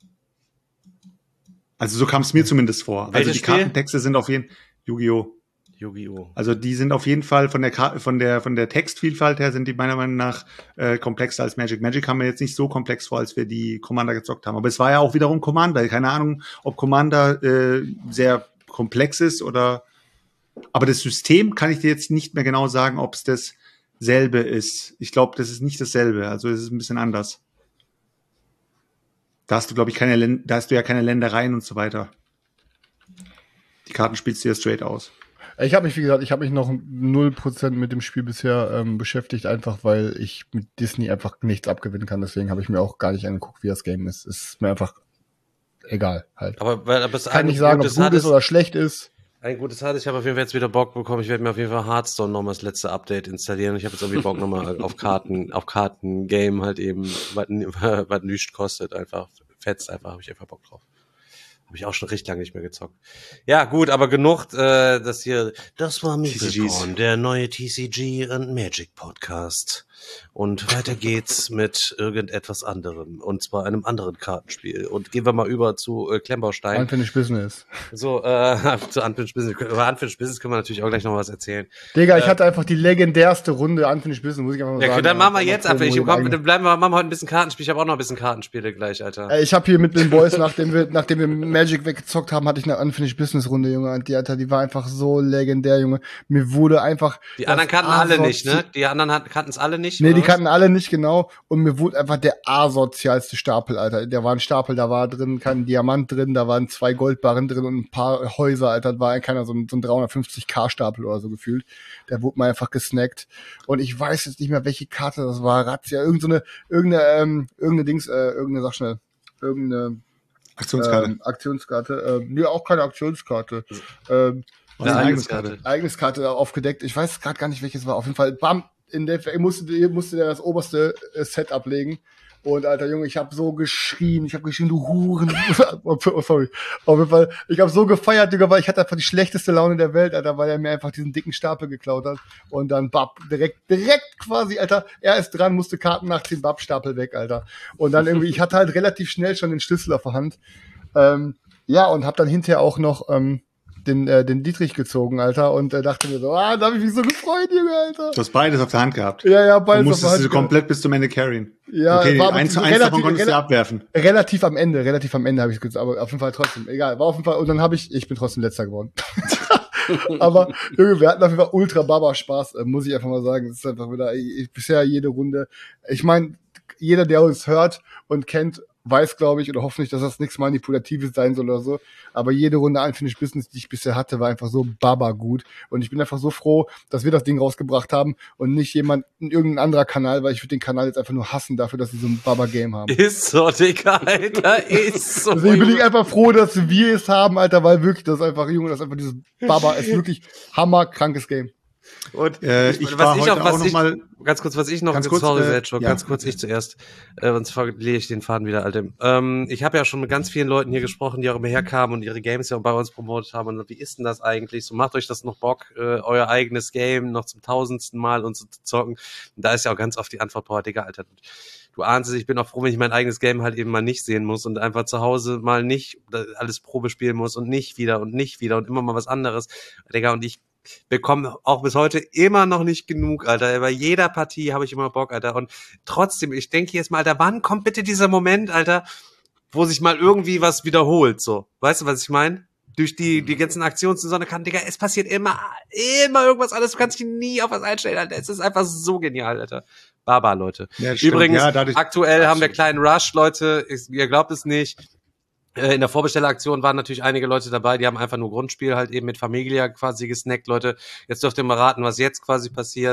Speaker 5: Also so kam es mir zumindest vor.
Speaker 4: Welches
Speaker 5: also die Kartentexte sind auf jeden Yu-Gi-Oh! Also die sind auf jeden Fall von der Textvielfalt her sind die meiner Meinung nach komplexer als Magic. Magic haben wir jetzt nicht so komplex vor, als wir die Commander gezockt haben. Aber es war ja auch wiederum Commander. Keine Ahnung, ob Commander sehr komplex ist oder. Aber das System kann ich dir jetzt nicht mehr genau sagen, ob es dasselbe ist. Ich glaube, das ist nicht dasselbe. Also es ist ein bisschen anders. Da hast du, glaube ich, da hast du ja keine Ländereien und so weiter. Die Karten spielst du ja straight aus.
Speaker 6: Ich habe mich noch 0% mit dem Spiel bisher beschäftigt, einfach weil ich mit Disney einfach nichts abgewinnen kann. Deswegen habe ich mir auch gar nicht angeguckt, wie das Game ist. Es ist mir einfach egal halt.
Speaker 4: Aber es
Speaker 6: kann nicht sagen, ob es gut ist oder schlecht ist.
Speaker 4: Ein gutes hat, ich habe auf jeden Fall jetzt wieder Bock bekommen. Ich werde mir auf jeden Fall Hearthstone nochmal das letzte Update installieren. Ich habe jetzt irgendwie Bock nochmal auf Karten-Game halt eben, was nichts kostet, einfach fetzt einfach, habe ich einfach Bock drauf. Habe ich auch schon recht lange nicht mehr gezockt. Ja, gut, aber genug, das war Meepleporn, der neue TCG und Magic Podcast. Und weiter geht's mit irgendetwas anderem. Und zwar einem anderen Kartenspiel. Und gehen wir mal über zu Klemmbaustein.
Speaker 6: Unfinished Business.
Speaker 4: So, zu Unfinished Business. Über Unfinished Business können wir natürlich auch gleich noch was erzählen.
Speaker 6: Digga, ich hatte einfach die legendärste Runde Unfinished Business, muss ich einfach mal sagen.
Speaker 4: Ja, dann machen wir jetzt einfach. Machen wir heute ein bisschen Kartenspiel. Ich habe auch noch ein bisschen Kartenspiele gleich, Alter.
Speaker 6: Ich habe hier mit den Boys, nachdem wir Magic weggezockt haben, hatte ich eine Unfinished Business Runde, Junge. Und die war einfach so legendär, Junge. Mir wurde einfach.
Speaker 4: Die anderen kannten alle nicht, ne? Die anderen kannten es alle nicht.
Speaker 6: Nee, die kannten alle nicht, genau. Und mir wurde einfach der asozialste Stapel, Alter. Der war ein Stapel, da war drin kein Diamant drin, da waren 2 Goldbarren drin und ein paar Häuser, Alter. Da war keiner so ein 350k-Stapel oder so gefühlt. Der wurde mal einfach gesnackt. Und ich weiß jetzt nicht mehr, welche Karte das war. Razzia, irgendeine Aktionskarte. Nee, auch keine Aktionskarte. Ereigniskarte aufgedeckt. Ich weiß gerade gar nicht, welches war. Auf jeden Fall, bam, musste der das oberste Set ablegen. Und Alter Junge, ich habe so geschrien, du Huren. Sorry. Auf jeden Fall, ich habe so gefeiert, Digga, weil ich hatte einfach die schlechteste Laune der Welt, Alter, weil er mir einfach diesen dicken Stapel geklaut hat. Und dann direkt quasi, Alter, er ist dran, musste Karten nachziehen, Stapel weg, Alter. Und dann irgendwie, ich hatte halt relativ schnell schon den Schlüssel auf der Hand. Ja, und hab dann hinterher auch noch den Dietrich gezogen, Alter, und dachte mir so, da habe ich mich so gefreut, Junge, Alter.
Speaker 5: Du hast beides auf der Hand gehabt.
Speaker 6: Ja, beides
Speaker 5: auf der Hand. Du musstest komplett bis zum Ende carryen.
Speaker 6: Ja,
Speaker 5: okay, eins davon konntest du abwerfen.
Speaker 6: Relativ am Ende habe ich es gesagt, aber auf jeden Fall trotzdem, egal, war auf jeden Fall, und dann ich bin trotzdem Letzter geworden. Aber, Junge, wir hatten auf jeden Fall ultra Baba Spaß, muss ich einfach mal sagen. Es ist einfach wieder, bisher jede Runde, ich meine, jeder, der uns hört und kennt, weiß, glaube ich, oder hoffentlich, dass das nichts Manipulatives sein soll oder so. Aber jede Runde Unfinished Business, die ich bisher hatte, war einfach so baba gut. Und ich bin einfach so froh, dass wir das Ding rausgebracht haben und nicht irgendein anderer Kanal, weil ich würde den Kanal jetzt einfach nur hassen dafür, dass sie so ein Baba-Game haben.
Speaker 4: Ist so, Digga, Alter, ist so.
Speaker 6: Deswegen bin ich einfach froh, dass wir es haben, Alter, weil wirklich, das ist einfach, Junge, das ist einfach dieses Baba, ist wirklich hammerkrankes Game.
Speaker 4: Und
Speaker 5: was ich
Speaker 4: zuerst, sonst verliere ich den Faden wieder, Alter. Ich habe ja schon mit ganz vielen Leuten hier gesprochen, die auch immer herkamen und ihre Games ja bei uns promotet haben. Und wie ist denn das eigentlich? So, macht euch das noch Bock, euer eigenes Game noch zum 1000. Mal und so zu zocken? Und da ist ja auch ganz oft die Antwort, boah, Digga, Alter, du ahnst es, ich bin auch froh, wenn ich mein eigenes Game halt eben mal nicht sehen muss und einfach zu Hause mal nicht alles Probe spielen muss und nicht wieder und immer mal was anderes. Digga, und ich bekomme auch bis heute immer noch nicht genug, Alter. Bei jeder Partie habe ich immer Bock, Alter. Und trotzdem, ich denke jetzt mal, Alter, wann kommt bitte dieser Moment, Alter, wo sich mal irgendwie was wiederholt, so. Weißt du, was ich meine? Durch die ganzen Aktionssonne kann, Digga, es passiert immer irgendwas alles. Du kannst dich nie auf was einstellen, Alter. Es ist einfach so genial, Alter. Baba, Leute. Ja, übrigens, aktuell haben wir kleinen Rush, Leute. Ihr glaubt es nicht. In der Vorbestelleraktion waren natürlich einige Leute dabei, die haben einfach nur Grundspiel halt eben mit Familia quasi gesnackt, Leute. Jetzt dürft ihr mal raten, was jetzt quasi passiert.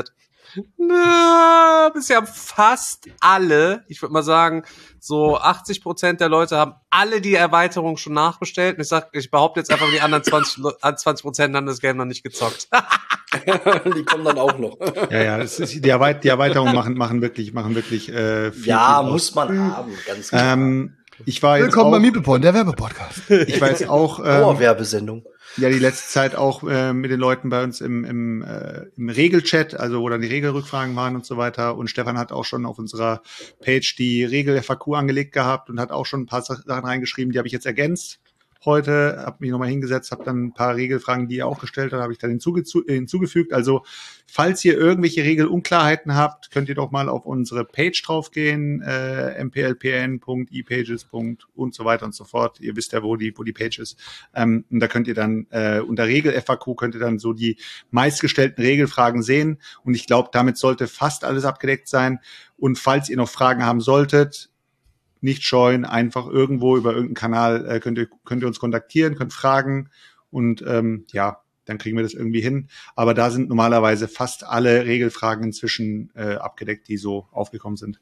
Speaker 4: Bisher haben fast alle, ich würde mal sagen, so 80% der Leute haben alle die Erweiterung schon nachbestellt. Und ich behaupte jetzt einfach, die anderen 20% haben das Game noch nicht gezockt.
Speaker 7: Die kommen dann auch noch.
Speaker 5: Ja, das ist die Erweiterung machen wirklich viel.
Speaker 7: Ja,
Speaker 5: viel
Speaker 7: muss man haben, ganz klar.
Speaker 5: Ich war jetzt
Speaker 6: Willkommen
Speaker 5: auch,
Speaker 6: bei Meeple-Porn, der Werbepodcast.
Speaker 5: Ich war jetzt auch
Speaker 7: Dauerwerbesendung.
Speaker 5: ja die letzte Zeit auch mit den Leuten bei uns im Regelchat, also wo dann die Regelrückfragen waren und so weiter. Und Stefan hat auch schon auf unserer Page die Regel-FAQ angelegt gehabt und hat auch schon ein paar Sachen reingeschrieben, die habe ich jetzt ergänzt. Heute habe mich nochmal hingesetzt, habe dann ein paar Regelfragen, die er auch gestellt hat, habe ich dann hinzugefügt. Also falls ihr irgendwelche Regelunklarheiten habt, könnt ihr doch mal auf unsere Page draufgehen, mplpn.epages. und so weiter und so fort. Ihr wisst ja, wo die Page ist. Und da könnt ihr dann unter Regel-FAQ könnt ihr dann so die meistgestellten Regelfragen sehen. Und ich glaube, damit sollte fast alles abgedeckt sein. Und falls ihr noch Fragen haben solltet, nicht scheuen, einfach irgendwo über irgendeinen Kanal könnt ihr uns kontaktieren, könnt fragen und ja, dann kriegen wir das irgendwie hin. Aber da sind normalerweise fast alle Regelfragen inzwischen abgedeckt, die so aufgekommen sind.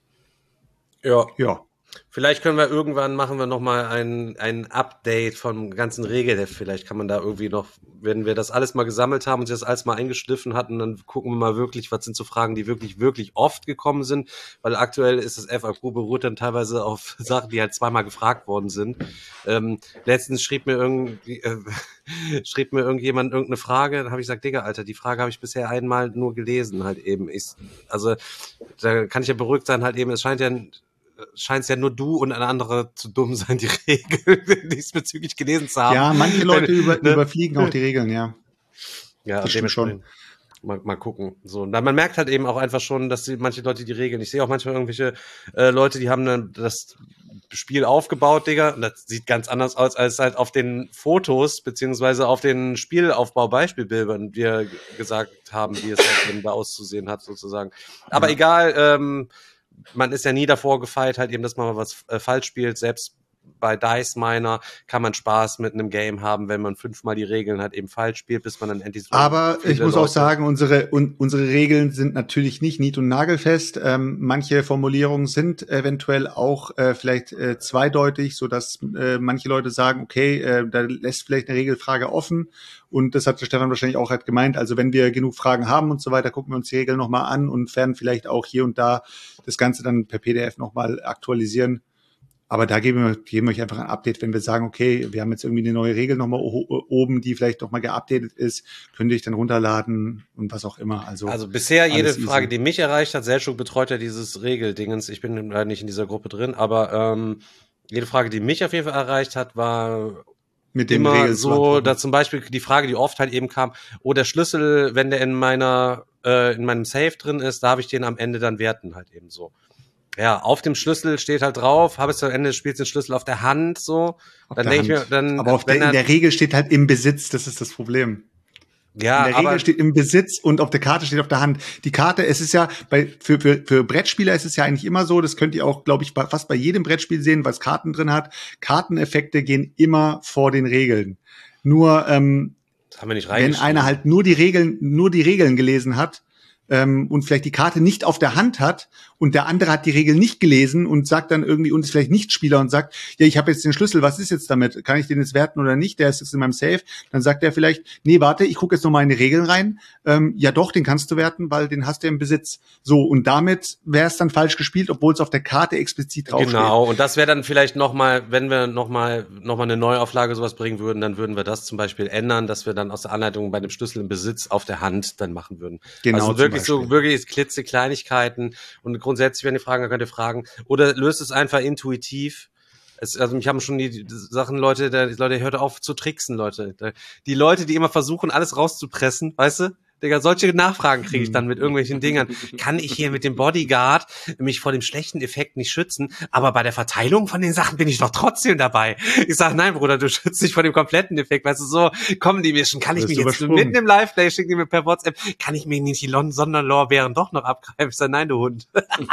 Speaker 4: Ja.
Speaker 5: Ja.
Speaker 4: Vielleicht können wir irgendwann machen wir noch mal ein Update vom ganzen Regelheft. Vielleicht kann man da irgendwie noch, wenn wir das alles mal gesammelt haben und sich das alles mal eingeschliffen hatten, dann gucken wir mal wirklich, was sind so Fragen, die wirklich oft gekommen sind. Weil aktuell ist das FAQ beruht dann teilweise auf Sachen, die halt zweimal gefragt worden sind. Letztens schrieb mir irgendjemand irgendeine Frage, dann habe ich gesagt, Digga, Alter, die Frage habe ich bisher einmal nur gelesen, halt eben. Also da kann ich ja beruhigt sein, halt eben, es scheint ja nur du und ein anderer zu dumm sein, die Regeln diesbezüglich gelesen zu haben.
Speaker 5: Ja, manche Leute überfliegen auch die Regeln, ja.
Speaker 4: Ja,
Speaker 5: das stimmt schon.
Speaker 4: Mal gucken. So, und man merkt halt eben auch einfach schon, dass manche Leute die Regeln. Ich sehe auch manchmal irgendwelche Leute, die haben dann das Spiel aufgebaut, Digga, und das sieht ganz anders aus als halt auf den Fotos beziehungsweise auf den Spielaufbau-Beispielbildern, die wir gesagt haben, wie es halt eben da auszusehen hat, sozusagen. Aber
Speaker 5: Ja.
Speaker 4: Egal, man ist ja nie davor gefeit, halt eben, dass man mal was falsch spielt. Selbst bei Dice Miner kann man Spaß mit einem Game haben, wenn man 5-mal die Regeln halt eben falsch spielt, bis man dann endlich so.
Speaker 5: Aber ich muss auch sagen, unsere Regeln sind natürlich nicht nied- und nagelfest. Manche Formulierungen sind eventuell auch vielleicht zweideutig, so dass manche Leute sagen, okay, da lässt vielleicht eine Regelfrage offen. Und das hat der Stefan wahrscheinlich auch halt gemeint. Also wenn wir genug Fragen haben und so weiter, gucken wir uns die Regeln nochmal an und werden vielleicht auch hier und da das Ganze dann per PDF nochmal aktualisieren. Aber da geben wir euch einfach ein Update, wenn wir sagen, okay, wir haben jetzt irgendwie eine neue Regel nochmal oben, die vielleicht nochmal geupdatet ist, könnt ihr euch dann runterladen und was auch immer. Also
Speaker 4: bisher jede
Speaker 5: easy.
Speaker 4: Frage, die mich erreicht hat, Selchuk betreut ja dieses Regeldingens, ich bin leider nicht in dieser Gruppe drin, aber jede Frage, die mich auf jeden Fall erreicht hat, war
Speaker 5: mit dem
Speaker 4: immer
Speaker 5: Regel
Speaker 4: so, da zum Beispiel die Frage, die oft halt eben kam, der Schlüssel, wenn der in meinem Safe drin ist, darf ich den am Ende dann werten, halt eben so. Ja, auf dem Schlüssel steht halt drauf, habe es am Ende des Spiels den Schlüssel auf der Hand, so. Dann denke ich mir, dann.
Speaker 5: Aber in der Regel steht halt im Besitz, das ist das Problem.
Speaker 4: Ja,
Speaker 5: in der Regel steht im Besitz und auf der Karte steht auf der Hand. Die Karte, es ist ja, für Brettspieler ist es ja eigentlich immer so, das könnt ihr auch, glaube ich, fast bei jedem Brettspiel sehen, was Karten drin hat. Karteneffekte gehen immer vor den Regeln. Nur,
Speaker 4: das haben wir nicht
Speaker 5: wenn einer halt nur die Regeln gelesen hat, und vielleicht die Karte nicht auf der Hand hat und der andere hat die Regel nicht gelesen und sagt dann irgendwie und ist vielleicht nicht Spieler und sagt, ja, ich habe jetzt den Schlüssel, was ist jetzt damit? Kann ich den jetzt werten oder nicht? Der ist jetzt in meinem Safe. Dann sagt er vielleicht, nee, warte, ich gucke jetzt noch mal in die Regeln rein. Ja doch, den kannst du werten, weil den hast du im Besitz. So, und damit wäre es dann falsch gespielt, obwohl es auf der Karte explizit draufsteht.
Speaker 4: Genau, und das wäre dann vielleicht nochmal, wenn wir nochmal eine Neuauflage sowas bringen würden, dann würden wir das zum Beispiel ändern, dass wir dann aus der Anleitung bei dem Schlüssel im Besitz auf der Hand dann machen würden.
Speaker 5: Genau,
Speaker 4: also wirklich klitzekleinigkeiten und grundsätzlich, wenn ihr fragen, dann könnt ihr fragen. Oder löst es einfach intuitiv. Also mich haben schon die Sachen, Leute, hört auf zu tricksen, Leute. Die Leute, die immer versuchen, alles rauszupressen, weißt du? Digga, solche Nachfragen kriege ich dann mit irgendwelchen Dingern. Kann ich hier mit dem Bodyguard mich vor dem schlechten Effekt nicht schützen? Aber bei der Verteilung von den Sachen bin ich doch trotzdem dabei. Ich sag, nein, Bruder, du schützt dich vor dem kompletten Effekt. Weißt du, so kommen die mir schon. Kann ich mich jetzt mitten im Live-Play schicken die mir per WhatsApp? Kann ich mir nicht die Sonderlorbeeren doch noch abgreifen? Ich sag, nein, du Hund.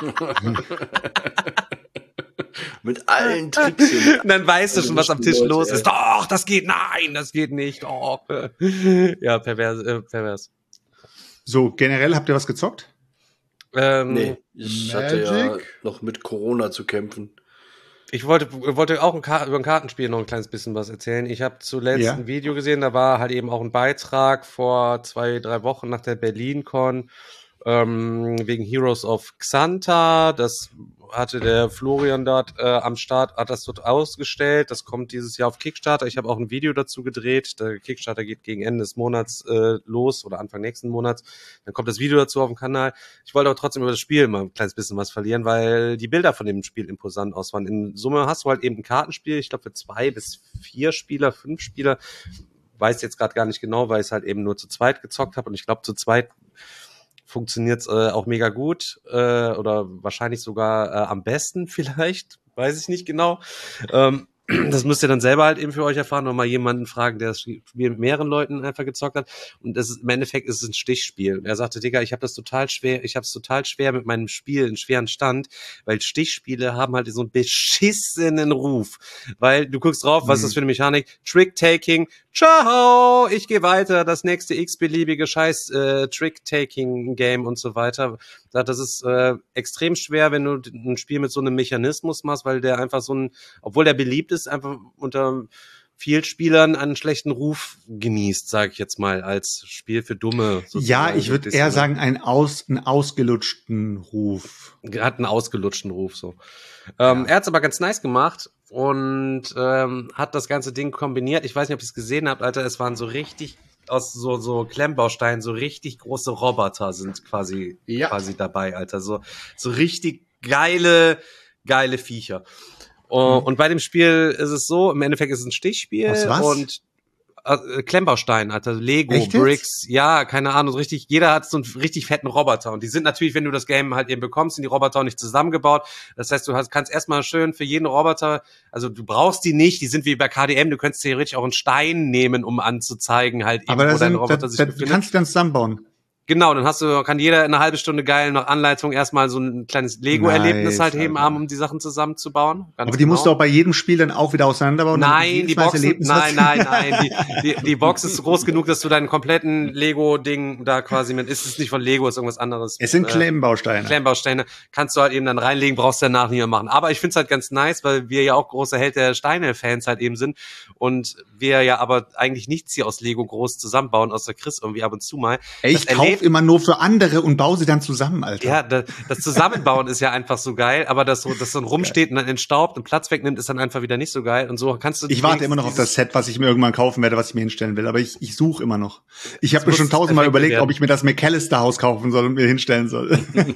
Speaker 7: Mit allen Tricks.
Speaker 4: Und dann weißt du schon, was am Tisch los ist. Doch, das geht, nein, das geht nicht. Doch. Ja, pervers.
Speaker 5: So, generell habt ihr was gezockt?
Speaker 7: Nee, ich hatte ja
Speaker 6: Magic?
Speaker 7: noch mit Corona zu kämpfen.
Speaker 4: Ich wollte auch über ein Kartenspiel noch ein kleines bisschen was erzählen. Ich habe zuletzt ein Video gesehen, da war halt eben auch ein Beitrag vor 2-3 Wochen nach der BerlinCon wegen Heroes of Xanta. Das hatte der Florian dort am Start, hat das dort ausgestellt. Das kommt dieses Jahr auf Kickstarter. Ich habe auch ein Video dazu gedreht. Der Kickstarter geht gegen Ende des Monats los oder Anfang nächsten Monats. Dann kommt das Video dazu auf dem Kanal. Ich wollte aber trotzdem über das Spiel mal ein kleines bisschen was verlieren, weil die Bilder von dem Spiel imposant ausfallen. In Summe hast du halt eben ein Kartenspiel, ich glaube für 2 bis 4 Spieler, 5 Spieler. Weiß jetzt gerade gar nicht genau, weil ich es halt eben nur zu zweit gezockt habe. Und ich glaube, zu zweit funktioniert es auch mega gut oder wahrscheinlich sogar am besten vielleicht, weiß ich nicht genau. Das müsst ihr dann selber halt eben für euch erfahren oder mal jemanden fragen, der das Spiel mit mehreren Leuten einfach gezockt hat. Und das ist, im Endeffekt ist es ein Stichspiel. Und er sagte, Digga, ich habe es total schwer mit meinem Spiel, einen schweren Stand, weil Stichspiele haben halt so einen beschissenen Ruf. Weil du guckst drauf, was ist das für eine Mechanik? Trick-Taking, ciao, ich gehe weiter, das nächste x-beliebige Scheiß Trick-Taking-Game und so weiter. Das ist extrem schwer, wenn du ein Spiel mit so einem Mechanismus machst, weil der einfach obwohl der beliebt ist, einfach unter vielen Spielern einen schlechten Ruf genießt, sage ich jetzt mal, als Spiel für Dumme.
Speaker 5: Ja, ich würde eher sagen, einen ausgelutschten Ruf.
Speaker 4: Hat einen ausgelutschten Ruf, so. Er hat es aber ganz nice gemacht und hat das ganze Ding kombiniert. Ich weiß nicht, ob ihr es gesehen habt, Alter, es waren so richtig aus so Klemmbausteinen, so richtig große Roboter sind quasi dabei, Alter. So richtig geile Viecher. Und bei dem Spiel ist es so, im Endeffekt ist es ein Stichspiel.
Speaker 5: Was?
Speaker 4: Und Klemmbaustein, Alter, Lego,
Speaker 5: Echt
Speaker 4: Bricks, ja, keine Ahnung, so richtig, jeder hat so einen richtig fetten Roboter und die sind natürlich, wenn du das Game halt eben bekommst, sind die Roboter auch nicht zusammengebaut. Das heißt, kannst erstmal schön für jeden Roboter, also du brauchst die nicht, die sind wie bei KDM, du könntest theoretisch auch einen Stein nehmen, um anzuzeigen halt eben,
Speaker 5: aber
Speaker 4: wo dein Roboter sich
Speaker 5: befindet. Du kannst dann zusammenbauen.
Speaker 4: Genau, dann kann jeder in einer halben Stunde geil nach Anleitung erstmal so ein kleines Lego-Erlebnis halt eben haben, um die Sachen zusammenzubauen.
Speaker 5: Aber die musst du auch bei jedem Spiel dann auch wieder auseinanderbauen?
Speaker 4: Nein, die Box die Box ist groß genug, dass du deinen kompletten Lego-Ding da quasi ist es nicht von Lego, ist irgendwas anderes.
Speaker 5: Es sind Klemmbausteine.
Speaker 4: Klemmbausteine kannst du halt eben dann reinlegen, brauchst danach nicht mehr machen. Aber ich find's halt ganz nice, weil wir ja auch große Held der Steine-Fans halt eben sind und wir ja aber eigentlich nichts hier aus Lego groß zusammenbauen, außer Chris irgendwie ab und zu mal.
Speaker 5: Ey, ich kaufe immer nur für andere und baue sie dann zusammen, Alter.
Speaker 4: Ja, das Zusammenbauen ist ja einfach so geil, aber das dann rumsteht und dann entstaubt und Platz wegnimmt, ist dann einfach wieder nicht so geil. Und so kannst du.
Speaker 5: Ich warte immer noch auf das Set, was ich mir irgendwann kaufen werde, was ich mir hinstellen will. Aber ich suche immer noch. Ich habe mir schon 1000-mal überlegt, ob ich mir das McAllister-Haus kaufen soll und mir hinstellen soll.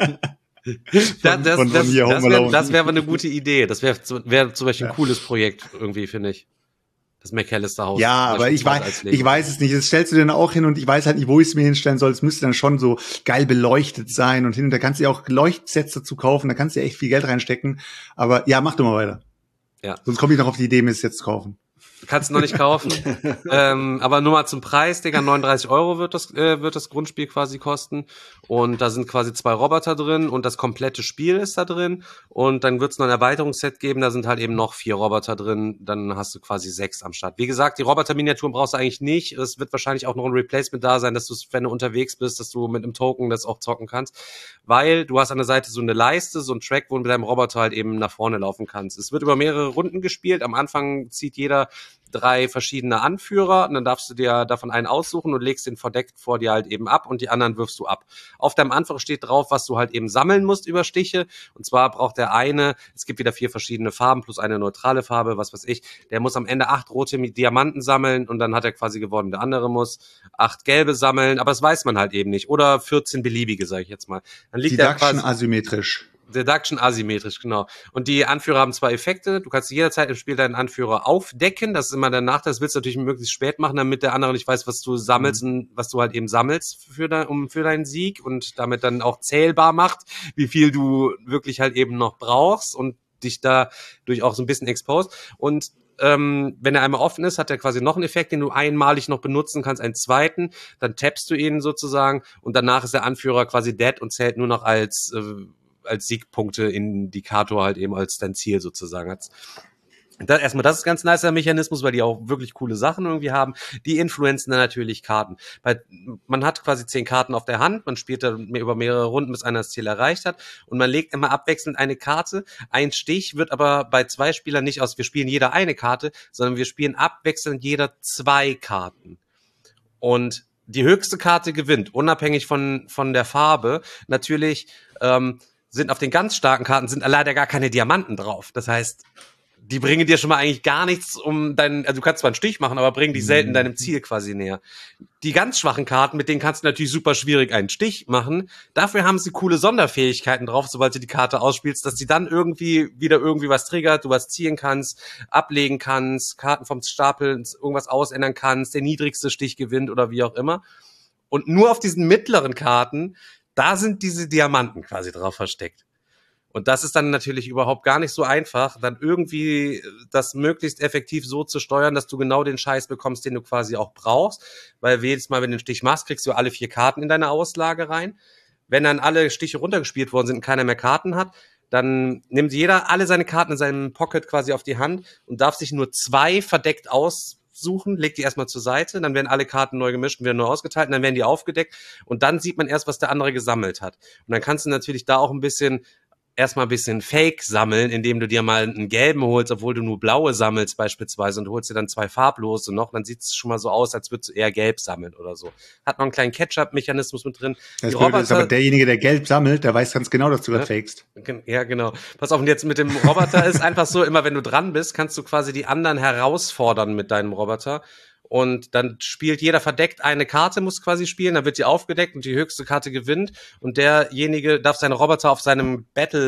Speaker 4: Das wäre aber eine gute Idee. Das wäre zum Beispiel ein cooles Projekt irgendwie, finde ich. Das McAllister-Haus.
Speaker 5: Ja, aber ich weiß es nicht. Das stellst du dir dann auch hin und ich weiß halt nicht, wo ich es mir hinstellen soll. Es müsste dann schon so geil beleuchtet sein und da kannst du ja auch Leuchtsets dazu kaufen, da kannst du ja echt viel Geld reinstecken. Aber ja, mach du mal weiter.
Speaker 4: Ja.
Speaker 5: Sonst komme ich noch auf die Idee, mir es jetzt zu kaufen.
Speaker 4: Kannst du noch nicht kaufen. Aber nur mal zum Preis, Digga, 39 € wird das Grundspiel quasi kosten. Und da sind quasi 2 Roboter drin und das komplette Spiel ist da drin. Und dann wird es noch ein Erweiterungsset geben, da sind halt eben noch 4 Roboter drin. Dann hast du quasi 6 am Start. Wie gesagt, die Roboter-Miniaturen brauchst du eigentlich nicht. Es wird wahrscheinlich auch noch ein Replacement da sein, dass du, wenn du unterwegs bist, dass du mit einem Token das auch zocken kannst. Weil du hast an der Seite so eine Leiste, so ein Track, wo du mit deinem Roboter halt eben nach vorne laufen kannst. Es wird über mehrere Runden gespielt. Am Anfang zieht jeder 3 verschiedene Anführer und dann darfst du dir davon einen aussuchen und legst den verdeckt vor dir halt eben ab und die anderen wirfst du ab. Auf deinem Anführer steht drauf, was du halt eben sammeln musst über Stiche, und zwar braucht der eine, es gibt wieder 4 verschiedene Farben plus eine neutrale Farbe, was weiß ich, der muss am Ende 8 rote Diamanten sammeln und dann hat er quasi gewonnen. Der andere muss 8 gelbe sammeln, aber das weiß man halt eben nicht. Oder 14 beliebige, sage ich jetzt mal. Dann liegt
Speaker 5: Deduction asymmetrisch.
Speaker 4: Deduction asymmetrisch, genau. Und die Anführer haben 2 Effekte. Du kannst jederzeit im Spiel deinen Anführer aufdecken. Das ist immer der Nachteil. Das willst du natürlich möglichst spät machen, damit der andere nicht weiß, was du sammelst und was du halt eben sammelst für deinen Sieg und damit dann auch zählbar macht, wie viel du wirklich halt eben noch brauchst und dich dadurch auch so ein bisschen exposed. Und wenn er einmal offen ist, hat er quasi noch einen Effekt, den du einmalig noch benutzen kannst, einen zweiten. Dann tappst du ihn sozusagen und danach ist der Anführer quasi dead und zählt nur noch als Siegpunkte-Indikator halt eben als dein Ziel sozusagen. Das ist ganz nicer Mechanismus, weil die auch wirklich coole Sachen irgendwie haben. Die influenzen dann natürlich Karten. Weil man hat quasi 10 Karten auf der Hand, man spielt dann über mehrere Runden, bis einer das Ziel erreicht hat und man legt immer abwechselnd eine Karte. Ein Stich wird aber bei 2 Spielern nicht aus, wir spielen jeder eine Karte, sondern wir spielen abwechselnd jeder 2 Karten. Und die höchste Karte gewinnt, unabhängig von der Farbe. Natürlich sind auf den ganz starken Karten sind leider gar keine Diamanten drauf. Das heißt, die bringen dir schon mal eigentlich gar nichts also du kannst zwar einen Stich machen, aber bringen dich selten deinem Ziel quasi näher. Die ganz schwachen Karten, mit denen kannst du natürlich super schwierig einen Stich machen. Dafür haben sie coole Sonderfähigkeiten drauf, sobald du die Karte ausspielst, dass die dann irgendwie was triggert, du was ziehen kannst, ablegen kannst, Karten vom Stapel, irgendwas ausändern kannst, der niedrigste Stich gewinnt oder wie auch immer. Und nur auf diesen mittleren Karten, da sind diese Diamanten quasi drauf versteckt. Und das ist dann natürlich überhaupt gar nicht so einfach, dann irgendwie das möglichst effektiv so zu steuern, dass du genau den Scheiß bekommst, den du quasi auch brauchst. Weil jedes Mal, wenn du den Stich machst, kriegst du alle 4 Karten in deine Auslage rein. Wenn dann alle Stiche runtergespielt worden sind und keiner mehr Karten hat, dann nimmt jeder alle seine Karten in seinem Pocket quasi auf die Hand und darf sich nur 2 verdeckt aussuchen, legt die erstmal zur Seite, dann werden alle Karten neu gemischt und werden neu ausgeteilt und dann werden die aufgedeckt und dann sieht man erst, was der andere gesammelt hat. Und dann kannst du natürlich da auch erstmal ein bisschen Fake sammeln, indem du dir mal einen gelben holst, obwohl du nur blaue sammelst beispielsweise und du holst dir dann 2 farblose noch, dann sieht es schon mal so aus, als würdest du eher gelb sammeln oder so. Hat noch einen kleinen Catch-up-Mechanismus mit drin.
Speaker 5: Das Blöde ist aber derjenige, der gelb sammelt, der weiß ganz genau, dass du das fakest.
Speaker 4: Ja, genau. Pass auf, und jetzt mit dem Roboter ist einfach so, immer wenn du dran bist, kannst du quasi die anderen herausfordern mit deinem Roboter. Und dann spielt jeder verdeckt eine Karte, muss quasi spielen, dann wird die aufgedeckt und die höchste Karte gewinnt. Und derjenige darf seine Roboter auf seinem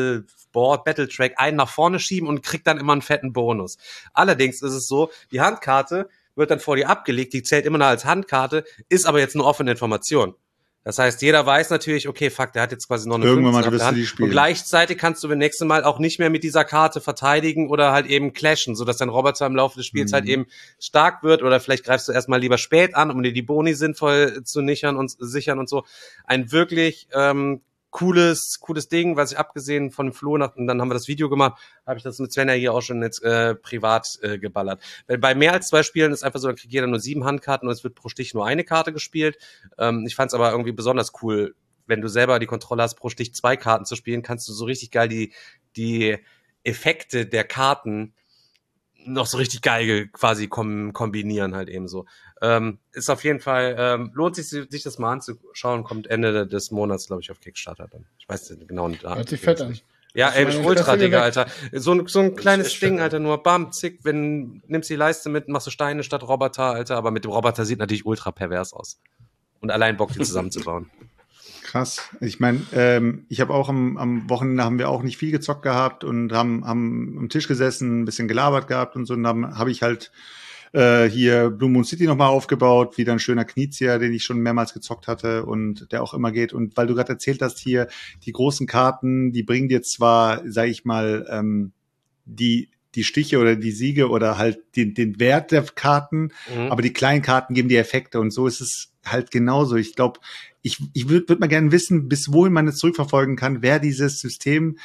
Speaker 4: Battletrack einen nach vorne schieben und kriegt dann immer einen fetten Bonus. Allerdings ist es so, die Handkarte wird dann vor dir abgelegt, die zählt immer noch als Handkarte, ist aber jetzt eine offene Information. Das heißt, jeder weiß natürlich, okay, fuck, der hat jetzt quasi noch eine
Speaker 5: Irgendwann
Speaker 4: 15
Speaker 5: mal wirst du die spielen.
Speaker 4: Und gleichzeitig kannst du beim nächsten Mal auch nicht mehr mit dieser Karte verteidigen oder halt eben clashen, sodass dein Roboter im Laufe des Spiels halt eben stark wird oder vielleicht greifst du erstmal lieber spät an, um dir die Boni sinnvoll zu sichern und so. Ein wirklich cooles Ding, was ich abgesehen von dem Flo, und dann haben wir das Video gemacht, habe ich das mit Sven ja hier auch schon jetzt privat geballert. Weil bei mehr als 2 Spielen ist einfach so, dann kriegt jeder nur 7 Handkarten und es wird pro Stich nur eine Karte gespielt. Ich fand es aber irgendwie besonders cool, wenn du selber die Kontrolle hast, pro Stich 2 Karten zu spielen, kannst du so richtig geil die Effekte der Karten noch so richtig geil quasi kombinieren halt eben so. Ist auf jeden Fall, lohnt sich das mal anzuschauen, kommt Ende des Monats, glaube ich, auf Kickstarter dann. Ich weiß den genauen Datum.
Speaker 6: Hört sich fett an.
Speaker 4: Ja, ey, ultra, Digga, Alter. So ein kleines Ding,
Speaker 7: fett,
Speaker 4: Alter, nur bam, zick, nimmst die Leiste mit, machst du Steine statt Roboter, Alter, aber mit dem Roboter sieht natürlich ultra pervers aus. Und allein Bock, die zusammenzubauen.
Speaker 5: Krass. Ich meine, ich habe auch am Wochenende haben wir auch nicht viel gezockt gehabt und haben am Tisch gesessen, ein bisschen gelabert gehabt und so. Und dann habe ich halt hier Blue Moon City nochmal aufgebaut, wieder ein schöner Knizia, den ich schon mehrmals gezockt hatte und der auch immer geht. Und weil du gerade erzählt hast, hier die großen Karten, die bringen dir zwar, sag ich mal, die Stiche oder die Siege oder halt den Wert der Karten, aber die kleinen Karten geben die Effekte und so ist es halt genauso. Ich glaube, ich würde mal gerne wissen, bis wohin man es zurückverfolgen kann, wer dieses System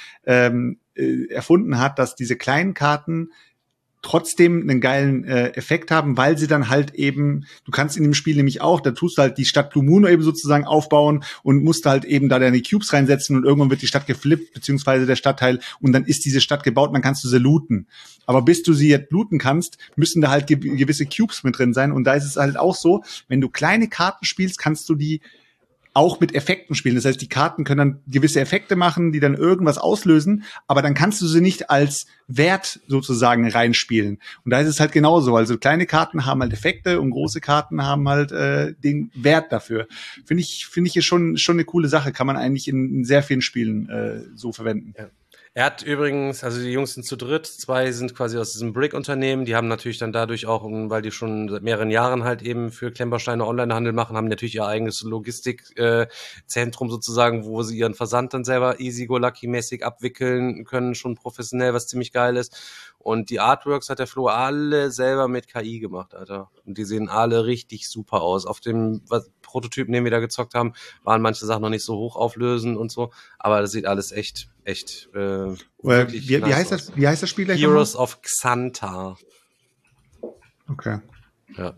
Speaker 5: erfunden hat, dass diese kleinen Karten trotzdem einen geilen Effekt haben, weil sie dann halt eben, du kannst in dem Spiel nämlich auch, da tust du halt die Stadt Blue Moon eben sozusagen aufbauen und musst halt eben da deine Cubes reinsetzen und irgendwann wird die Stadt geflippt, beziehungsweise der Stadtteil und dann ist diese Stadt gebaut und dann kannst du sie looten. Aber bis du sie jetzt looten kannst, müssen da halt gewisse Cubes mit drin sein und da ist es halt auch so, wenn du kleine Karten spielst, kannst du die auch mit Effekten spielen. Das heißt, die Karten können dann gewisse Effekte machen, die dann irgendwas auslösen, aber dann kannst du sie nicht als Wert sozusagen reinspielen. Und da ist es halt genauso. Also kleine Karten haben halt Effekte und große Karten haben halt den Wert dafür. Finde ich schon eine coole Sache. Kann man eigentlich in sehr vielen Spielen so verwenden. Ja.
Speaker 4: Er hat übrigens, also die Jungs sind zu dritt, 2 sind quasi aus diesem Brick-Unternehmen, die haben natürlich dann dadurch auch, weil die schon seit mehreren Jahren halt eben für Klemmbausteine Onlinehandel machen, haben natürlich ihr eigenes Logistikzentrum sozusagen, wo sie ihren Versand dann selber easy-go-lucky-mäßig abwickeln können, schon professionell, was ziemlich geil ist. Und die Artworks hat der Flo alle selber mit KI gemacht, Alter. Und die sehen alle richtig super aus. Auf dem Prototypen, den wir da gezockt haben, waren manche Sachen noch nicht so hochauflösend und so. Aber das sieht alles echt wirklich
Speaker 5: wie
Speaker 4: nice
Speaker 5: heißt
Speaker 4: aus.
Speaker 5: das? Wie heißt das Spiel gleich
Speaker 4: Heroes of Xantar.
Speaker 5: Okay.
Speaker 4: Ja.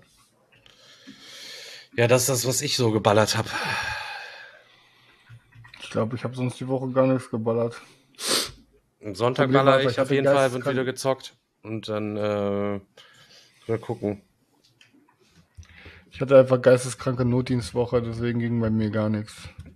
Speaker 4: Ja, das ist das, was ich so geballert habe.
Speaker 6: Ich glaube, ich habe sonst die Woche gar nichts geballert.
Speaker 4: Am Sonntag
Speaker 6: Problem
Speaker 4: baller
Speaker 6: war,
Speaker 4: ich
Speaker 6: ich
Speaker 4: auf
Speaker 6: hatte
Speaker 4: jeden Fall, wird
Speaker 6: geisteskrank-
Speaker 4: wieder gezockt. Und dann mal gucken.
Speaker 6: Ich hatte einfach geisteskranke Notdienstwoche, deswegen ging bei mir gar nichts.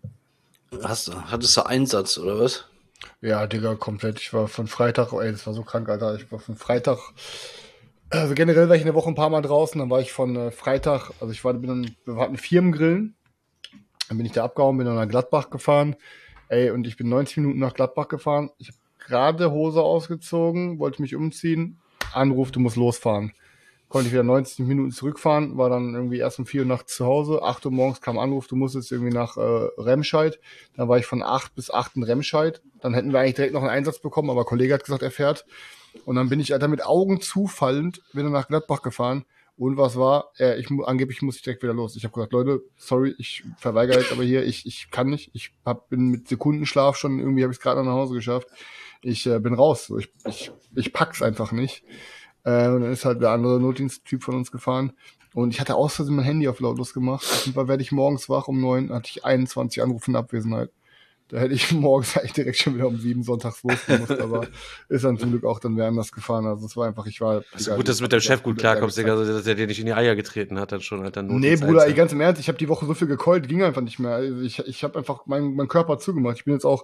Speaker 7: Hattest du Einsatz oder was?
Speaker 6: Ja, Digga, komplett. Ich war von Freitag, das war so krank, Alter. Ich war von Freitag, also generell war ich in der Woche ein paar Mal draußen, dann war ich von Freitag, also wir hatten Firmengrillen, dann bin ich da abgehauen, bin dann nach Gladbach gefahren, und ich bin 90 Minuten nach Gladbach gefahren. Ich habe gerade Hose ausgezogen, wollte mich umziehen, Anruf, du musst losfahren. Konnte ich wieder 90 Minuten zurückfahren, war dann irgendwie erst um 4 Uhr nachts zu Hause, 8 Uhr morgens kam Anruf, du musst jetzt irgendwie nach Remscheid. Dann war ich von 8 bis 8 in Remscheid. Dann hätten wir eigentlich direkt noch einen Einsatz bekommen, aber ein Kollege hat gesagt, er fährt. Und dann bin ich, Alter, mit Augen zufallend wieder nach Gladbach gefahren. Und was war? Angeblich muss ich direkt wieder los. Ich habe gesagt, Leute, sorry, ich verweigere jetzt aber hier, ich kann nicht. Bin mit Sekundenschlaf schon, irgendwie habe ich es gerade nach Hause geschafft. Ich bin raus. So, ich pack's einfach nicht. Und dann ist halt der andere Notdiensttyp von uns gefahren. Und ich hatte aus Versehen mein Handy auf lautlos gemacht. Auf jeden Fall werde ich morgens wach um 9, hatte ich 21 Anrufe in Abwesenheit. Da hätte ich morgens eigentlich direkt schon wieder um 7 sonntags losgemusst, aber ist dann zum Glück auch dann wer anders gefahren. Also es war einfach,
Speaker 4: Also gut, dass du mit deinem Chef gut klarkommst, Digga, dass er dir nicht in die Eier getreten hat, dann schon halt dann
Speaker 6: Nee, Bruder, ganz im Ernst, ich habe die Woche so viel gekeult, ging einfach nicht mehr. Also ich habe einfach mein Körper zugemacht. Ich bin auch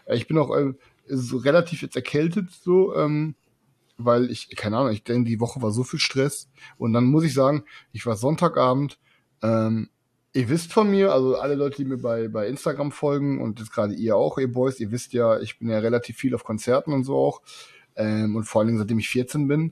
Speaker 6: so relativ jetzt erkältet, so, weil keine Ahnung, ich denke, die Woche war so viel Stress. Und dann muss ich sagen, ich war Sonntagabend, ihr wisst von mir, also alle Leute, die mir bei Instagram folgen und jetzt gerade ihr auch, ihr Boys, ihr wisst ja, ich bin ja relativ viel auf Konzerten und so auch. Und vor allen Dingen, seitdem ich 14 bin,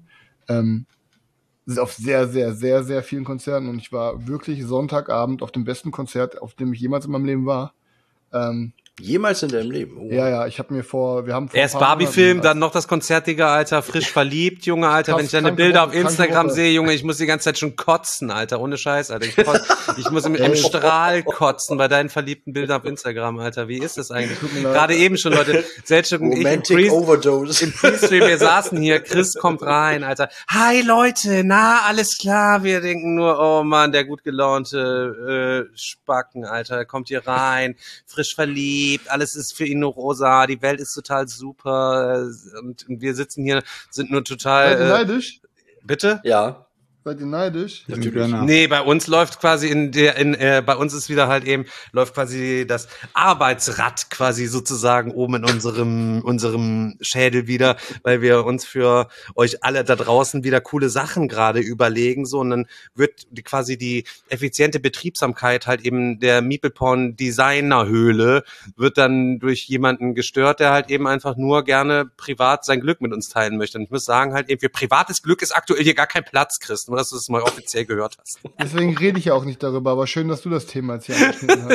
Speaker 6: auf sehr, sehr, sehr, sehr vielen Konzerten. Und ich war wirklich Sonntagabend auf dem besten Konzert, auf dem ich jemals in meinem Leben war.
Speaker 7: Jemals in deinem Leben? Oh.
Speaker 6: Ja, ich habe mir
Speaker 4: erst Barbie-Film, dann noch das Konzert, Digga, Alter, frisch verliebt, Junge, Alter, wenn ich deine Bilder auf Instagram sehe, Junge, ich muss die ganze Zeit schon kotzen, Alter, ohne Scheiß, Alter, ich muss im Strahl kotzen bei deinen verliebten Bildern auf Instagram, Alter, wie ist das eigentlich? Gerade eben schon, Leute, Selchuk und ich im Pre-Stream, wir saßen hier, Chris kommt rein, Alter, hi Leute, na, alles klar, wir denken nur, oh Mann, der gut gelaunte Spacken, Alter, kommt hier rein, frisch verliebt, alles ist für ihn nur rosa, die Welt ist total super und wir sitzen hier, sind nur total...
Speaker 6: Seid ihr neidisch?
Speaker 4: Bitte?
Speaker 7: Ja.
Speaker 6: Seid ihr neidisch?
Speaker 7: Natürlich.
Speaker 4: Nee, bei uns läuft quasi bei uns ist wieder halt eben, läuft quasi das Arbeitsrad quasi sozusagen oben in unserem Schädel wieder, weil wir uns für euch alle da draußen wieder coole Sachen gerade überlegen, so, und dann wird quasi die effiziente Betriebsamkeit halt eben der MeeplePorn Designerhöhle wird dann durch jemanden gestört, der halt eben einfach nur gerne privat sein Glück mit uns teilen möchte. Und ich muss sagen halt eben, für privates Glück ist aktuell hier gar kein Platz, Christen, dass du das mal offiziell gehört hast.
Speaker 6: Deswegen rede ich ja auch nicht darüber, aber schön, dass du das Thema jetzt hier angeschnitten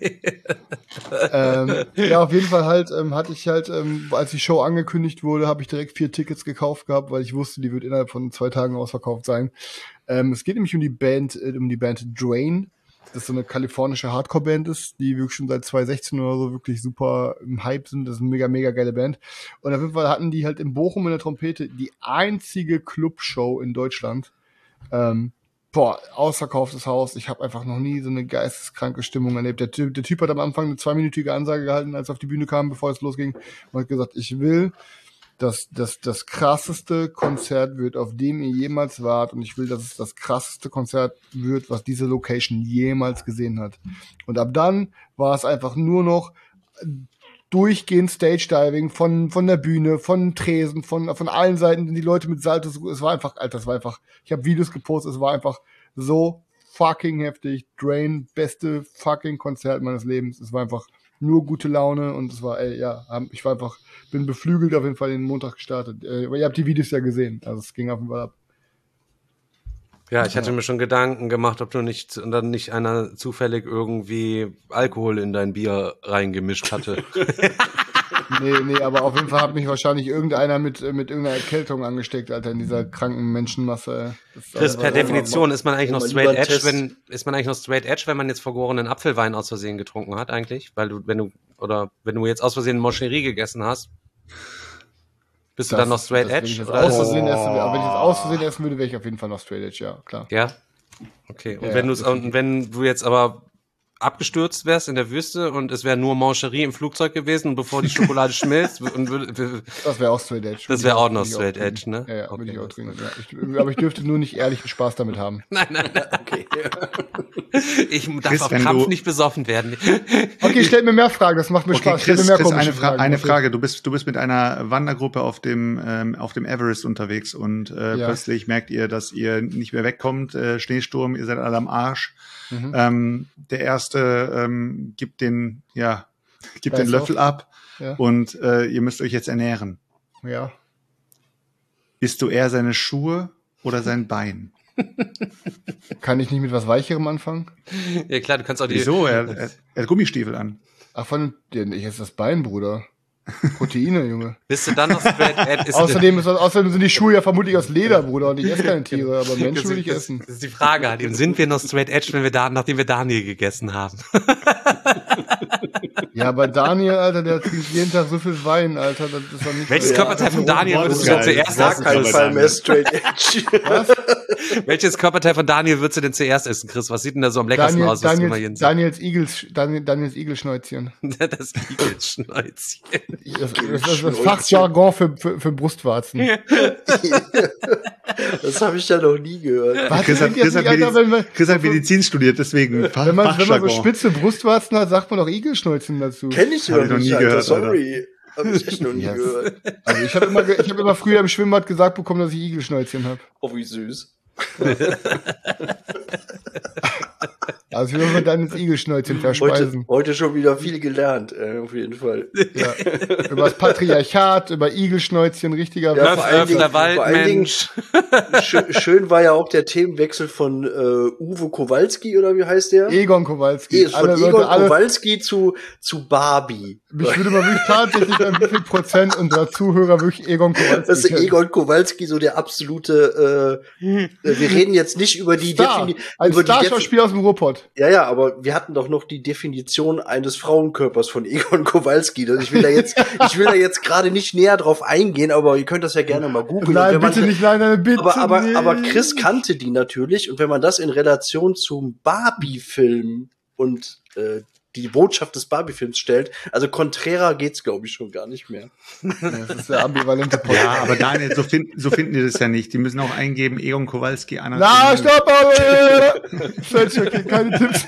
Speaker 6: hast. Ja, auf jeden Fall halt hatte ich halt, als die Show angekündigt wurde, habe ich direkt 4 Tickets gekauft gehabt, weil ich wusste, die wird innerhalb von 2 Tagen ausverkauft sein. Es geht nämlich um die Band Drain. Das ist so eine kalifornische Hardcore-Band ist, die wirklich schon seit 2016 oder so wirklich super im Hype sind. Das ist eine mega, mega geile Band. Und auf jeden Fall hatten die halt in Bochum in der Trompete die einzige Clubshow in Deutschland. Ausverkauftes Haus. Ich habe einfach noch nie so eine geisteskranke Stimmung erlebt. Der Typ hat am Anfang eine 2-minütige Ansage gehalten, als er auf die Bühne kam, bevor es losging, und hat gesagt, ich will, dass das krasseste Konzert wird, auf dem ihr jemals wart, und ich will, dass es das krasseste Konzert wird, was diese Location jemals gesehen hat. Und ab dann war es einfach nur noch durchgehend Stage-Diving von der Bühne, von Tresen, von allen Seiten, die Leute mit Salto, es war einfach, Alter, ich habe Videos gepostet, es war einfach so fucking heftig. Drain, beste fucking Konzert meines Lebens. Es war einfach nur gute Laune und es war, ich war einfach, bin beflügelt auf jeden Fall den Montag gestartet. Ihr habt die Videos ja gesehen, also es ging auf jeden Fall ab.
Speaker 4: Ja, ich hatte mir schon Gedanken gemacht, ob du nicht einer zufällig irgendwie Alkohol in dein Bier reingemischt hatte.
Speaker 6: Nee, aber auf jeden Fall hat mich wahrscheinlich irgendeiner mit irgendeiner Erkältung angesteckt, Alter, in dieser kranken Menschenmasse.
Speaker 4: Chris, per Definition ist man eigentlich noch
Speaker 7: mal
Speaker 4: straight
Speaker 7: lieber
Speaker 4: edge,
Speaker 7: Test.
Speaker 4: wenn man jetzt vergorenen Apfelwein aus Versehen getrunken hat, eigentlich? Weil wenn du jetzt aus Versehen Moscherie gegessen hast, bist du dann noch straight
Speaker 6: Wenn
Speaker 4: edge?
Speaker 6: ich jetzt
Speaker 4: Oder
Speaker 6: aus
Speaker 4: ist
Speaker 6: Versehen essen würde, wäre ich auf jeden Fall noch straight edge, ja, klar.
Speaker 4: ja? Okay. Und
Speaker 6: Ja,
Speaker 4: wenn du jetzt aber abgestürzt wärst in der Wüste und es wäre nur Mancherie im Flugzeug gewesen und bevor die Schokolade schmilzt
Speaker 6: Das wäre auch straight edge.
Speaker 4: das wäre auch noch
Speaker 6: Würde ich
Speaker 4: straight
Speaker 6: trinken.
Speaker 4: edge, ne?
Speaker 6: Ja,
Speaker 4: Okay.
Speaker 6: würde ich auch trinken. Ja. Aber ich dürfte nur nicht ehrlichen Spaß damit haben.
Speaker 4: Nein.
Speaker 7: Okay.
Speaker 4: Ich darf
Speaker 5: Chris,
Speaker 4: auf
Speaker 5: wenn
Speaker 4: Krampf
Speaker 5: du-
Speaker 4: nicht besoffen werden.
Speaker 6: Okay, stellt mir mehr Fragen, das macht mir
Speaker 5: Okay,
Speaker 6: Spaß. Stellt
Speaker 5: Chris,
Speaker 6: mir mehr
Speaker 5: Chris
Speaker 6: komische Fragen.
Speaker 5: eine
Speaker 6: Okay.
Speaker 5: Frage. Du bist mit einer Wandergruppe auf dem Everest unterwegs und
Speaker 6: Ja.
Speaker 5: plötzlich merkt ihr, dass ihr nicht mehr wegkommt. Schneesturm, ihr seid alle am Arsch.
Speaker 6: Mhm.
Speaker 5: Der erste gibt den
Speaker 6: Weiß
Speaker 5: Löffel ab
Speaker 6: Ja.
Speaker 5: und ihr müsst euch jetzt ernähren.
Speaker 6: Ja.
Speaker 5: Bist du eher seine Schuhe oder sein Bein?
Speaker 6: Kann ich nicht mit was Weicherem anfangen?
Speaker 4: Ja klar, du kannst auch die...
Speaker 5: Wieso? Er hat Gummistiefel an.
Speaker 6: Ach, ich esse das Bein, Bruder. Proteine, Junge.
Speaker 4: Bist du dann noch straight edge?
Speaker 6: Außerdem sind die Schuhe ja vermutlich aus Leder, Bruder, und ich esse keine Tiere, aber Menschen würde ich essen.
Speaker 4: Das ist die Frage, Hadim. Sind wir noch straight edge, nachdem wir Daniel gegessen haben?
Speaker 6: Ja, aber Daniel, Alter, der trinkt jeden Tag so viel Wein, Alter, das ist doch nicht...
Speaker 4: Welches
Speaker 6: Ja,
Speaker 4: Körperteil von Daniel
Speaker 5: Boah,
Speaker 4: würdest
Speaker 5: das
Speaker 4: du
Speaker 5: ist
Speaker 4: denn
Speaker 5: geil.
Speaker 4: zuerst
Speaker 5: Das
Speaker 7: Gar
Speaker 5: ist
Speaker 4: essen?
Speaker 7: keinen
Speaker 5: aber
Speaker 7: Fall
Speaker 5: dann-
Speaker 7: mehr straight edge.
Speaker 4: Welches Körperteil von Daniel würdest du denn zuerst essen, Chris? Was sieht denn da so am leckersten aus, was du immer jeden
Speaker 6: Daniels Igelschnäuzchen.
Speaker 4: Das Igelschnäuzchen.
Speaker 6: Das ist das Fachjargon für Brustwarzen.
Speaker 7: Das habe ich ja noch nie gehört.
Speaker 6: Was
Speaker 5: Chris hat,
Speaker 6: klingt jetzt
Speaker 5: Chris, hat
Speaker 6: nicht, Alter,
Speaker 5: Medizin, Chris hat Medizin studiert, deswegen
Speaker 6: wenn man so
Speaker 5: Fachjargon.
Speaker 6: spitze Brustwarzen hat, sagt man doch Igelschnäuzchen dazu.
Speaker 7: Kenn ich
Speaker 5: Hab
Speaker 7: noch
Speaker 5: ich noch
Speaker 7: nicht,
Speaker 5: nie
Speaker 7: Alter.
Speaker 5: gehört,
Speaker 7: Sorry. Hab ich echt noch nie
Speaker 6: Yes.
Speaker 7: gehört.
Speaker 6: Also ich habe immer früher im Schwimmbad gesagt bekommen, dass ich Igelschnäuzchen habe.
Speaker 7: Oh, wie süß.
Speaker 6: Also ich will mal Daniels Igelschnäuzchen verspeisen.
Speaker 7: Heute schon wieder viel gelernt, auf jeden Fall.
Speaker 6: Ja. Über das Patriarchat, über Igelschnäuzchen, richtiger
Speaker 7: Ja,
Speaker 6: Waffe.
Speaker 7: vor allen Dingen-
Speaker 4: Öfter
Speaker 7: vor allen Dingen-
Speaker 4: Waldmensch.
Speaker 7: Schön war ja auch der Themenwechsel von Uwe Kowalski, oder wie heißt der?
Speaker 6: Egon Kowalski.
Speaker 7: Von Egon Kowalski zu Barbie.
Speaker 6: Mich würde mal wirklich tatsächlich an wie viel Prozent unserer Zuhörer wirklich Egon Kowalski
Speaker 7: Das ist
Speaker 6: kennen.
Speaker 7: Egon Kowalski so der absolute, wir reden jetzt nicht über die
Speaker 6: Star. Ein Starschauspieler aus dem Ruhrpott.
Speaker 7: Ja, aber wir hatten doch noch die Definition eines Frauenkörpers von Egon Kowalski. Ich will da jetzt gerade nicht näher drauf eingehen, aber ihr könnt das ja gerne mal googeln.
Speaker 6: Nein,
Speaker 7: Und wenn
Speaker 6: bitte
Speaker 7: man-
Speaker 6: nicht, nein, bitte nicht.
Speaker 7: aber Chris kannte die natürlich, und wenn man das in Relation zum Barbie-Film und die Botschaft des Barbie-Films stellt, also konträrer geht's, glaube ich, schon gar nicht mehr.
Speaker 6: Das ist der ambivalente Podcast.
Speaker 5: Ja, aber Daniel, so finden die das ja nicht. Die müssen auch eingeben, Egon Kowalski,
Speaker 6: Na, stopp! Okay, keine Tipps.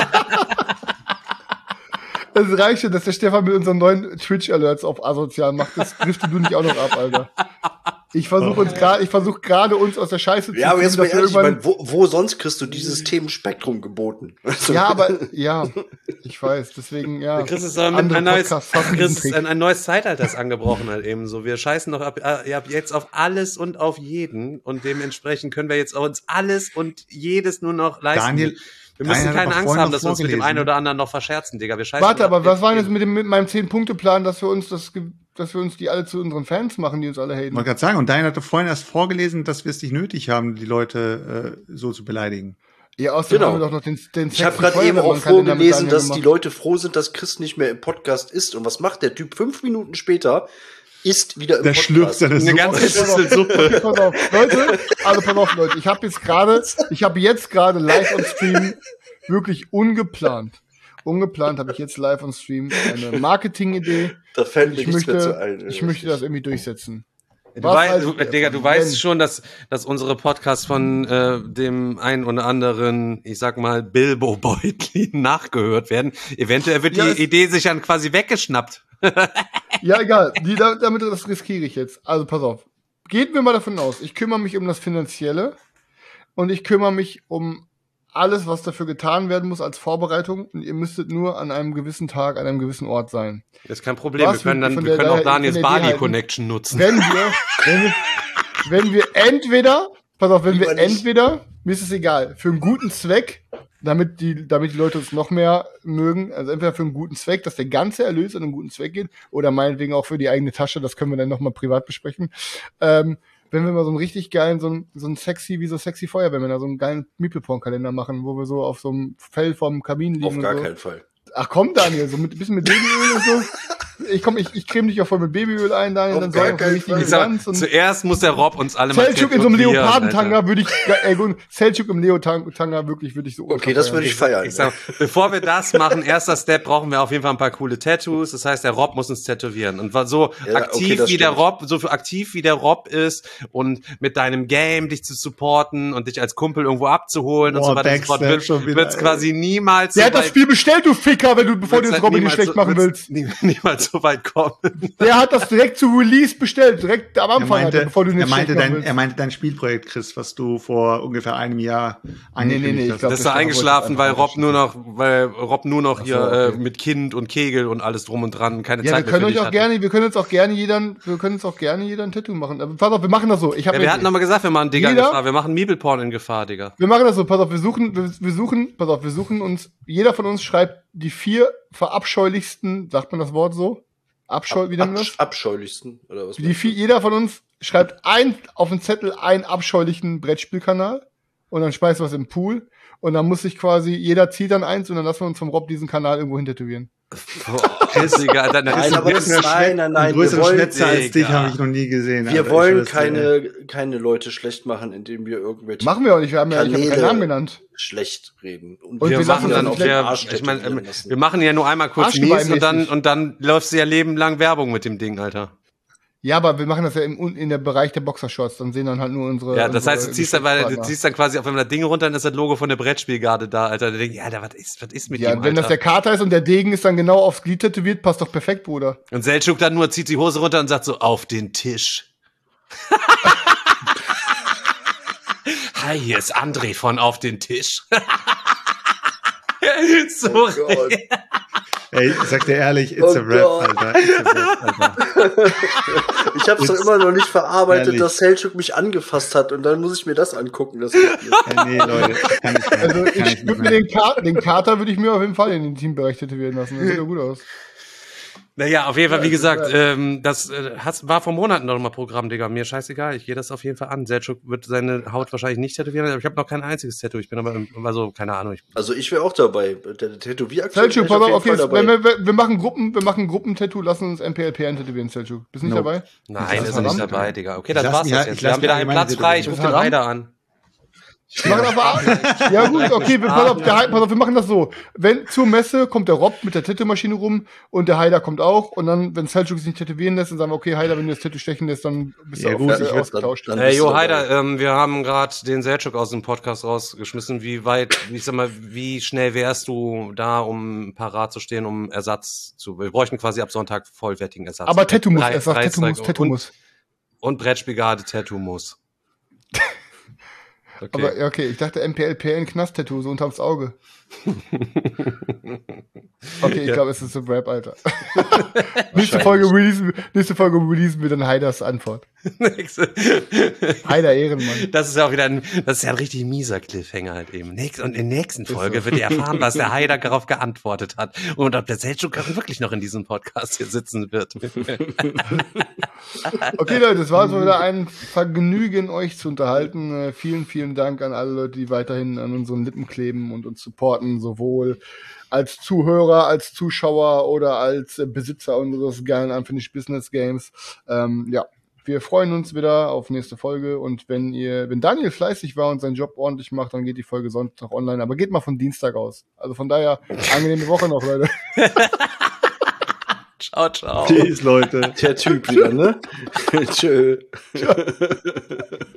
Speaker 6: Es reicht schon, dass der Stefan mit unseren neuen Twitch-Alerts auf asozial macht. Das driftet du nicht auch noch ab, Alter. Ich versuche gerade uns aus der Scheiße zu
Speaker 7: Ja, aber jetzt mal
Speaker 6: dass wir
Speaker 7: ehrlich, ich
Speaker 6: irgendwann-
Speaker 7: meine, wo sonst kriegst du dieses Themenspektrum geboten? Also,
Speaker 6: Ja, aber, ja, ich weiß, deswegen, ja.
Speaker 4: Chris ist aber
Speaker 6: andere
Speaker 4: ein neues,
Speaker 6: Podcasts fassen diesen
Speaker 4: Chris,
Speaker 6: Trick.
Speaker 4: ein neues Zeitalter ist angebrochen halt eben so. Wir scheißen doch ab jetzt auf alles und auf jeden und dementsprechend können wir jetzt uns alles und jedes nur noch leisten.
Speaker 5: Daniel,
Speaker 4: wir müssen
Speaker 5: Daniel hat
Speaker 4: keine
Speaker 5: aber
Speaker 4: Angst
Speaker 5: vorhin
Speaker 4: haben,
Speaker 5: noch
Speaker 4: dass wir uns mit dem
Speaker 5: vorgelesen.
Speaker 4: einen oder anderen noch verscherzen, Digga. Wir scheißen
Speaker 6: Warte,
Speaker 4: ab
Speaker 6: aber was
Speaker 4: jetzt
Speaker 6: war
Speaker 4: jeden.
Speaker 6: jetzt mit meinem 10-Punkte-Plan, dass wir uns die alle zu unseren Fans machen, die uns alle
Speaker 5: Ich
Speaker 6: haten?
Speaker 5: wollte gerade sagen, und Daniel hatte vorhin erst vorgelesen, dass wir es nicht nötig haben, die Leute so zu beleidigen.
Speaker 6: Ja, außerdem
Speaker 7: Genau.
Speaker 6: haben wir doch noch den
Speaker 7: ich habe
Speaker 6: sexy
Speaker 7: gerade eben auch
Speaker 6: Feuerwehrmann-Kalender mit
Speaker 7: vorgelesen,
Speaker 6: Daniel
Speaker 7: dass die
Speaker 6: gemacht.
Speaker 7: Leute froh sind, dass Chris nicht mehr im Podcast ist. Und was macht der Typ 5 Minuten später? Ist wieder im
Speaker 5: Der
Speaker 7: Podcast.
Speaker 5: schlürft seine
Speaker 4: Eine
Speaker 5: Suppe.
Speaker 4: ganze
Speaker 6: Pass auf,
Speaker 4: Schüssel Suppe.
Speaker 6: okay, pass auf, Leute, ich habe jetzt gerade live on Stream wirklich ungeplant habe ich jetzt live on Stream eine Marketing-Idee.
Speaker 7: Da fällt
Speaker 6: Und
Speaker 7: mir
Speaker 6: ich
Speaker 7: nichts mehr zu
Speaker 6: möchte,
Speaker 7: ein.
Speaker 6: ich möchte das irgendwie durchsetzen.
Speaker 4: Du,
Speaker 6: Was
Speaker 4: weißt,
Speaker 6: haltet ihr
Speaker 4: Digga, du
Speaker 6: davon?
Speaker 4: weißt
Speaker 6: Wenn-
Speaker 4: schon, dass unsere Podcasts von dem einen oder anderen, ich sag mal, Bilbo Beutlin nachgehört werden. Eventuell wird
Speaker 6: Ja,
Speaker 4: die
Speaker 6: es-
Speaker 4: Idee sich dann quasi weggeschnappt.
Speaker 6: Ja, egal. Das riskiere ich jetzt. Also pass auf. Geht mir mal davon aus, ich kümmere mich um das Finanzielle und ich kümmere mich um alles, was dafür getan werden muss als Vorbereitung. Und ihr müsstet nur an einem gewissen Tag, an einem gewissen Ort sein.
Speaker 4: Das ist kein Problem.
Speaker 6: Was
Speaker 4: Wir können,
Speaker 6: von
Speaker 4: wir
Speaker 6: der-
Speaker 4: können auch
Speaker 6: von
Speaker 4: Daniels
Speaker 6: der Idee
Speaker 4: Bali
Speaker 6: halten.
Speaker 4: Connection nutzen.
Speaker 6: Wenn wir entweder, pass auf, wenn wir
Speaker 7: Lieber nicht.
Speaker 6: entweder, mir ist es egal, für einen guten Zweck damit die Leute uns noch mehr mögen. Also entweder für einen guten Zweck, dass der ganze Erlös an einen guten Zweck geht, oder meinetwegen auch für die eigene Tasche, das können wir dann nochmal privat besprechen. Wenn wir mal so einen richtig geilen, so ein sexy Feuerwehrmänner, so einen geilen Meeple-Porn-Kalender machen, wo wir so auf so einem Fell vorm Kamin liegen.
Speaker 7: Auf gar
Speaker 6: so.
Speaker 7: keinen Fall.
Speaker 6: Ach komm, Daniel, so mit bisschen mit Babyöl und so. Ich creme dich auch voll mit Babyöl ein, Daniel,
Speaker 7: Auf
Speaker 6: dann
Speaker 7: gar
Speaker 6: sorgen wir für
Speaker 7: keinen
Speaker 6: richtigen
Speaker 7: Fall.
Speaker 6: Glanz. Und
Speaker 4: Zuerst muss der Rob uns alle mal
Speaker 6: Selchuk in so einem
Speaker 4: tätowieren,
Speaker 6: Leopardentanga
Speaker 4: Alter.
Speaker 6: würde ich, Selchuk im Leotanga würde ich so.
Speaker 7: Okay, das würde ich feiern.
Speaker 4: Ich sag, bevor wir das machen, erster Step, brauchen wir auf jeden Fall ein paar coole Tattoos. Das heißt, der Rob muss uns tätowieren. Und so
Speaker 7: Ja,
Speaker 4: aktiv
Speaker 7: okay,
Speaker 4: wie der
Speaker 7: stimmt.
Speaker 4: Rob, so aktiv wie der Rob ist und mit deinem Game dich zu supporten und dich als Kumpel irgendwo abzuholen und
Speaker 5: Boah,
Speaker 4: so weiter und so fort,
Speaker 5: Backstab schon wieder,
Speaker 4: wird's
Speaker 5: ey.
Speaker 4: quasi niemals
Speaker 6: Der hat das
Speaker 4: weit-
Speaker 6: Spiel bestellt, du Ficker, bevor du
Speaker 4: wird's
Speaker 6: jetzt Robin nicht
Speaker 4: niemals
Speaker 6: schlecht machen
Speaker 4: wird's
Speaker 6: willst.
Speaker 4: niemals so weit kommen.
Speaker 6: Der hat das direkt zu Release bestellt, direkt am
Speaker 5: Er
Speaker 6: Anfang, Alter, bevor du ihn jetzt schlecht machen willst.
Speaker 5: er meinte dein Spielprojekt, Chris, was du vor ungefähr einem Jahr
Speaker 6: nee, ich
Speaker 5: hast.
Speaker 6: glaub,
Speaker 4: Das ist
Speaker 6: das
Speaker 4: eingeschlafen, weil
Speaker 6: einfach
Speaker 4: Rob nur noch hier
Speaker 6: okay.
Speaker 4: mit Kind und Kegel und alles drum und dran keine
Speaker 6: Ja,
Speaker 4: Zeit
Speaker 6: wir können
Speaker 4: mehr für
Speaker 6: uns auch gerne jeder ein Tattoo machen. Aber pass auf, wir machen das so.
Speaker 4: Ja, wir hatten doch mal gesagt, wir machen Digga in
Speaker 6: Jeder-
Speaker 4: Gefahr. Wir machen Meeple-Porn in Gefahr, Digga.
Speaker 6: Wir machen das so, pass auf, wir suchen uns, jeder von uns schreibt die 4 verabscheulichsten, sagt man das Wort so? Wie nennt man das?
Speaker 7: Abscheulichsten, oder was?
Speaker 6: Jeder von uns schreibt auf den Zettel einen abscheulichen Brettspielkanal und dann schmeißt was im Pool und dann muss sich quasi, jeder zieht dann eins und dann lassen wir uns vom Rob diesen Kanal irgendwo hin tätowieren.
Speaker 4: Digga, Alter,
Speaker 7: Nein, aber das ist, nein,
Speaker 5: Einen
Speaker 7: wir
Speaker 5: größeren
Speaker 7: wollen,
Speaker 5: Schnitzer als dich
Speaker 4: Digga.
Speaker 5: habe ich noch nie gesehen.
Speaker 7: wir
Speaker 5: Alter.
Speaker 7: wollen
Speaker 5: Ich schwör's dir.
Speaker 7: keine Leute schlecht machen, indem wir irgendwelche
Speaker 6: Machen wir auch nicht, ich habe
Speaker 7: Kanäle
Speaker 6: keinen Namen genannt.
Speaker 7: schlecht reden. Und
Speaker 6: Und
Speaker 4: wir
Speaker 6: wir
Speaker 4: machen
Speaker 6: lassen
Speaker 4: dann
Speaker 6: dann
Speaker 4: auch
Speaker 6: vielleicht
Speaker 7: Arsch
Speaker 4: ich meine,
Speaker 7: tätowieren lassen.
Speaker 4: wir machen ja nur einmal kurz
Speaker 6: Arschgeweihmäßig.
Speaker 4: und dann läuft ja Leben lang Werbung mit dem Ding, Alter.
Speaker 6: Ja, aber wir machen das ja in der Bereich der Boxershorts, dann sehen dann halt nur unsere.
Speaker 4: Ja, das heißt, du
Speaker 6: unsere
Speaker 4: ziehst dann quasi, wenn man das Ding runter, dann ist das Logo von der Brettspielgarde da, Alter. Da denke ich, Alter, was ist mit
Speaker 6: Ja,
Speaker 4: dem,
Speaker 6: wenn das der
Speaker 4: Alter?
Speaker 6: Kater ist und der Degen ist dann genau aufs Glied tätowiert, passt doch perfekt, Bruder.
Speaker 4: Und Selchuk dann nur zieht die Hose runter und sagt so, auf den Tisch. Hi, hier ist André von Auf den Tisch. So,
Speaker 5: Ey, ich sag dir ehrlich, it's a rap,
Speaker 7: Gott.
Speaker 5: Alter. It's a rap, Alter.
Speaker 7: Ich habe doch immer noch nicht verarbeitet,
Speaker 5: Ehrlich.
Speaker 7: dass Selchuk mich angefasst hat und dann muss ich mir das angucken. Das
Speaker 5: Nee, Leute, kann ich mehr.
Speaker 6: Also
Speaker 5: Kann
Speaker 6: ich würde mir den Kater würde ich mir auf jeden Fall in den Teambereich tätowieren lassen. Das sieht ja gut aus.
Speaker 4: naja, auf jeden Fall, wie gesagt, das war vor Monaten noch mal Programm, Digga. Mir scheißegal, ich gehe das auf jeden Fall an. Selchuk wird seine Haut wahrscheinlich nicht tätowieren, aber ich habe noch kein einziges Tattoo. Ich bin aber, also, keine Ahnung.
Speaker 7: Also ich wäre auch dabei. Der Tätowieraktion
Speaker 6: Selchuk, pass auf, okay,
Speaker 7: dabei.
Speaker 6: wir machen Gruppentattoo, lassen uns MPLP eintätowieren, Selchuk. Bist du nicht
Speaker 5: Nope.
Speaker 6: dabei?
Speaker 4: Nein,
Speaker 6: Das
Speaker 4: ist er nicht
Speaker 6: verdammt.
Speaker 4: dabei, Digga. Okay,
Speaker 5: Ich
Speaker 4: dann
Speaker 5: lass
Speaker 4: war's
Speaker 5: mich
Speaker 4: das
Speaker 5: halt-
Speaker 4: jetzt.
Speaker 5: ich
Speaker 4: Wir
Speaker 5: lass
Speaker 4: haben wieder
Speaker 5: mich
Speaker 4: einen
Speaker 5: allgemein
Speaker 4: Platz frei. Ich rufe den
Speaker 6: tätowieren.
Speaker 4: Heider an.
Speaker 6: Wir machen aber, ja gut, okay, pass auf, wir machen das so. Wenn zur Messe kommt der Rob mit der Tattoo-Maschine rum und der Heider kommt auch und dann, wenn Selchuk sich nicht tätowieren lässt, dann sagen wir, okay, Heider, wenn du das Tattoo stechen lässt, dann bist
Speaker 5: Ja,
Speaker 6: du
Speaker 5: gut,
Speaker 6: auch
Speaker 5: ich würd
Speaker 6: ausgetauscht.
Speaker 7: dann-
Speaker 4: Hey,
Speaker 7: bist du
Speaker 4: Jo,
Speaker 7: dabei.
Speaker 4: Heider, wir haben gerade den Selchuk aus dem Podcast rausgeschmissen. Wie schnell wärst du da, um parat zu stehen, um Ersatz zu... Wir bräuchten quasi ab Sonntag vollwertigen Ersatz.
Speaker 6: Aber Tattoo muss,
Speaker 4: Drei-
Speaker 6: er sagt
Speaker 4: drei
Speaker 6: Tattoo muss,
Speaker 4: Strike
Speaker 6: Tattoo
Speaker 4: und-
Speaker 6: muss.
Speaker 4: Und Brettspielgarde Tattoo muss. Okay.
Speaker 6: Aber ja, okay, ich dachte MPLP ein Knast-Tattoo, so unterms Auge. Okay, ich glaube, es ist so Rap, Alter. nächste Folge releasen wir dann Heiders Antwort. Heider Ehrenmann.
Speaker 4: Das ist ja auch wieder ein richtig mieser Cliffhanger halt eben. Und in der nächsten Folge wird ihr erfahren, was der Heider darauf geantwortet hat. Und ob der Selchuk wirklich noch in diesem Podcast hier sitzen wird.
Speaker 6: Okay, Leute, es war also wieder ein Vergnügen, euch zu unterhalten. Vielen, vielen Dank an alle Leute, die weiterhin an unseren Lippen kleben und uns supporten, sowohl als Zuhörer, als Zuschauer oder als Besitzer unseres geilen Unfinished Business Games. Ja, wir freuen uns wieder auf nächste Folge und wenn Daniel fleißig war und seinen Job ordentlich macht, dann geht die Folge Sonntag online, aber geht mal von Dienstag aus. Also von daher, angenehme Woche noch, Leute.
Speaker 4: Ciao, ciao.
Speaker 5: Peace, Leute.
Speaker 7: Der Typ wieder, ne? Tschö.